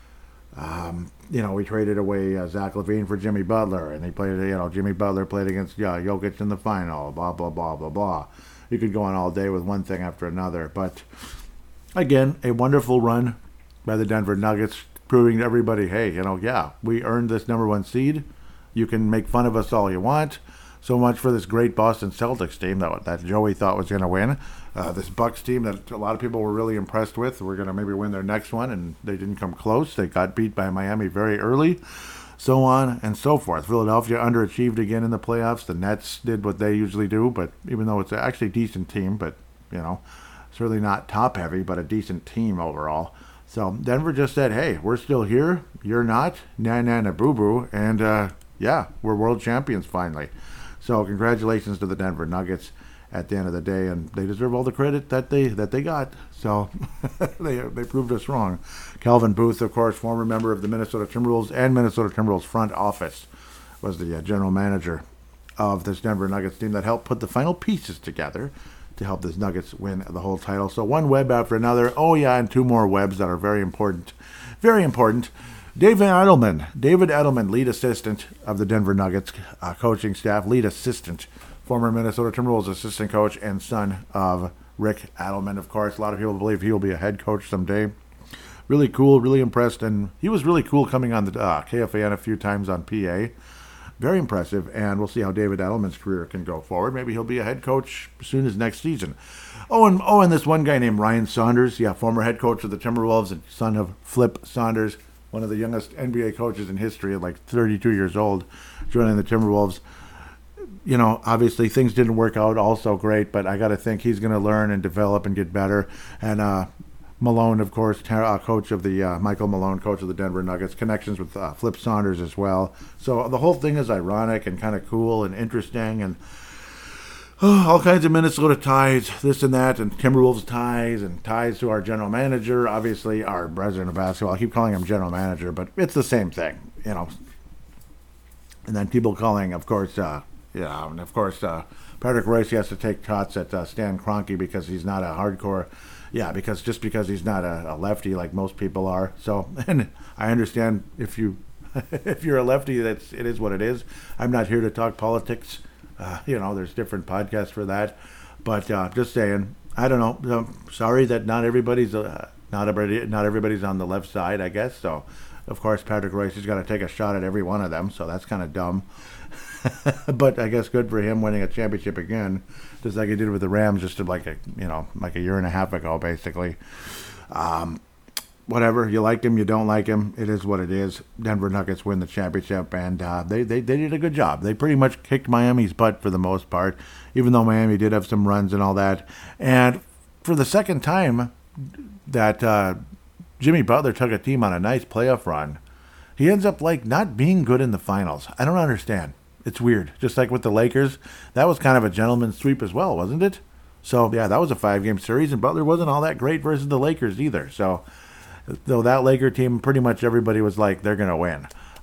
We traded away Zach LaVine for Jimmy Butler, and he played. Jimmy Butler played against Jokic in the final. Blah blah blah blah blah. You could go on all day with one thing after another, but again, a wonderful run by the Denver Nuggets, proving to everybody, hey, we earned this number one seed. You can make fun of us all you want. So much for this great Boston Celtics team that Joey thought was going to win. This Bucks team that a lot of people were really impressed with. We're going to maybe win their next one, and they didn't come close. They got beat by Miami very early, so on and so forth. Philadelphia underachieved again in the playoffs. The Nets did what they usually do, but even though it's actually a decent team, but, certainly not top-heavy, but a decent team overall. So Denver just said, hey, we're still here. You're not. Na boo-boo. And, we're world champions finally. So congratulations to the Denver Nuggets at the end of the day, and they deserve all the credit that they got. So they proved us wrong. Calvin Booth, of course, former member of the Minnesota Timberwolves and Minnesota Timberwolves front office, was the general manager of this Denver Nuggets team that helped put the final pieces together to help this Nuggets win the whole title. So one web after another. Oh yeah, and two more webs that are very important. Very important. David Edelman, lead assistant of the Denver Nuggets coaching staff, lead assistant, former Minnesota Timberwolves assistant coach, and son of Rick Edelman, of course. A lot of people believe he will be a head coach someday. Really cool, really impressed, and he was really cool coming on the KFAN a few times on PA. Very impressive, and we'll see how David Edelman's career can go forward. Maybe he'll be a head coach as soon as next season. And this one guy named Ryan Saunders, former head coach of the Timberwolves and son of Flip Saunders, one of the youngest NBA coaches in history at 32 years old, joining the Timberwolves. Obviously things didn't work out all so great, but I got to think he's going to learn and develop and get better. And Malone, of course, coach of the Michael Malone, coach of the Denver Nuggets, connections with Flip Saunders as well. So the whole thing is ironic and kind of cool and interesting, and all kinds of Minnesota ties, this and that, and Timberwolves ties, and ties to our general manager, obviously our president of basketball. I keep calling him general manager, but it's the same thing, And then people calling, of course, Patrick Royce has to take shots at Stan Kroenke because he's not a hardcore, because he's not a lefty like most people are. So, and I understand if you're a lefty, it is what it is. I'm not here to talk politics. There's different podcasts for that, but just saying, I don't know. Sorry that not everybody's not everybody's on the left side, I guess. So, of course, Patrick Royce has got to take a shot at every one of them. So that's kind of dumb, but I guess good for him winning a championship again, just like he did with the Rams just like a year and a half ago, basically. Whatever, you like him, you don't like him, it is what it is. Denver Nuggets win the championship, and they did a good job. They pretty much kicked Miami's butt for the most part, even though Miami did have some runs and all that. And for the second time that Jimmy Butler took a team on a nice playoff run, he ends up not being good in the finals. I don't understand. It's weird. Just like with the Lakers, that was kind of a gentleman's sweep as well, wasn't it? So, that was a 5-game series, and Butler wasn't all that great versus the Lakers either. So, though that Laker team, pretty much everybody was like, they're going to win.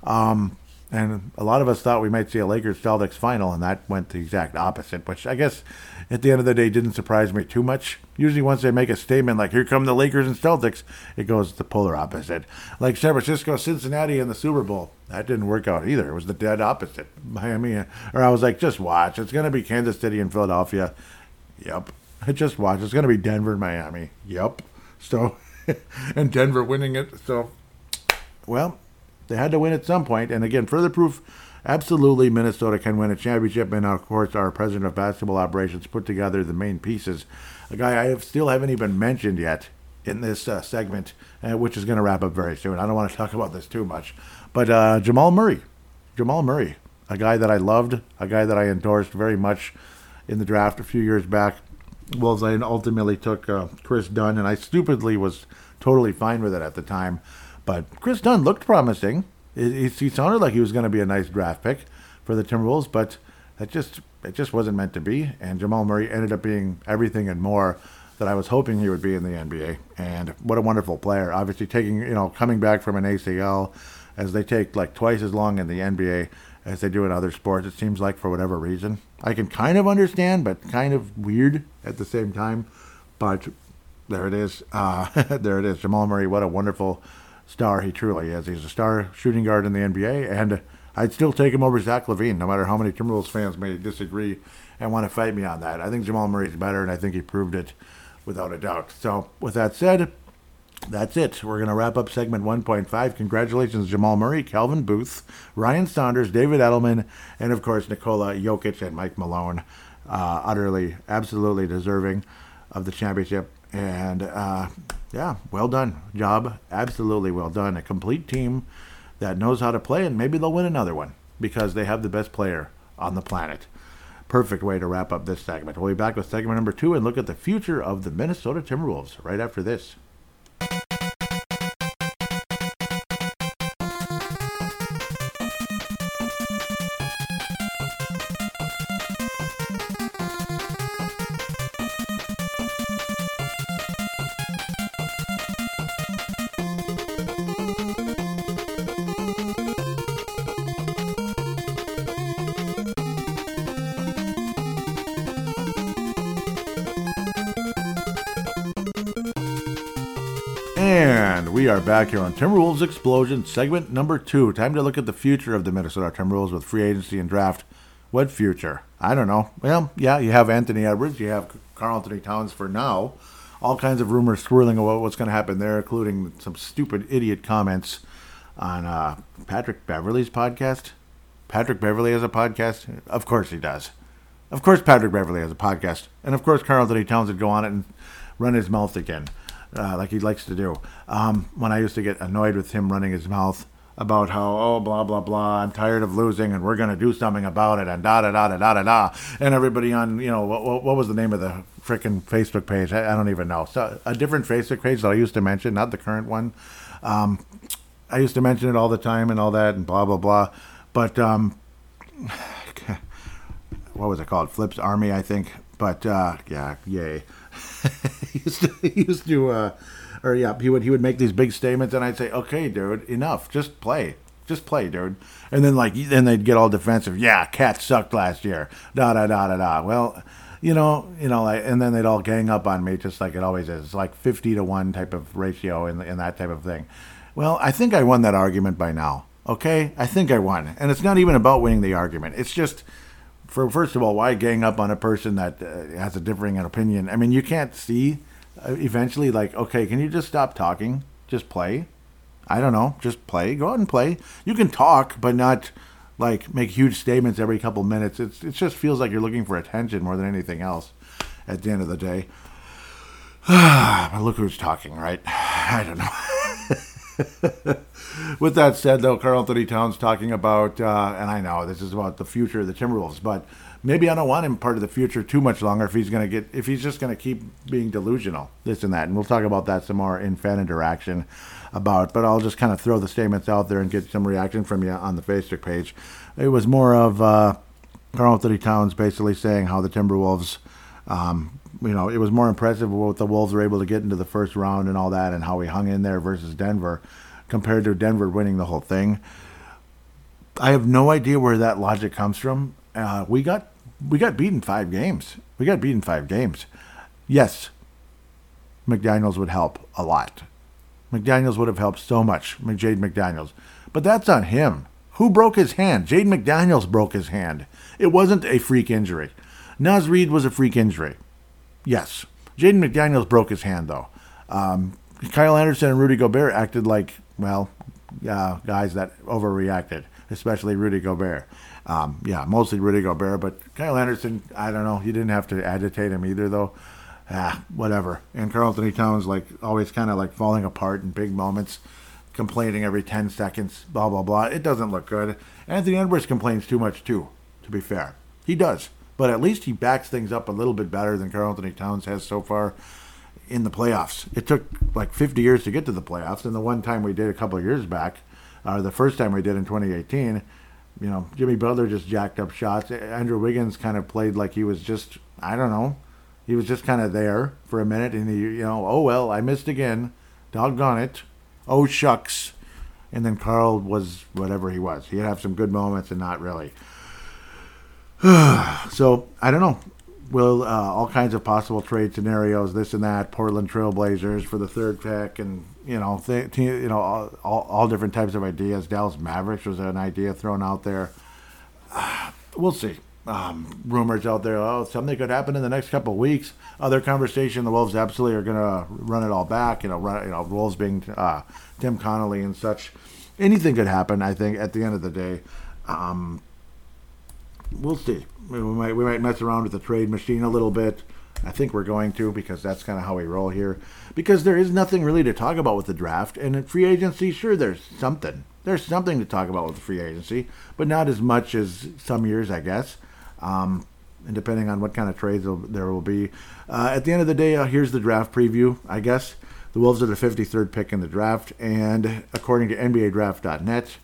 And a lot of us thought we might see a Lakers-Celtics final, and that went the exact opposite, which I guess at the end of the day didn't surprise me too much. Usually once they make a statement like, here come the Lakers and Celtics, it goes the polar opposite. Like San Francisco, Cincinnati in the Super Bowl. That didn't work out either. It was the dead opposite. Miami, or I was like, just watch. It's going to be Kansas City and Philadelphia. Yep. Just watch. It's going to be Denver and Miami. Yep. So... and Denver winning it. So, they had to win at some point. And again, further proof, absolutely Minnesota can win a championship. And of course, our president of basketball operations put together the main pieces. A guy I still haven't even mentioned yet in this segment, which is going to wrap up very soon. I don't want to talk about this too much. But Jamal Murray, a guy that I loved, a guy that I endorsed very much in the draft a few years back. Wolves ultimately took Chris Dunn, and I stupidly was totally fine with it at the time. But Chris Dunn looked promising. He sounded like he was going to be a nice draft pick for the Timberwolves, but it just wasn't meant to be. And Jamal Murray ended up being everything and more that I was hoping he would be in the NBA. And what a wonderful player. Obviously coming back from an ACL, as they take twice as long in the NBA as they do in other sports, it seems like, for whatever reason. I can kind of understand, but kind of weird at the same time. But there it is. There it is. Jamal Murray, what a wonderful star he truly is. He's a star shooting guard in the NBA, and I'd still take him over Zach LaVine, no matter how many Timberwolves fans may disagree and want to fight me on that. I think Jamal Murray's better, and I think he proved it without a doubt. So, with that said, that's it. We're going to wrap up segment 1.5. Congratulations, Jamal Murray, Calvin Booth, Ryan Saunders, David Edelman, and, of course, Nikola Jokic and Mike Malone. Utterly, absolutely deserving of the championship. And, yeah, well done. Job absolutely well done. A complete team that knows how to play, and maybe they'll win another one because they have the best player on the planet. Perfect way to wrap up this segment. We'll be back with segment number 2 and look at the future of the Minnesota Timberwolves right after this. And we are back here on Timberwolves Explosion, segment number 2. Time to look at the future of the Minnesota Timberwolves with free agency and draft. What future? I don't know. Well, yeah, you have Anthony Edwards, you have Karl-Anthony Towns for now. All kinds of rumors swirling about what's going to happen there, including some stupid idiot comments on Patrick Beverley's podcast. Patrick Beverley has a podcast? Of course he does. Of course Patrick Beverley has a podcast. And of course Karl-Anthony Towns would go on it and run his mouth again. Like he likes to do. When I used to get annoyed with him running his mouth about how, oh, blah, blah, blah, I'm tired of losing and we're going to do something about it and da-da-da-da-da-da-da. And everybody on, what was the name of the frickin' Facebook page? I don't even know. So a different Facebook page that I used to mention, not the current one. I used to mention it all the time and all that and blah, blah, blah. But, what was it called? Flip's Army, I think. But, yeah, yay. he would make these big statements, and I'd say, "Okay, dude, enough. Just play, dude." And then they'd get all defensive. Yeah, Cats sucked last year. Da da da da da. Well, and then they'd all gang up on me, just like it always is. It's like 50-1 type of ratio in that type of thing. Well, I think I won that argument by now. Okay, I think I won, and it's not even about winning the argument. It's just. First of all, why gang up on a person that has a differing opinion? I mean, you can't see eventually, like, okay, can you just stop talking? Just play? I don't know. Just play. Go out and play. You can talk, but not, like, make huge statements every couple minutes. It just feels like you're looking for attention more than anything else at the end of the day. But look who's talking, right? I don't know. With that said, though, Karl-Anthony Towns talking about, and I know this is about the future of the Timberwolves, but maybe I don't want him part of the future too much longer if he's just going to keep being delusional, this and that. And we'll talk about that some more in fan interaction but I'll just kind of throw the statements out there and get some reaction from you on the Facebook page. It was more of Karl-Anthony Towns basically saying how the Timberwolves, it was more impressive what the Wolves were able to get into the first round and all that, and how we hung in there versus Denver, compared to Denver winning the whole thing. I have no idea where that logic comes from. We got beaten 5 games. Yes, McDaniels would help a lot. McDaniels would have helped so much, Jaden McDaniels. But that's on him. Who broke his hand? Jaden McDaniels broke his hand. It wasn't a freak injury. Naz Reid was a freak injury. Yes. Jaden McDaniels broke his hand, though. Kyle Anderson and Rudy Gobert acted like, guys that overreacted, especially Rudy Gobert. Mostly Rudy Gobert, but Kyle Anderson, I don't know. You didn't have to agitate him either, though. Whatever. And Karl-Anthony Towns, like, always kind of like falling apart in big moments, complaining every 10 seconds, blah, blah, blah. It doesn't look good. Anthony Edwards complains too much, too, to be fair. He does. But at least he backs things up a little bit better than Karl-Anthony Towns has so far in the playoffs. It took like 50 years to get to the playoffs, and the one time we did a couple of years back, the first time we did in 2018, Jimmy Butler just jacked up shots. Andrew Wiggins kind of played like he was just, I don't know, he was just kind of there for a minute, and he, oh well, I missed again, doggone it, oh shucks, And then Carl was whatever he was. He'd have some good moments and not really. So, I don't know. Will all kinds of possible trade scenarios, this and that, Portland Trailblazers for the third pick, and all different types of ideas. Dallas Mavericks was an idea thrown out there. We'll see. Rumors out there. Oh, something could happen in the next couple of weeks. Other conversation. The Wolves absolutely are going to run it all back. Wolves being Tim Connolly and such. Anything could happen. I think at the end of the day. We'll see. We might mess around with the trade machine a little bit. I think we're going to, because that's kind of how we roll here. Because there is nothing really to talk about with the draft. And at free agency, sure, there's something. There's something to talk about with the free agency, but not as much as some years, I guess. And depending on what kind of trades there will be. At the end of the day, here's the draft preview, I guess. The Wolves are the 53rd pick in the draft. And according to NBADraft.net,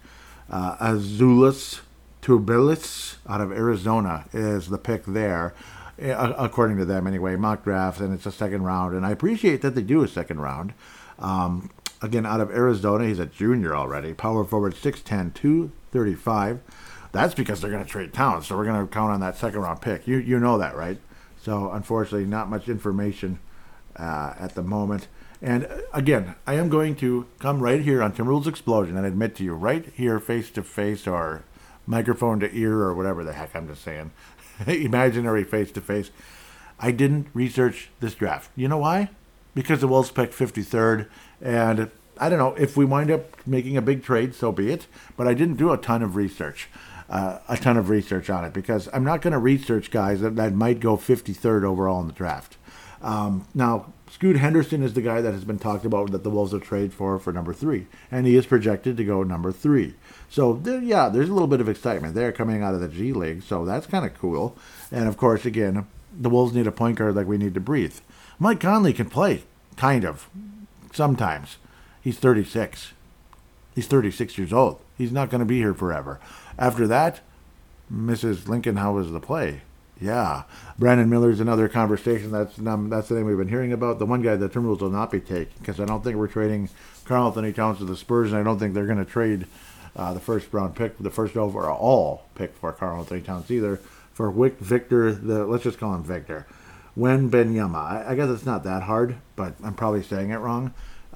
Azuolas Tubelis out of Arizona is the pick there, according to them anyway, mock drafts, and it's a second round. And I appreciate that they do a second round. Again, out of Arizona, he's a junior already. Power forward, 6'10", 235. That's because they're going to trade Towns, so we're going to count on that second round pick. You know that, right? So, unfortunately, not much information at the moment. And again, I am going to come right here on Timberwolves Explosion and admit to you right here, face to face, or microphone to ear, or whatever the heck I'm just saying, imaginary face to face. I didn't research this draft. You know why? Because the Wolves picked 53rd, and I don't know, if we wind up making a big trade, so be it, but I didn't do a ton of research on it, because I'm not going to research guys that might go 53rd overall in the draft. Now, Scoot Henderson is the guy that has been talked about that the Wolves will trade for number 3, and he is projected to go number 3. So, there's a little bit of excitement there coming out of the G League, so that's kind of cool. And, of course, again, the Wolves need a point guard like we need to breathe. Mike Conley can play, kind of, sometimes. He's 36. He's 36 years old. He's not going to be here forever. After that, Mrs. Lincoln, how was the play? Yeah. Brandon Miller's another conversation. That's the name we've been hearing about. The one guy the Timberwolves will not be taking, because I don't think we're trading Karl Anthony Towns to the Spurs, and I don't think they're going to trade the first round pick, the first overall pick for Karl Anthony Towns either, for Victor, let's just call him Victor, Wembanyama. I guess it's not that hard, but I'm probably saying it wrong.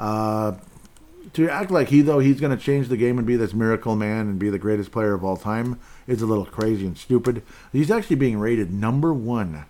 To act like he's going to change the game and be this miracle man and be the greatest player of all time is a little crazy and stupid. He's actually being rated number 1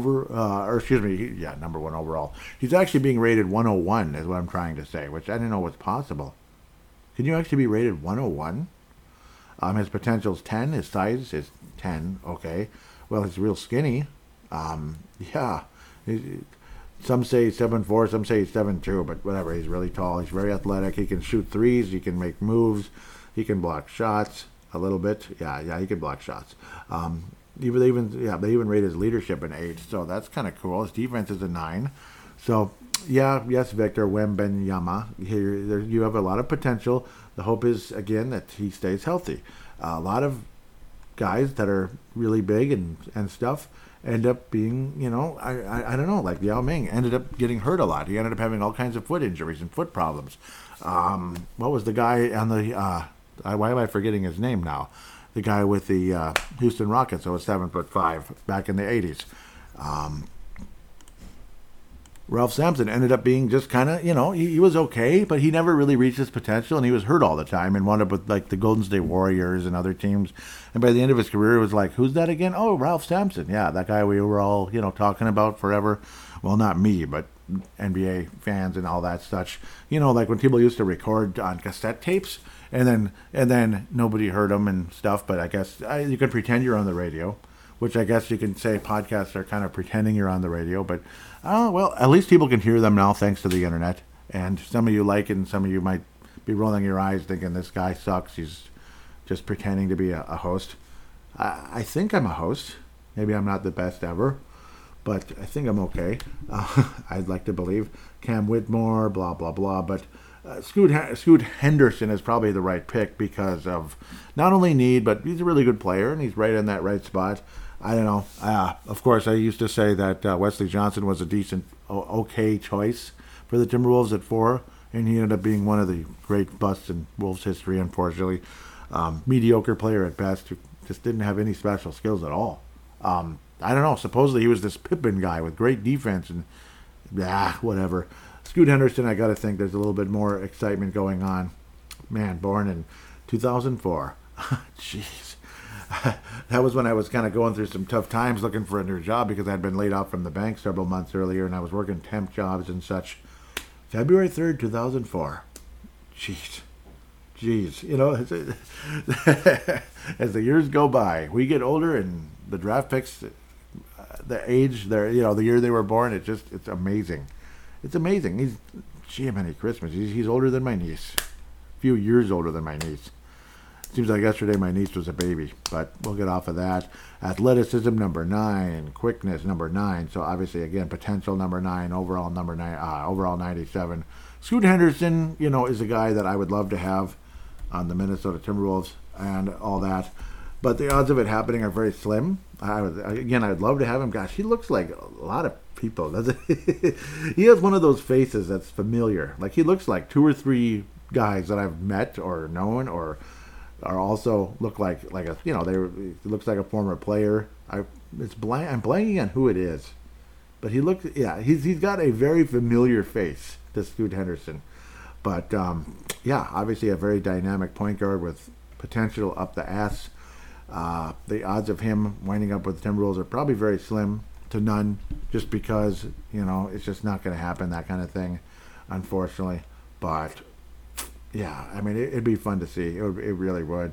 number 1 overall. He's actually being rated 101 is what I'm trying to say, which I didn't know was possible. Can you actually be rated 101? His potential is 10. His size is 10. Okay. Well, he's real skinny. Yeah. Some say he's 7'4", some say he's 7'2", but whatever. He's really tall. He's very athletic. He can shoot threes. He can make moves. He can block shots a little bit. Yeah, he can block shots. They even rate his leadership an 8, so that's kind of cool. His defense is a 9. So, yes, Victor Wembanyama. You have a lot of potential. The hope is, again, that he stays healthy. A lot of guys that are really big and stuff end up being, I don't know, like Yao Ming ended up getting hurt a lot. He ended up having all kinds of foot injuries and foot problems. What was the guy on the, why am I forgetting his name now? The guy with the Houston Rockets, who was 7'5" back in the 80s. Ralph Sampson ended up being just kind of, he was okay, but he never really reached his potential, and he was hurt all the time and wound up with, like, the Golden State Warriors and other teams. And by the end of his career, it was like, who's that again? Oh, Ralph Sampson. Yeah, that guy we were all, talking about forever. Well, not me, but NBA fans and all that such. Like when people used to record on cassette tapes, and then nobody heard them and stuff, but I guess you could pretend you're on the radio, which I guess you can say podcasts are kind of pretending you're on the radio, but well, at least people can hear them now thanks to the internet. And some of you like it, and some of you might be rolling your eyes thinking this guy sucks. He's just pretending to be a host. I think I'm a host. Maybe I'm not the best ever, but I think I'm okay. I'd like to believe. Cam Whitmore, blah, blah, blah. But Scoot Henderson is probably the right pick because of not only need, but he's a really good player, and he's right in that right spot. I don't know. Of course, I used to say that Wesley Johnson was a decent, okay choice for the Timberwolves at 4. and he ended up being one of the great busts in Wolves history, unfortunately. Mediocre player at best who just didn't have any special skills at all. I don't know. Supposedly he was this Pippin guy with great defense and whatever. Scoot Henderson, I got to think there's a little bit more excitement going on. Man, born in 2004. Jeez. That was when I was kind of going through some tough times looking for a new job because I'd been laid off from the bank several months earlier and I was working temp jobs and such. February 3rd, 2004. Jeez. You know, as the years go by, we get older and the draft picks, the age, the year they were born, it's amazing. It's amazing. Many Christmas. He's older than my niece. A few years older than my niece. Seems like yesterday my niece was a baby, but we'll get off of that. Athleticism, number 9. Quickness, number 9. So obviously, again, potential, number 9. Overall, number 9. Overall, 97. Scoot Henderson, is a guy that I would love to have on the Minnesota Timberwolves and all that. But the odds of it happening are very slim. I'd love to have him. Gosh, he looks like a lot of people, doesn't he? He has one of those faces that's familiar. Like, he looks like 2 or 3 guys that I've met or known or are also look like a he looks like a former player. I'm blanking on who it is, but he's got a very familiar face to Scoot Henderson, but obviously a very dynamic point guard with potential up the ass. The odds of him winding up with the Timberwolves are probably very slim to none, just because it's just not going to happen, that kind of thing, unfortunately. But yeah, I mean, it'd be fun to see. It really would.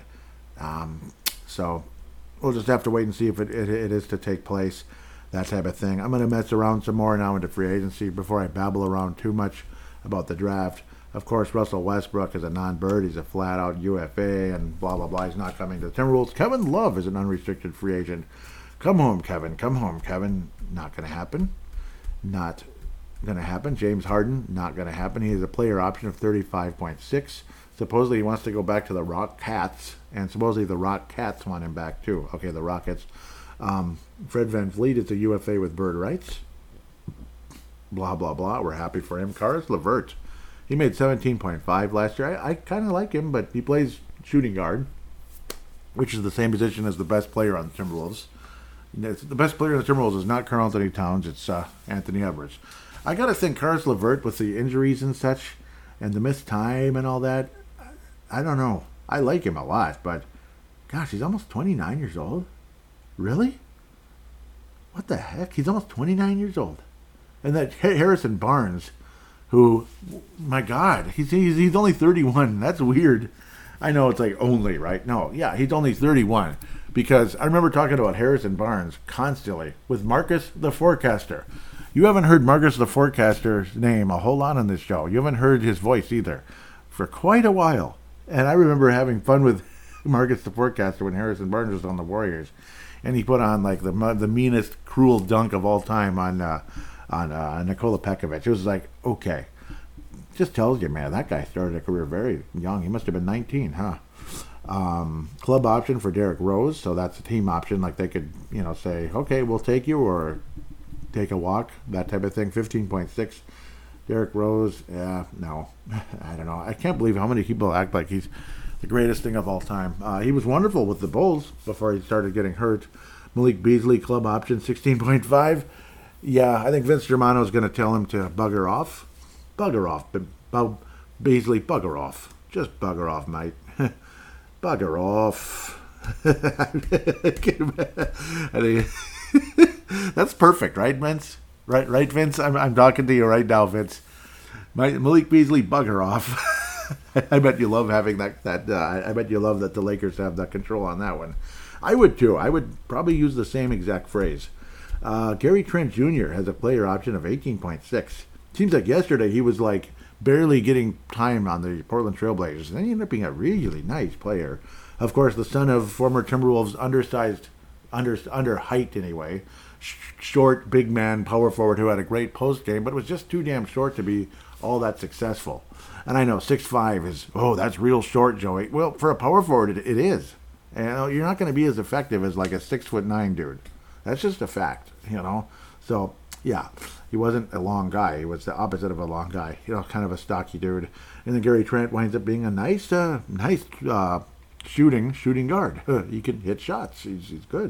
So we'll just have to wait and see if it is to take place, that type of thing. I'm going to mess around some more now into free agency before I babble around too much about the draft. Of course, Russell Westbrook is a non-bird. He's a flat-out UFA and blah, blah, blah. He's not coming to the Timberwolves. Kevin Love is an unrestricted free agent. Come home, Kevin. Come home, Kevin. Not going to happen. Not going to happen. James Harden, not going to happen. He has a player option of 35.6. Supposedly he wants to go back to the Rock Cats, and supposedly the Rock Cats want him back too. Okay, the Rockets. Fred VanVleet is a UFA with bird rights. Blah, blah, blah. We're happy for him. Karis LeVert. He made 17.5 last year. I kind of like him, but he plays shooting guard, which is the same position as the best player on the Timberwolves. The best player on the Timberwolves is not Karl Anthony Towns. It's Anthony Edwards. I got to think Karis LeVert, with the injuries and such and the missed time and all that, I don't know. I like him a lot, but gosh, he's almost 29 years old. Really? What the heck? He's almost 29 years old. And that Harrison Barnes, who, my God, he's only 31. That's weird. I know it's like only, right? No, yeah, he's only 31. Because I remember talking about Harrison Barnes constantly with Marcus the Forecaster. You haven't heard Marcus the Forecaster's name a whole lot on this show. You haven't heard his voice either for quite a while. And I remember having fun with Marcus the Forecaster when Harrison Barnes was on the Warriors. And he put on like the meanest, cruel dunk of all time on Nikola Pekovic. It was like, okay. Just tells you, man, that guy started a career very young. He must have been 19, huh? Club option for Derrick Rose, so that's a team option. Like they could, say, okay, we'll take you or take a walk, that type of thing. 15.6. Derrick Rose, no. I don't know. I can't believe how many people act like he's the greatest thing of all time. He was wonderful with the Bulls before he started getting hurt. Malik Beasley, club option, 16.5. Yeah, I think Vince Germano is going to tell him to bugger off. Bugger off. Beasley, bugger off. Just bugger off, mate. Bugger off. That's perfect, right, Vince? Right, Vince? I'm talking to you right now, Vince. Malik Beasley, bugger off. I bet you love having that. I bet you love that the Lakers have that control on that one. I would too. I would probably use the same exact phrase. Gary Trent Jr. has a player option of 18.6. Seems like yesterday he was like barely getting time on the Portland Trailblazers, and then he ended up being a really nice player. Of course, the son of former Timberwolves under height anyway, short, big man, power forward who had a great post game, but was just too damn short to be all that successful. And I know 6'5" is, that's real short, Joey. Well, for a power forward, it is. And you're not going to be as effective as like a 6'9" dude. That's just a fact, So, Yeah, he wasn't a long guy. He was the opposite of a long guy. Kind of a stocky dude. And then Gary Trent winds up being a nice shooting guard. He can hit shots. He's good.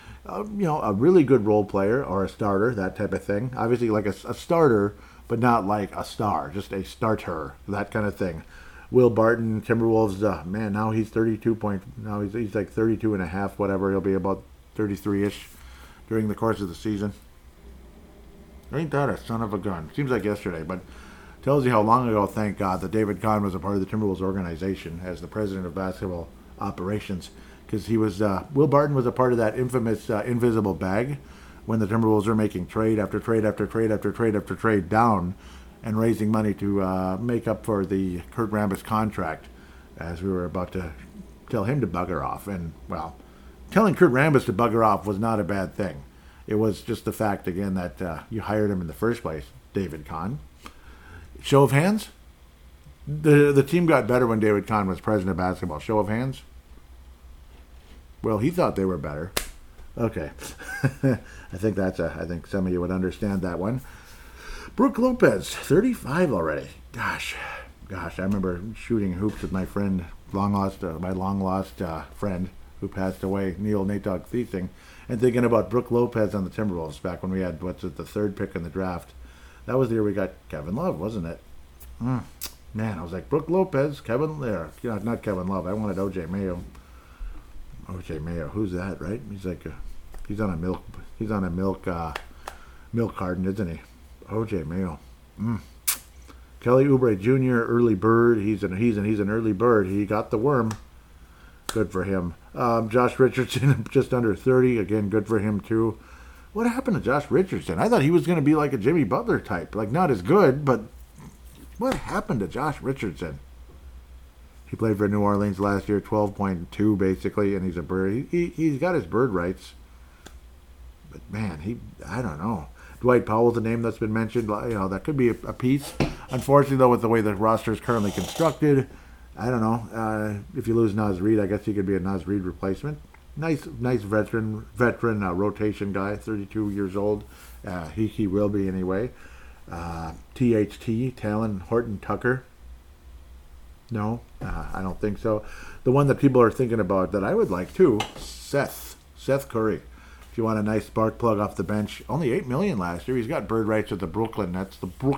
A really good role player or a starter, that type of thing. Obviously, like a starter, but not like a star, just a starter, that kind of thing. Will Barton, Timberwolves, now he's 32 point. Now he's like 32 and a half, whatever. He'll be about 33-ish during the course of the season. Ain't that a son of a gun? Seems like yesterday, but tells you how long ago, thank God, that David Kahn was a part of the Timberwolves organization as the president of basketball operations. Because Will Barton was a part of that infamous invisible bag when the Timberwolves were making trade after trade after trade after trade after trade down and raising money to make up for the Kurt Rambis contract, as we were about to tell him to bugger off. And, well, telling Kurt Rambis to bugger off was not a bad thing. It was just the fact, again, that you hired him in the first place, David Kahn. Show of hands? The team got better when David Kahn was president of basketball. Show of hands? Well, he thought they were better. Okay. I think some of you would understand that one. Brook Lopez, 35 already. Gosh, I remember shooting hoops with my friend, my long lost friend who passed away, Neil Nate Dogg Thiesing, and thinking about Brook Lopez on the Timberwolves back when we had, the third pick in the draft. That was the year we got Kevin Love, wasn't it? Man, I was like, Brook Lopez, not Kevin Love. I wanted O.J. Mayo. O.J. Mayo, who's that, right? He's like, he's on a milk carton, isn't he? O.J. Mayo. Kelly Oubre Jr., early bird. He's an early bird. He got the worm. Good for him. Josh Richardson, just under 30. Again, good for him, too. What happened to Josh Richardson? I thought he was going to be like a Jimmy Butler type. Like, not as good, but what happened to Josh Richardson? He played for New Orleans last year, 12.2 basically, and he's a bird. He's got his bird rights. But, man, I don't know. Dwight Powell's a name that's been mentioned. That could be a piece. Unfortunately, though, with the way the roster is currently constructed, I don't know. If you lose Naz Reid, I guess he could be a Naz Reid replacement. Nice veteran rotation guy, 32 years old. He will be anyway. THT, Talon Horton Tucker. No, I don't think so. The one that people are thinking about that I would like too, Seth Curry. If you want a nice spark plug off the bench, only $8 million last year. He's got bird rights with the Brooklyn Nets.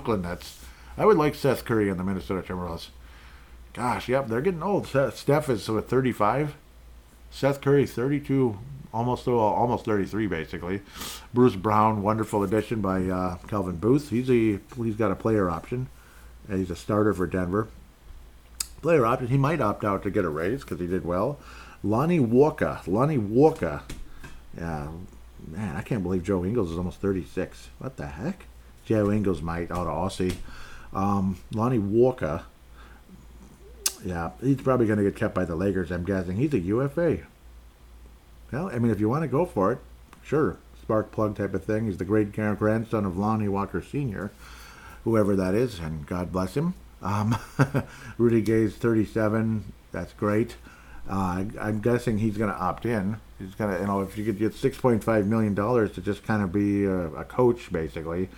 I would like Seth Curry in the Minnesota Timberwolves. Gosh, yep, they're getting old. Steph is 35. Seth Curry, 32, almost 33, basically. Bruce Brown, wonderful addition by Calvin Booth. He's got a player option. He's a starter for Denver. Player option. He might opt out to get a raise because he did well. Lonnie Walker. Yeah, man, I can't believe Joe Ingles is almost 36. What the heck? Joe Ingles might out of Aussie. Lonnie Walker. Yeah, he's probably going to get kept by the Lakers, I'm guessing. He's a UFA. Well, I mean, if you want to go for it, sure. Spark plug type of thing. He's the great grandson of Lonnie Walker Sr., whoever that is, and God bless him. Rudy Gay's 37. That's great. I'm guessing he's going to opt in. He's going to, if you could get $6.5 million to just kind of be a coach, basically,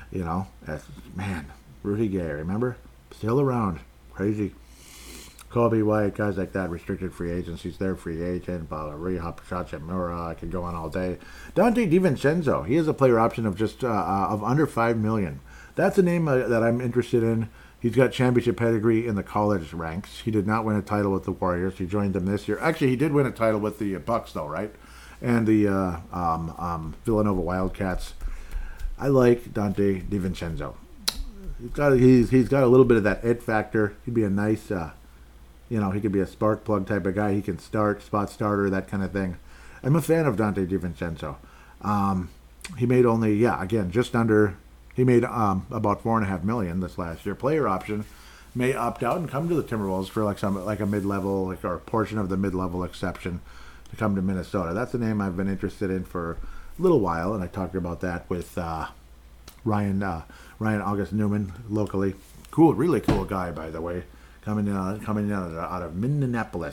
man, Rudy Gay, remember? Still around. Crazy. Kobe White, guys like that, restricted free agents. He's their free agent. Rehab Hachimura, I could go on all day. Dante DiVincenzo, he has a player option of just of under $5 million. That's a name that I'm interested in. He's got championship pedigree in the college ranks. He did not win a title with the Warriors. He joined them this year. Actually, he did win a title with the Bucks, though, right? And the Villanova Wildcats. I like Dante DiVincenzo. He's got a little bit of that it factor. He'd be a nice, he could be a spark plug type of guy. He can spot starter, that kind of thing. I'm a fan of Dante DiVincenzo. He made only, just under. He made about $4.5 million this last year. Player option, may opt out and come to the Timberwolves for like a mid-level, or a portion of the mid-level exception to come to Minnesota. That's a name I've been interested in for a little while, and I talked about that with Ryan August Newman locally. Cool, really cool guy, by the way. Coming in out of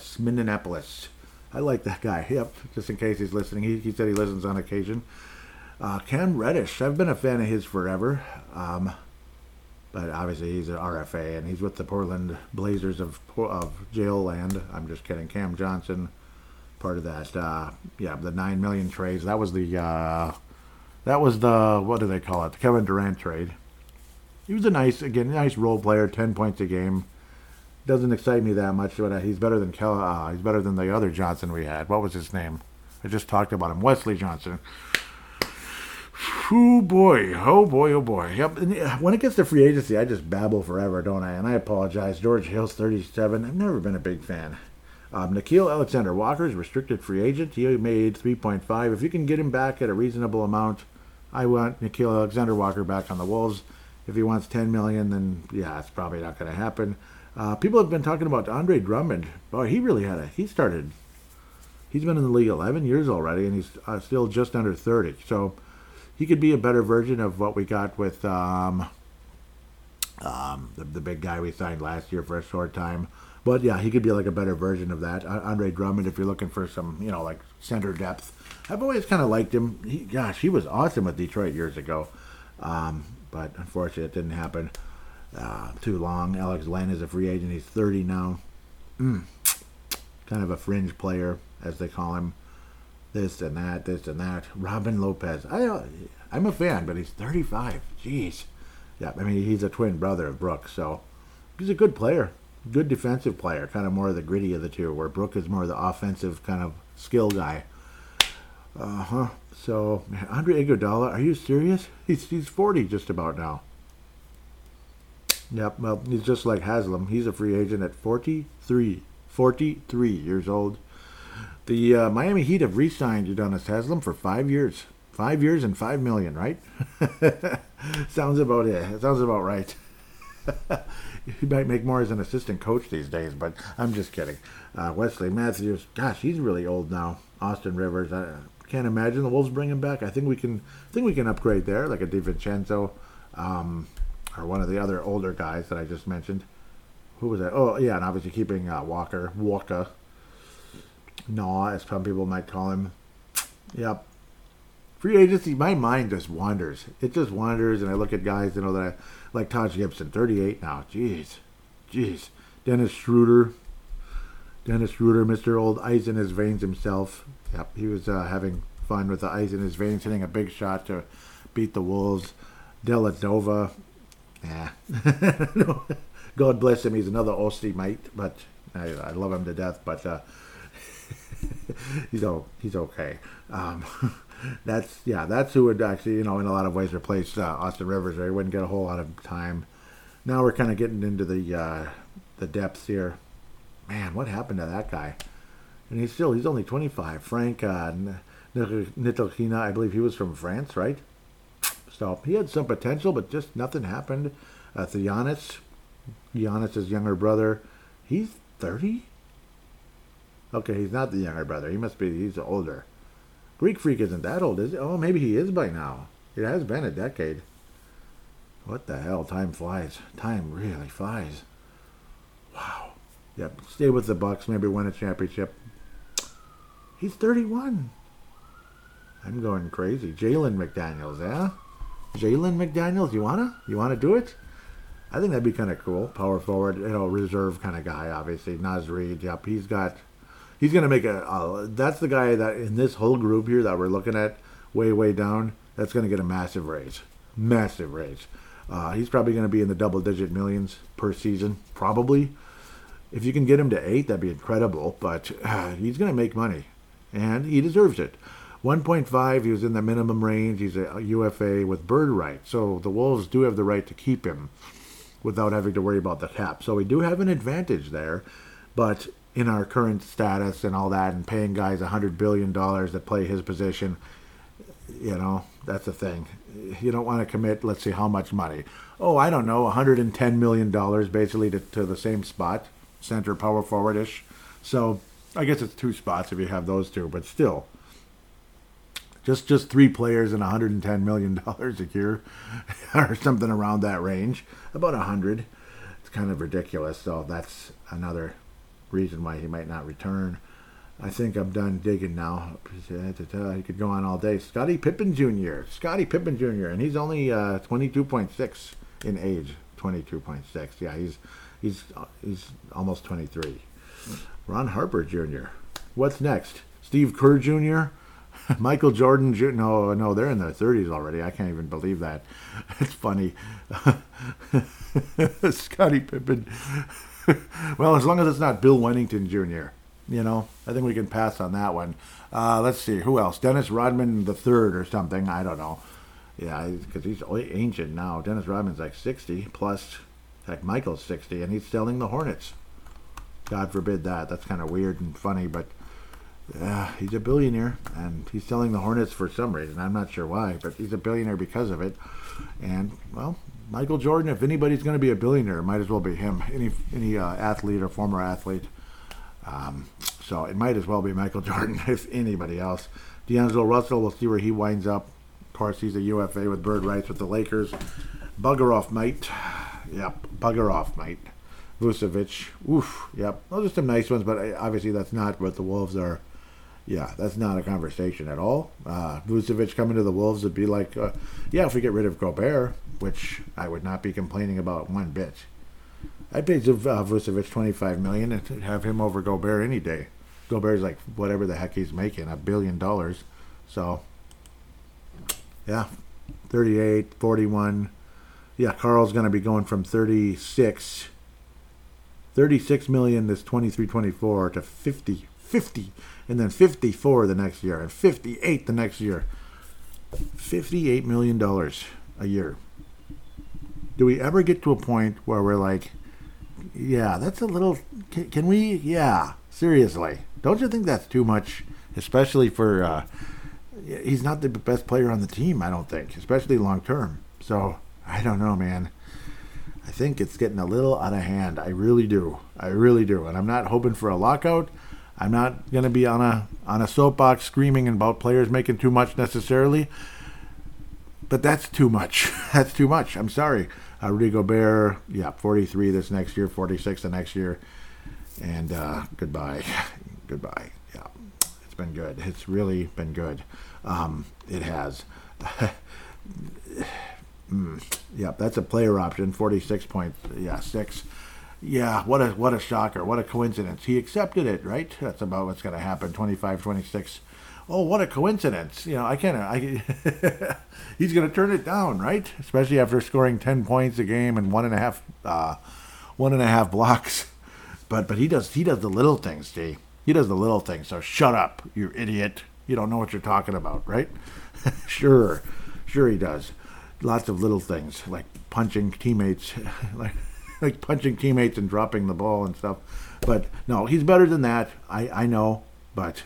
Minneapolis. I like that guy. Yep, just in case he's listening. He said he listens on occasion. Cam Reddish, I've been a fan of his forever. But obviously he's an RFA, and he's with the Portland Blazers of jail land. I'm just kidding. Cam Johnson, part of that. The $9 million trades. That was the what do they call it? The Kevin Durant trade. He was a nice role player, 10 points a game. Doesn't excite me that much, but he's better than he's better than the other Johnson we had. What was his name? I just talked about him, Wesley Johnson. Oh boy, oh boy, oh boy. Yep. And when it gets to free agency, I just babble forever, don't I? And I apologize. George Hill's 37. I've never been a big fan. Nickeil Alexander-Walker's restricted free agent. He made 3.5. If you can get him back at a reasonable amount, I want Nickeil Alexander-Walker back on the Wolves. If he wants $10 million, then yeah, it's probably not going to happen. People have been talking about Andre Drummond. Boy, he really he's been in the league 11 years already, and he's still just under 30. So he could be a better version of what we got with the big guy we signed last year for a short time. But yeah, he could be like a better version of that. Andre Drummond, if you're looking for some, like center depth. I've always kind of liked him. He was awesome with Detroit years ago. But unfortunately, it didn't happen too long. Alex Len is a free agent. He's 30 now. Kind of a fringe player, as they call him. This and that. Robin Lopez. I'm a fan, but he's 35. Jeez. Yeah, I mean, he's a twin brother of Brooks, so he's a good player. Good defensive player. Kind of more of the gritty of the two, where Brooks is more the offensive kind of skill guy. So, Andre Iguodala, are you serious? He's 40 just about now. Yep, well, he's just like Haslam. He's a free agent at 43. 43 years old. The Miami Heat have re-signed Udonis Haslam for 5 years. 5 years and $5 million, right? Sounds about it. Sounds about right. He might make more as an assistant coach these days, but I'm just kidding. Wesley Matthews, gosh, he's really old now. Austin Rivers, I can't imagine the Wolves bring him back. I think we can upgrade there, like a DiVincenzo, or one of the other older guys that I just mentioned. Who was that? Oh, yeah, and obviously keeping Walker, Naw, as some people might call him. Yep. Free agency, my mind just wanders. It just wanders, and I look at guys, that I like Taj Gibson, 38 now. Jeez. Dennis Schroeder, Mr. Old Ice in his veins himself. Yep, he was having fun with the ice in his veins, hitting a big shot to beat the Wolves. Dellavedova, God bless him, he's another Aussie mate, but I love him to death, but he's okay. That's who would actually, in a lot of ways replace Austin Rivers, or he wouldn't get a whole lot of time. Now we're kind of getting into the depths here. Man, what happened to that guy? And he's only 25. Frank Ntilikina, I believe he was from France, right? So he had some potential, but just nothing happened. Giannis's younger brother, he's 30? Okay, he's not the younger brother. He's older. Greek Freak isn't that old, is it? Oh, maybe he is by now. It has been a decade. What the hell? Time flies. Time really flies. Wow. Yep. Stay with the Bucks. Maybe win a championship. He's 31. I'm going crazy. Jalen McDaniels, yeah? Jalen McDaniels, you wanna do it? I think that'd be kind of cool. Power forward, reserve kind of guy. Obviously, Naz Reid. Yep. He's gonna make that's the guy that in this whole group here that we're looking at, way down. That's gonna get a massive raise. Massive raise. He's probably gonna be in the double-digit millions per season, probably. If you can get him to 8, that'd be incredible. But he's gonna make money, and he deserves it. 1.5, he was in the minimum range. He's a UFA with bird rights, so the Wolves do have the right to keep him without having to worry about the cap. So we do have an advantage there, but in our current status and all that, and paying guys $100 billion that play his position, that's the thing. You don't want to commit, let's see, how much money? Oh, I don't know, $110 million basically to the same spot, center, power forward-ish. So I guess it's 2 spots if you have those 2, but still. Just 3 players and $110 million a year, or something around that range, about 100. It's kind of ridiculous. So that's another reason why he might not return. I think I'm done digging now. He could go on all day. Scottie Pippen Jr. Scottie Pippen Jr. And he's only 22.6 in age. 22.6. Yeah, he's almost 23. Ron Harper Jr. What's next? Steve Kerr Jr. Michael Jordan Jr. No, they're in their 30s already. I can't even believe that. It's funny. Scottie Pippen. Well, as long as it's not Bill Wennington Jr. I think we can pass on that one. Let's see, who else? Dennis Rodman III or something. I don't know. Yeah, because he's ancient now. Dennis Rodman's like 60 plus. Heck, Michael's 60, and he's selling the Hornets. God forbid that. That's kind of weird and funny, but he's a billionaire, and he's selling the Hornets for some reason. I'm not sure why, but he's a billionaire because of it. And, well, Michael Jordan, if anybody's going to be a billionaire, it might as well be him. Any athlete or former athlete. So it might as well be Michael Jordan, if anybody else. D'Angelo Russell, we'll see where he winds up. Of course, he's a UFA with bird rights with the Lakers. Bugger off, mate. Yep, bugger off, mate. Vucevic, oof, yep. Those are some nice ones, but obviously that's not what the Wolves are. Yeah, that's not a conversation at all. Vucevic coming to the Wolves would be like, if we get rid of Gobert, which I would not be complaining about one bit. I'd pay Vucevic $25 million and have him over Gobert any day. Gobert's like whatever the heck he's making, $1 billion. So, yeah, 38, 41. Yeah, Carl's going to be going from 36 million this 23-24 to 50, and then 54 the next year, and 58 the next year. $58 million a year. Do we ever get to a point where we're like, yeah, that's a little, can we, yeah, seriously. Don't you think that's too much, especially for, he's not the best player on the team, I don't think, especially long term. So, I don't know, man. I think it's getting a little out of hand. I really do. And I'm not hoping for a lockout. I'm not going to be on a soapbox screaming about players making too much necessarily. But that's too much. That's too much. I'm sorry. Rudy Gobert, 43 this next year, 46 the next year. And goodbye. Goodbye. Yeah, it's been good. It's really been good. It has. That's a player option, 46.6. Yeah, what a shocker. What a coincidence. He accepted it, right? That's about what's going to happen, 25, 26. Oh, what a coincidence. He's going to turn it down, right? Especially after scoring 10 points a game and one and a half blocks. But he does the little things, Steve. He does the little things. So shut up, you idiot. You don't know what you're talking about, right? Sure he does. Lots of little things, like punching teammates, like punching teammates and dropping the ball and stuff. But no, he's better than that. I know, but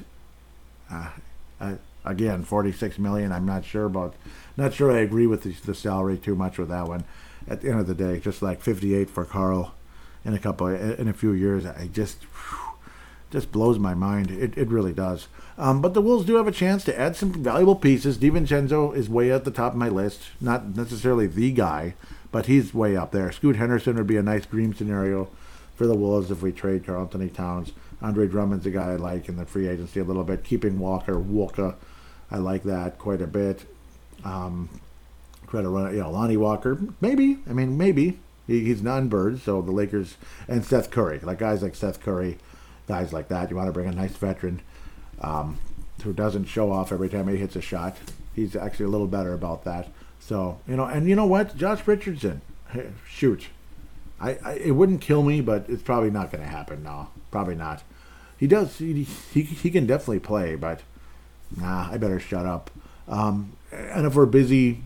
again, 46 million. I'm not sure I agree with the salary too much with that one. At the end of the day, just like 58 for Carl in a few years, I just blows my mind. It really does. But the Wolves do have a chance to add some valuable pieces. DiVincenzo is way at the top of my list. Not necessarily the guy, but he's way up there. Scoot Henderson would be a nice dream scenario for the Wolves if we trade Karl-Anthony Towns. Andre Drummond's a guy I like in the free agency a little bit. Keeping Walker, I like that quite a bit. Try to run, Lonnie Walker, maybe. Maybe. He's non-bird, so the Lakers, and Seth Curry. Like guys like Seth Curry, guys like that. You want to bring a nice veteran who doesn't show off every time he hits a shot. He's actually a little better about that. So, and you know what? Josh Richardson, shoot. It wouldn't kill me, but it's probably not going to happen. No, probably not. He can definitely play, but I better shut up. And if we're busy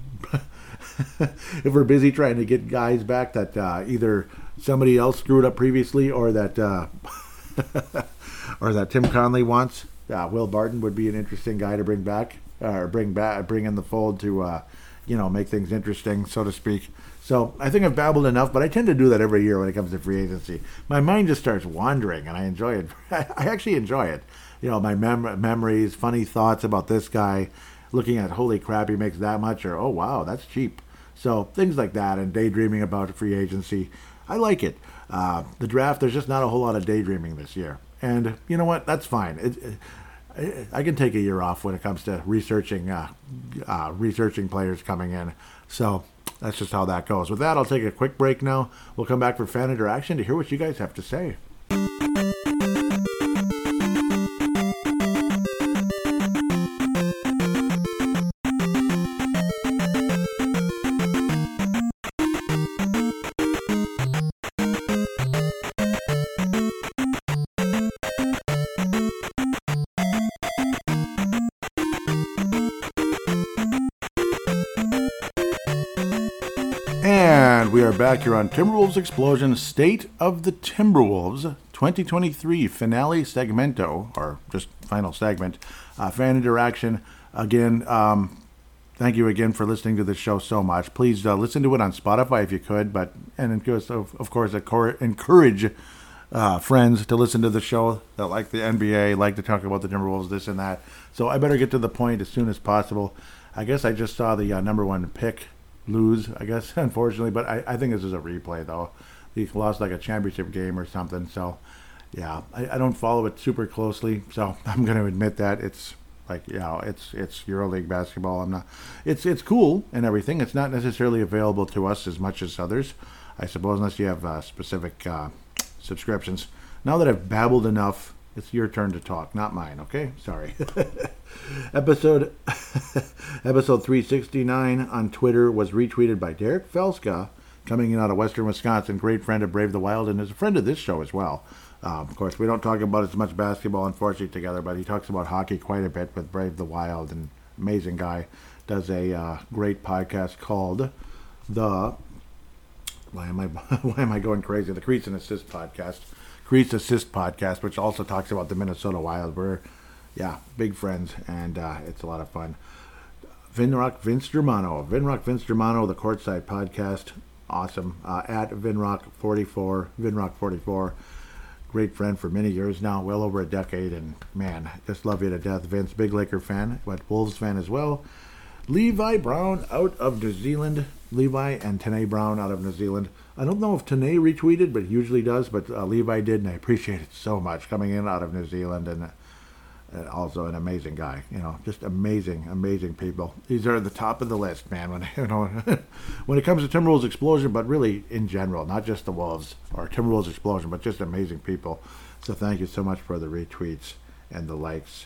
trying to get guys back that either somebody else screwed up previously or that or that Tim Conley wants, Will Barton would be an interesting guy to bring back or bring in the fold to make things interesting, so to speak. So I think I've babbled enough, but I tend to do that every year when it comes to free agency. My mind just starts wandering, and I enjoy it. I actually enjoy it. My memories, funny thoughts about this guy, looking at, holy crap, he makes that much, or, oh, wow, that's cheap. So things like that, and daydreaming about free agency. I like it. The draft, there's just not a whole lot of daydreaming this year. And you know what? That's fine. I can take a year off when it comes to researching players coming in. So that's just how that goes. With that, I'll take a quick break now. We'll come back for fan interaction to hear what you guys have to say. And we are back here on Timberwolves Explosion State of the Timberwolves 2023 finale segmento, or just final segment, fan interaction. Again, thank you again for listening to the show so much. Please listen to it on Spotify if you could, and of course, encourage friends to listen to the show that like the NBA, like to talk about the Timberwolves, this and that. So I better get to the point as soon as possible. I guess I just saw the number one pick lose, I guess, unfortunately, but I think this is a replay, though. He lost like a championship game or something, so yeah, I don't follow it super closely, so I'm going to admit that. It's like, it's EuroLeague basketball. It's cool and everything. It's not necessarily available to us as much as others, I suppose, unless you have specific subscriptions. Now that I've babbled enough, it's your turn to talk, not mine, okay? Sorry. Episode 369 on Twitter was retweeted by Derek Felska, coming in out of Western Wisconsin, great friend of Brave the Wild, and is a friend of this show as well. Of course, we don't talk about as much basketball, unfortunately, together, but he talks about hockey quite a bit with Brave the Wild, and amazing guy. Does a great podcast called the... Why am I going crazy? The Crease and Assist podcast, which also talks about the Minnesota Wild. We're, big friends, and it's a lot of fun. Vinrock Vince Germano, the Courtside podcast, awesome. At Vinrock44, great friend for many years now, well over a decade, and man, just love you to death, Vince. Big Laker fan, but Wolves fan as well. Levi Brown out of New Zealand. Levi and Tanae Brown out of New Zealand. I don't know if Tanae retweeted, but he usually does. But Levi did, and I appreciate it so much, coming in out of New Zealand, and also an amazing guy. Just amazing people. These are at the top of the list, man. When when it comes to Timberwolves Explosion, but really in general, not just the Wolves or Timberwolves Explosion, but just amazing people. So thank you so much for the retweets and the likes.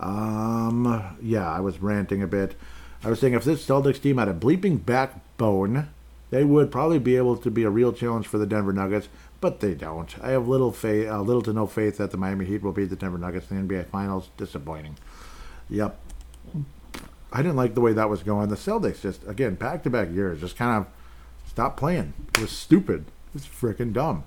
I was ranting a bit. I was saying if this Celtics team had a bleeping backbone, they would probably be able to be a real challenge for the Denver Nuggets, but they don't. I have little to no faith that the Miami Heat will beat the Denver Nuggets in the NBA Finals. Disappointing. Yep. I didn't like the way that was going. The Celtics just, again, back-to-back years, just kind of stopped playing. It was stupid. It was freaking dumb.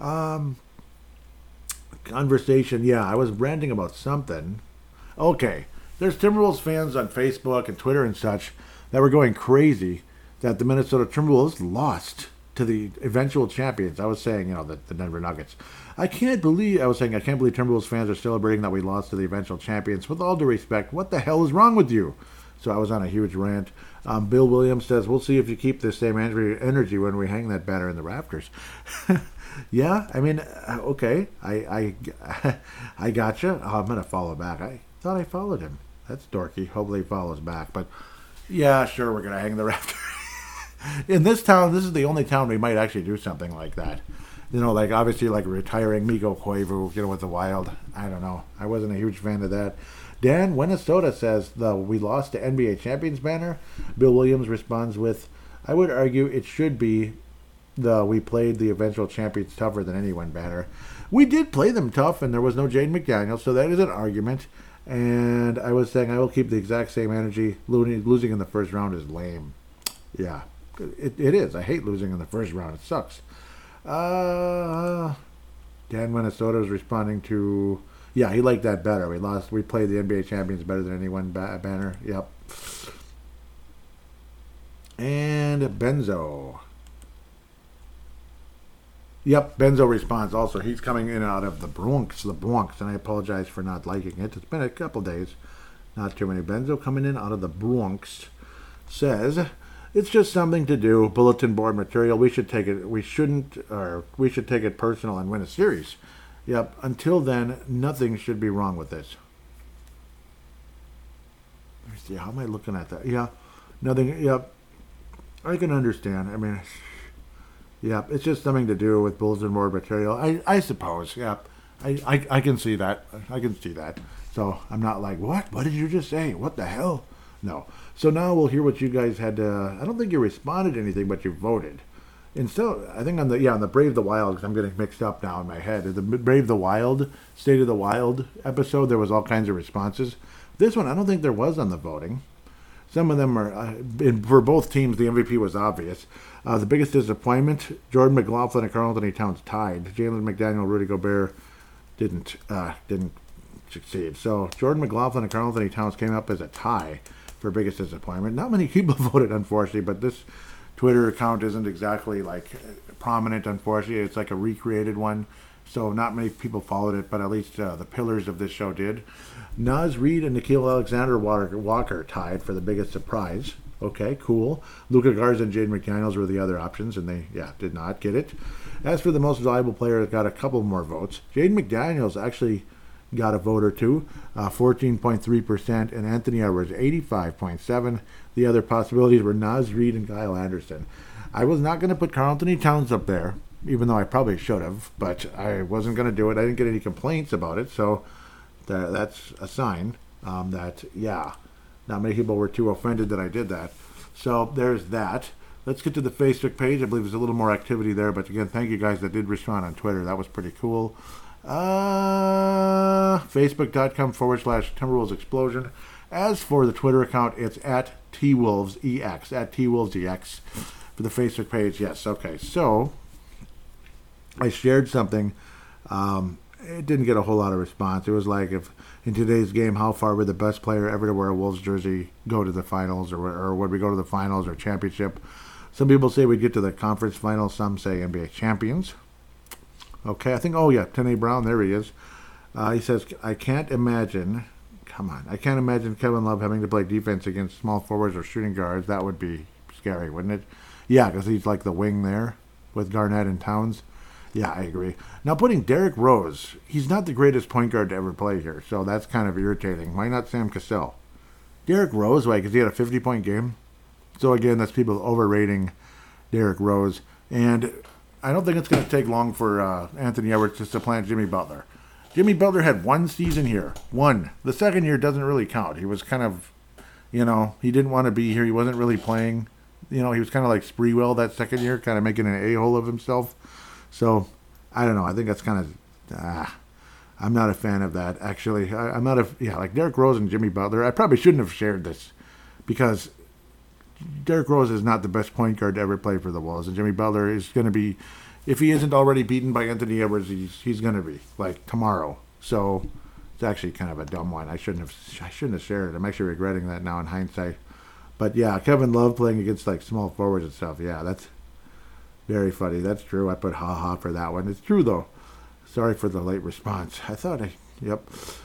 Conversation, I was ranting about something. Okay. There's Timberwolves fans on Facebook and Twitter and such that were going crazy that the Minnesota Timberwolves lost to the eventual champions. I was saying, the Denver Nuggets. I can't believe Timberwolves fans are celebrating that we lost to the eventual champions. With all due respect, what the hell is wrong with you? So I was on a huge rant. Bill Williams says, we'll see if you keep the same energy when we hang that banner in the rafters. Yeah, I mean, okay. I gotcha. I'm going to follow back. I thought I followed him. That's dorky. Hopefully he follows back. But yeah, sure, we're going to hang the rafter. In this town, this is the only town we might actually do something like that. Obviously retiring Miko Koivu, with the Wild. I don't know. I wasn't a huge fan of that. Dan Minnesota says we lost to NBA Champions banner. Bill Williams responds with, I would argue it should be we played the eventual champions tougher than anyone banner. We did play them tough, and there was no Jaden McDaniels, so that is an argument. And I was saying I will keep the exact same energy. Losing in the first round is lame. Yeah, it is. I hate losing in the first round. It sucks. Dan Minnesota is responding to, he liked that better. We played the NBA champions better than anyone banner. Yep. And Benzo. Yep, Benzo responds also. He's coming in out of the Bronx, and I apologize for not liking it. It's been a couple days. Not too many. Benzo coming in out of the Bronx says, it's just something to do, bulletin board material. We should take it personal and win a series. Yep. Until then, nothing should be wrong with this. Let me see. How am I looking at that? Yeah. Nothing. Yep. I can understand. I mean, yep. It's just something to do with bulletin board material. I suppose. Yep. I can see that. I can see that. So I'm not like, what? What did you just say? What the hell? No. So now we'll hear what you guys had to. I don't think you responded to anything, but you voted. And so I think on the Brave the Wild, because I'm getting mixed up now in my head. The Brave the Wild, State of the Wild episode, there was all kinds of responses. This one, I don't think there was on the voting. Some of them are, for both teams, the MVP was obvious. The biggest disappointment, Jordan McLaughlin and Karl Anthony Towns tied. Jalen McDaniel, Rudy Gobert didn't succeed. So Jordan McLaughlin and Karl Anthony Towns came up as a tie for biggest disappointment. Not many people voted, unfortunately, but this Twitter account isn't exactly like prominent, unfortunately. It's like a recreated one, so not many people followed it, but at least the pillars of this show did. Naz Reid and Nickeil Alexander-Walker tied for the biggest surprise. Okay, cool. Luka Garza and Jaden McDaniels were the other options, and they, did not get it. As for the most valuable player, it got a couple more votes. Jaden McDaniels actually got a vote or two, 14.3%, and Anthony Edwards, 85.7%. The other possibilities were Naz Reid and Kyle Anderson. I was not going to put Karl Anthony Towns up there, even though I probably should have, but I wasn't going to do it. I didn't get any complaints about it, so that's a sign that, not many people were too offended that I did that. So there's that. Let's get to the Facebook page. I believe there's a little more activity there, but again, thank you guys that did respond on Twitter. That was pretty cool. Facebook.com/Timberwolves Explosion. As for the Twitter account, it's at TWolvesEX, at TWolvesEX for the Facebook page. Yes, okay. So I shared something. It didn't get a whole lot of response. It was like, if in today's game, how far would the best player ever to wear a Wolves jersey go to the finals, or would we go to the finals or championship? Some people say we'd get to the conference finals. Some say NBA champions. Okay, I think, Tene Brown, there he is. He says, I can't imagine Kevin Love having to play defense against small forwards or shooting guards. That would be scary, wouldn't it? Yeah, because he's like the wing there with Garnett and Towns. Yeah, I agree. Now, putting Derrick Rose, he's not the greatest point guard to ever play here, so that's kind of irritating. Why not Sam Cassell? Derrick Rose, why? Because he had a 50-point game? So, again, that's people overrating Derrick Rose. And I don't think it's going to take long for Anthony Edwards to supplant Jimmy Butler. Jimmy Butler had one season here. One. The second year doesn't really count. He was kind of, he didn't want to be here. He wasn't really playing. He was kind of like Sprewell that second year, kind of making an a-hole of himself. So, I don't know. I think that's kind of, I'm not a fan of that, actually. I'm not like Derrick Rose and Jimmy Butler. I probably shouldn't have shared this because Derrick Rose is not the best point guard to ever play for the Wolves, and Jimmy Butler is going to be, if he isn't already beaten by Anthony Edwards, he's going to be, like, tomorrow. So it's actually kind of a dumb one. I shouldn't have shared it. I'm actually regretting that now in hindsight. But yeah, Kevin Love playing against like small forwards and stuff. Yeah, that's very funny. That's true. I put ha for that one. It's true though. Sorry for the late response. Yep.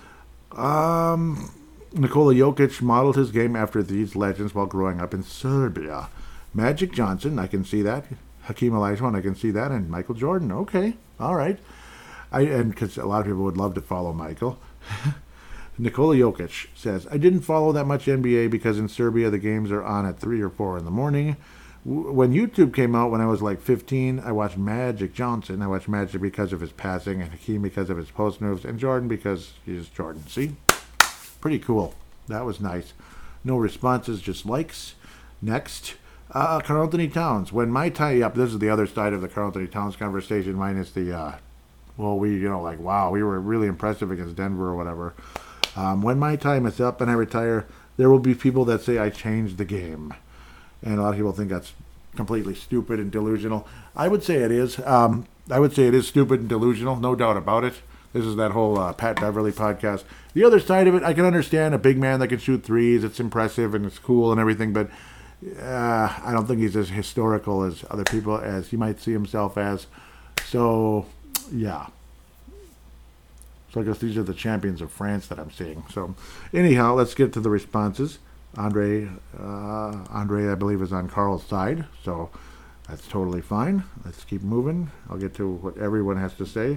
Nikola Jokic modeled his game after these legends while growing up in Serbia. Magic Johnson, I can see that. Hakeem Olajuwon, I can see that. And Michael Jordan, okay, all right. And because a lot of people would love to follow Michael. Nikola Jokic says, I didn't follow that much NBA because in Serbia the games are on at 3 or 4 in the morning. When YouTube came out when I was like 15, I watched Magic Johnson. I watched Magic because of his passing, and Hakeem because of his post moves, and Jordan because he's Jordan. See? Pretty cool. That was nice. No responses, just likes. Next. Karl Anthony Towns. When my time, this is the other side of the Karl Anthony Towns conversation, minus the, we were really impressive against Denver or whatever. When my time is up and I retire, there will be people that say I changed the game. And a lot of people think that's completely stupid and delusional. I would say it is. I would say it is stupid and delusional, no doubt about it. This is that whole Pat Beverly podcast. The other side of it, I can understand a big man that can shoot threes. It's impressive and it's cool and everything, but I don't think he's as historical as other people, as he might see himself as. So, yeah. So I guess these are the champions of France that I'm seeing. So, anyhow, let's get to the responses. Andre, I believe, is on Carl's side, so that's totally fine. Let's keep moving. I'll get to what everyone has to say.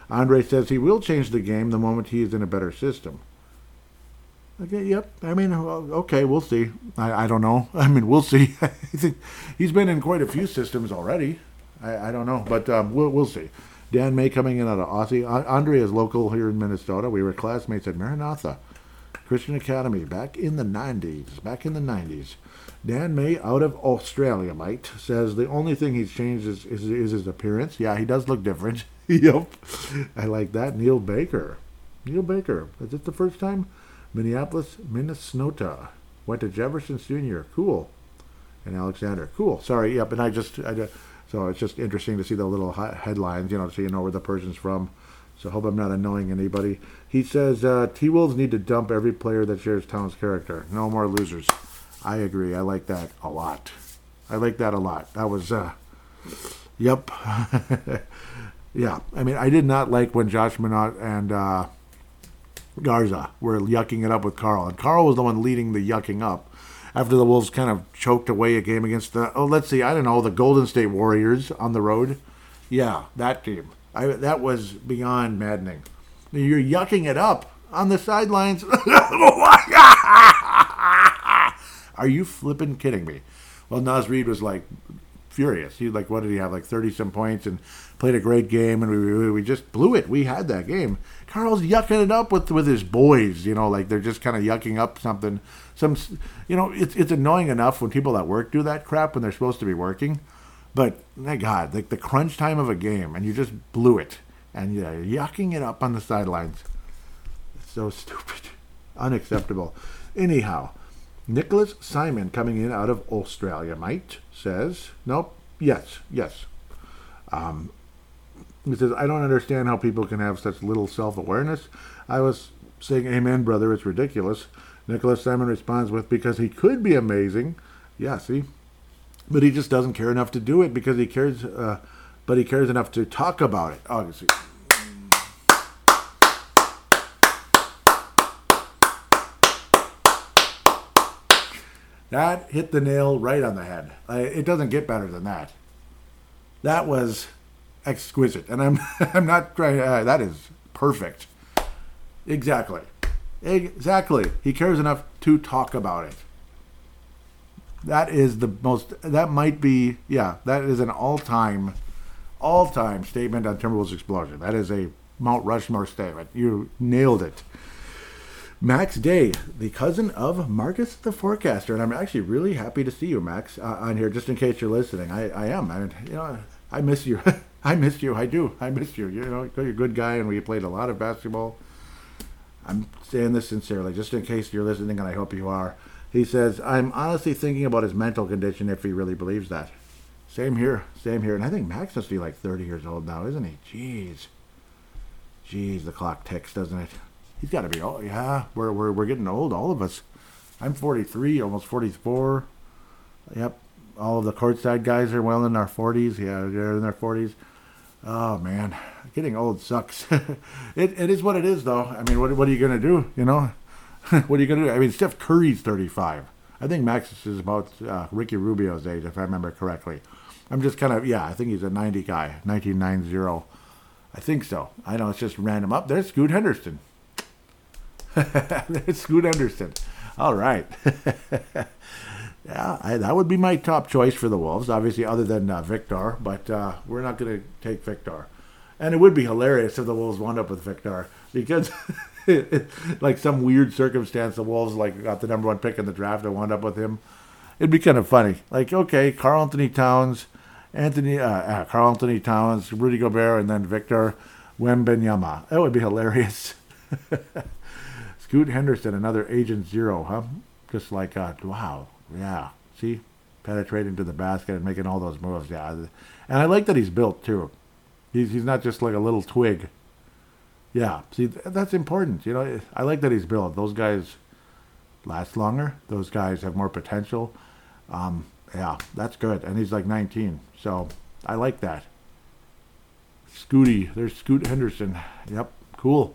Andre says he will change the game the moment he is in a better system. Okay, yep. I mean, okay, we'll see. I don't know. I mean, we'll see. I think he's been in quite a few systems already. I don't know, but we'll see. Dan May coming in out of Aussie. Andre is local here in Minnesota. We were classmates at Maranatha Christian Academy back in the 90s. Dan May out of Australia, mate, says the only thing he's changed is his appearance. Yeah, he does look different. Yep. I like that. Neil Baker. Is it the first time? Minneapolis, Minnesota. Went to Jefferson Junior. Cool. And Alexander. Cool. Sorry. Yep. And so it's just interesting to see the little headlines, so you know where the person's from. So I hope I'm not annoying anybody. He says T-Wolves need to dump every player that shares Towns' character. No more losers. I agree. I like that a lot. That was, yep. Yeah. I mean, I did not like when Josh Minot and Garza were yucking it up with Carl. And Carl was the one leading the yucking up after the Wolves kind of choked away a game against the Golden State Warriors on the road. Yeah, that team. That was beyond maddening. You're yucking it up on the sidelines. Are you flipping kidding me? Well, Naz Reid was like furious. What did he have? 30-some points and played a great game, and we just blew it. We had that game. Carl's yucking it up with his boys, they're just kind of yucking up something. It's annoying enough when people at work do that crap when they're supposed to be working. But, my God, the crunch time of a game, and you just blew it. And you're yucking it up on the sidelines. It's so stupid. Unacceptable. Anyhow, Nicholas Simon coming in out of Australia, mate, says, nope, yes. He says, I don't understand how people can have such little self-awareness. I was saying, amen, brother, it's ridiculous. Nicholas Simon responds with, because he could be amazing. Yeah, see? But he just doesn't care enough to do it because he cares, but he cares enough to talk about it. Oh, you see. That hit the nail right on the head. It doesn't get better than that. That was exquisite. And I'm not trying, that is perfect. Exactly. He cares enough to talk about it. That is that is an all-time statement on Timberwolves explosion. That is a Mount Rushmore statement. You nailed it. Max Day, the cousin of Marcus the Forecaster, and I'm actually really happy to see you, Max, on here, just in case you're listening. I am. I miss you. I miss you. I do. I miss you. You're a good guy, and we played a lot of basketball. I'm saying this sincerely, just in case you're listening, and I hope you are. He says, I'm honestly thinking about his mental condition if he really believes that. Same here. And I think Max must be 30 years old now, isn't he? Jeez, the clock ticks, doesn't it? He's got to be old. Yeah, we're getting old, all of us. I'm 43, almost 44. Yep, all of the courtside guys are well in their 40s. Yeah, they're in their 40s. Oh, man, getting old sucks. It is what it is, though. I mean, what are you going to do, What are you going to do? I mean, Steph Curry's 35. I think Max is about Ricky Rubio's age, if I remember correctly. I'm just kind of, I think he's a 90 guy, 1990. I think so. I know, it's just random. Up there's Scoot Henderson. There's Scoot Henderson. All right. That would be my top choice for the Wolves, obviously, other than Victor. But we're not going to take Victor. And it would be hilarious if the Wolves wound up with Victor, because some weird circumstance, the Wolves got the number 1 pick in the draft and wound up with him. It'd be kind of funny. Okay, Karl Anthony Towns, Rudy Gobert, and then Victor Wembanyama. That would be hilarious. Scoot Henderson, another Agent Zero, huh? Just wow, yeah. See, penetrating to the basket and making all those moves, yeah. And I like that he's built too. He's not just like a little twig. Yeah, see, that's important. I like that he's built. Those guys last longer. Those guys have more potential. Yeah, that's good. And he's 19, so I like that. Scooty, there's Scoot Henderson. Yep, cool.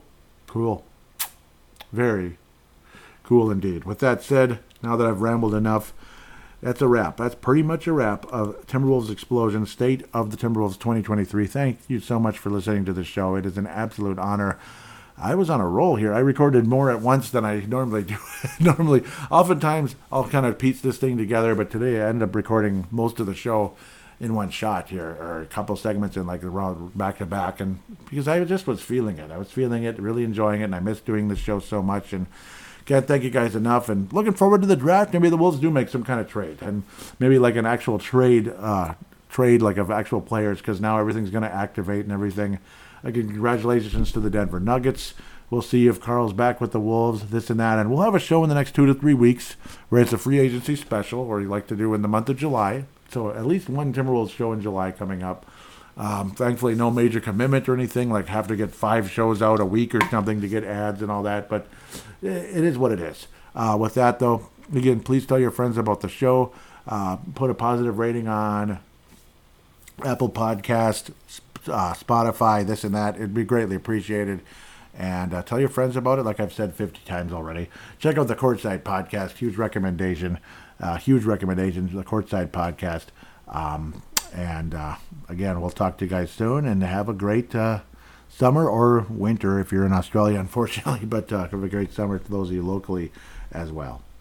Very cool indeed. With that said, now that I've rambled enough, that's a wrap. That's pretty much a wrap of Timberwolves Explosion, State of the Timberwolves 2023. Thank you so much for listening to the show. It is an absolute honor. I was on a roll here. I recorded more at once than I normally do. Oftentimes, I'll kind of piece this thing together, but today I ended up recording most of the show in one shot here, or a couple segments in like around back to back, and because I just was feeling it. I was feeling it, really enjoying it, and I miss doing the show so much, and can't thank you guys enough, and looking forward to the draft. Maybe the Wolves do make some kind of trade, and maybe like an actual trade like of actual players, because now everything's going to activate and everything. Congratulations to the Denver Nuggets. We'll see if Carl's back with the Wolves, this and that. And we'll have a show in the next 2 to 3 weeks where it's a free agency special, or you like to do in the month of July. So at least one Timberwolves show in July coming up. Thankfully, no major commitment or anything, like have to get 5 shows out a week or something to get ads and all that. But it is what it is. With that, though, again, please tell your friends about the show. Put a positive rating on Apple Podcast, Spotify, this and that. It'd be greatly appreciated. And tell your friends about it, like I've said 50 times already. Check out the Courtside Podcast. Huge recommendation, the Courtside Podcast. Again, we'll talk to you guys soon, and have a great summer or winter if you're in Australia, unfortunately. But have a great summer to those of you locally as well.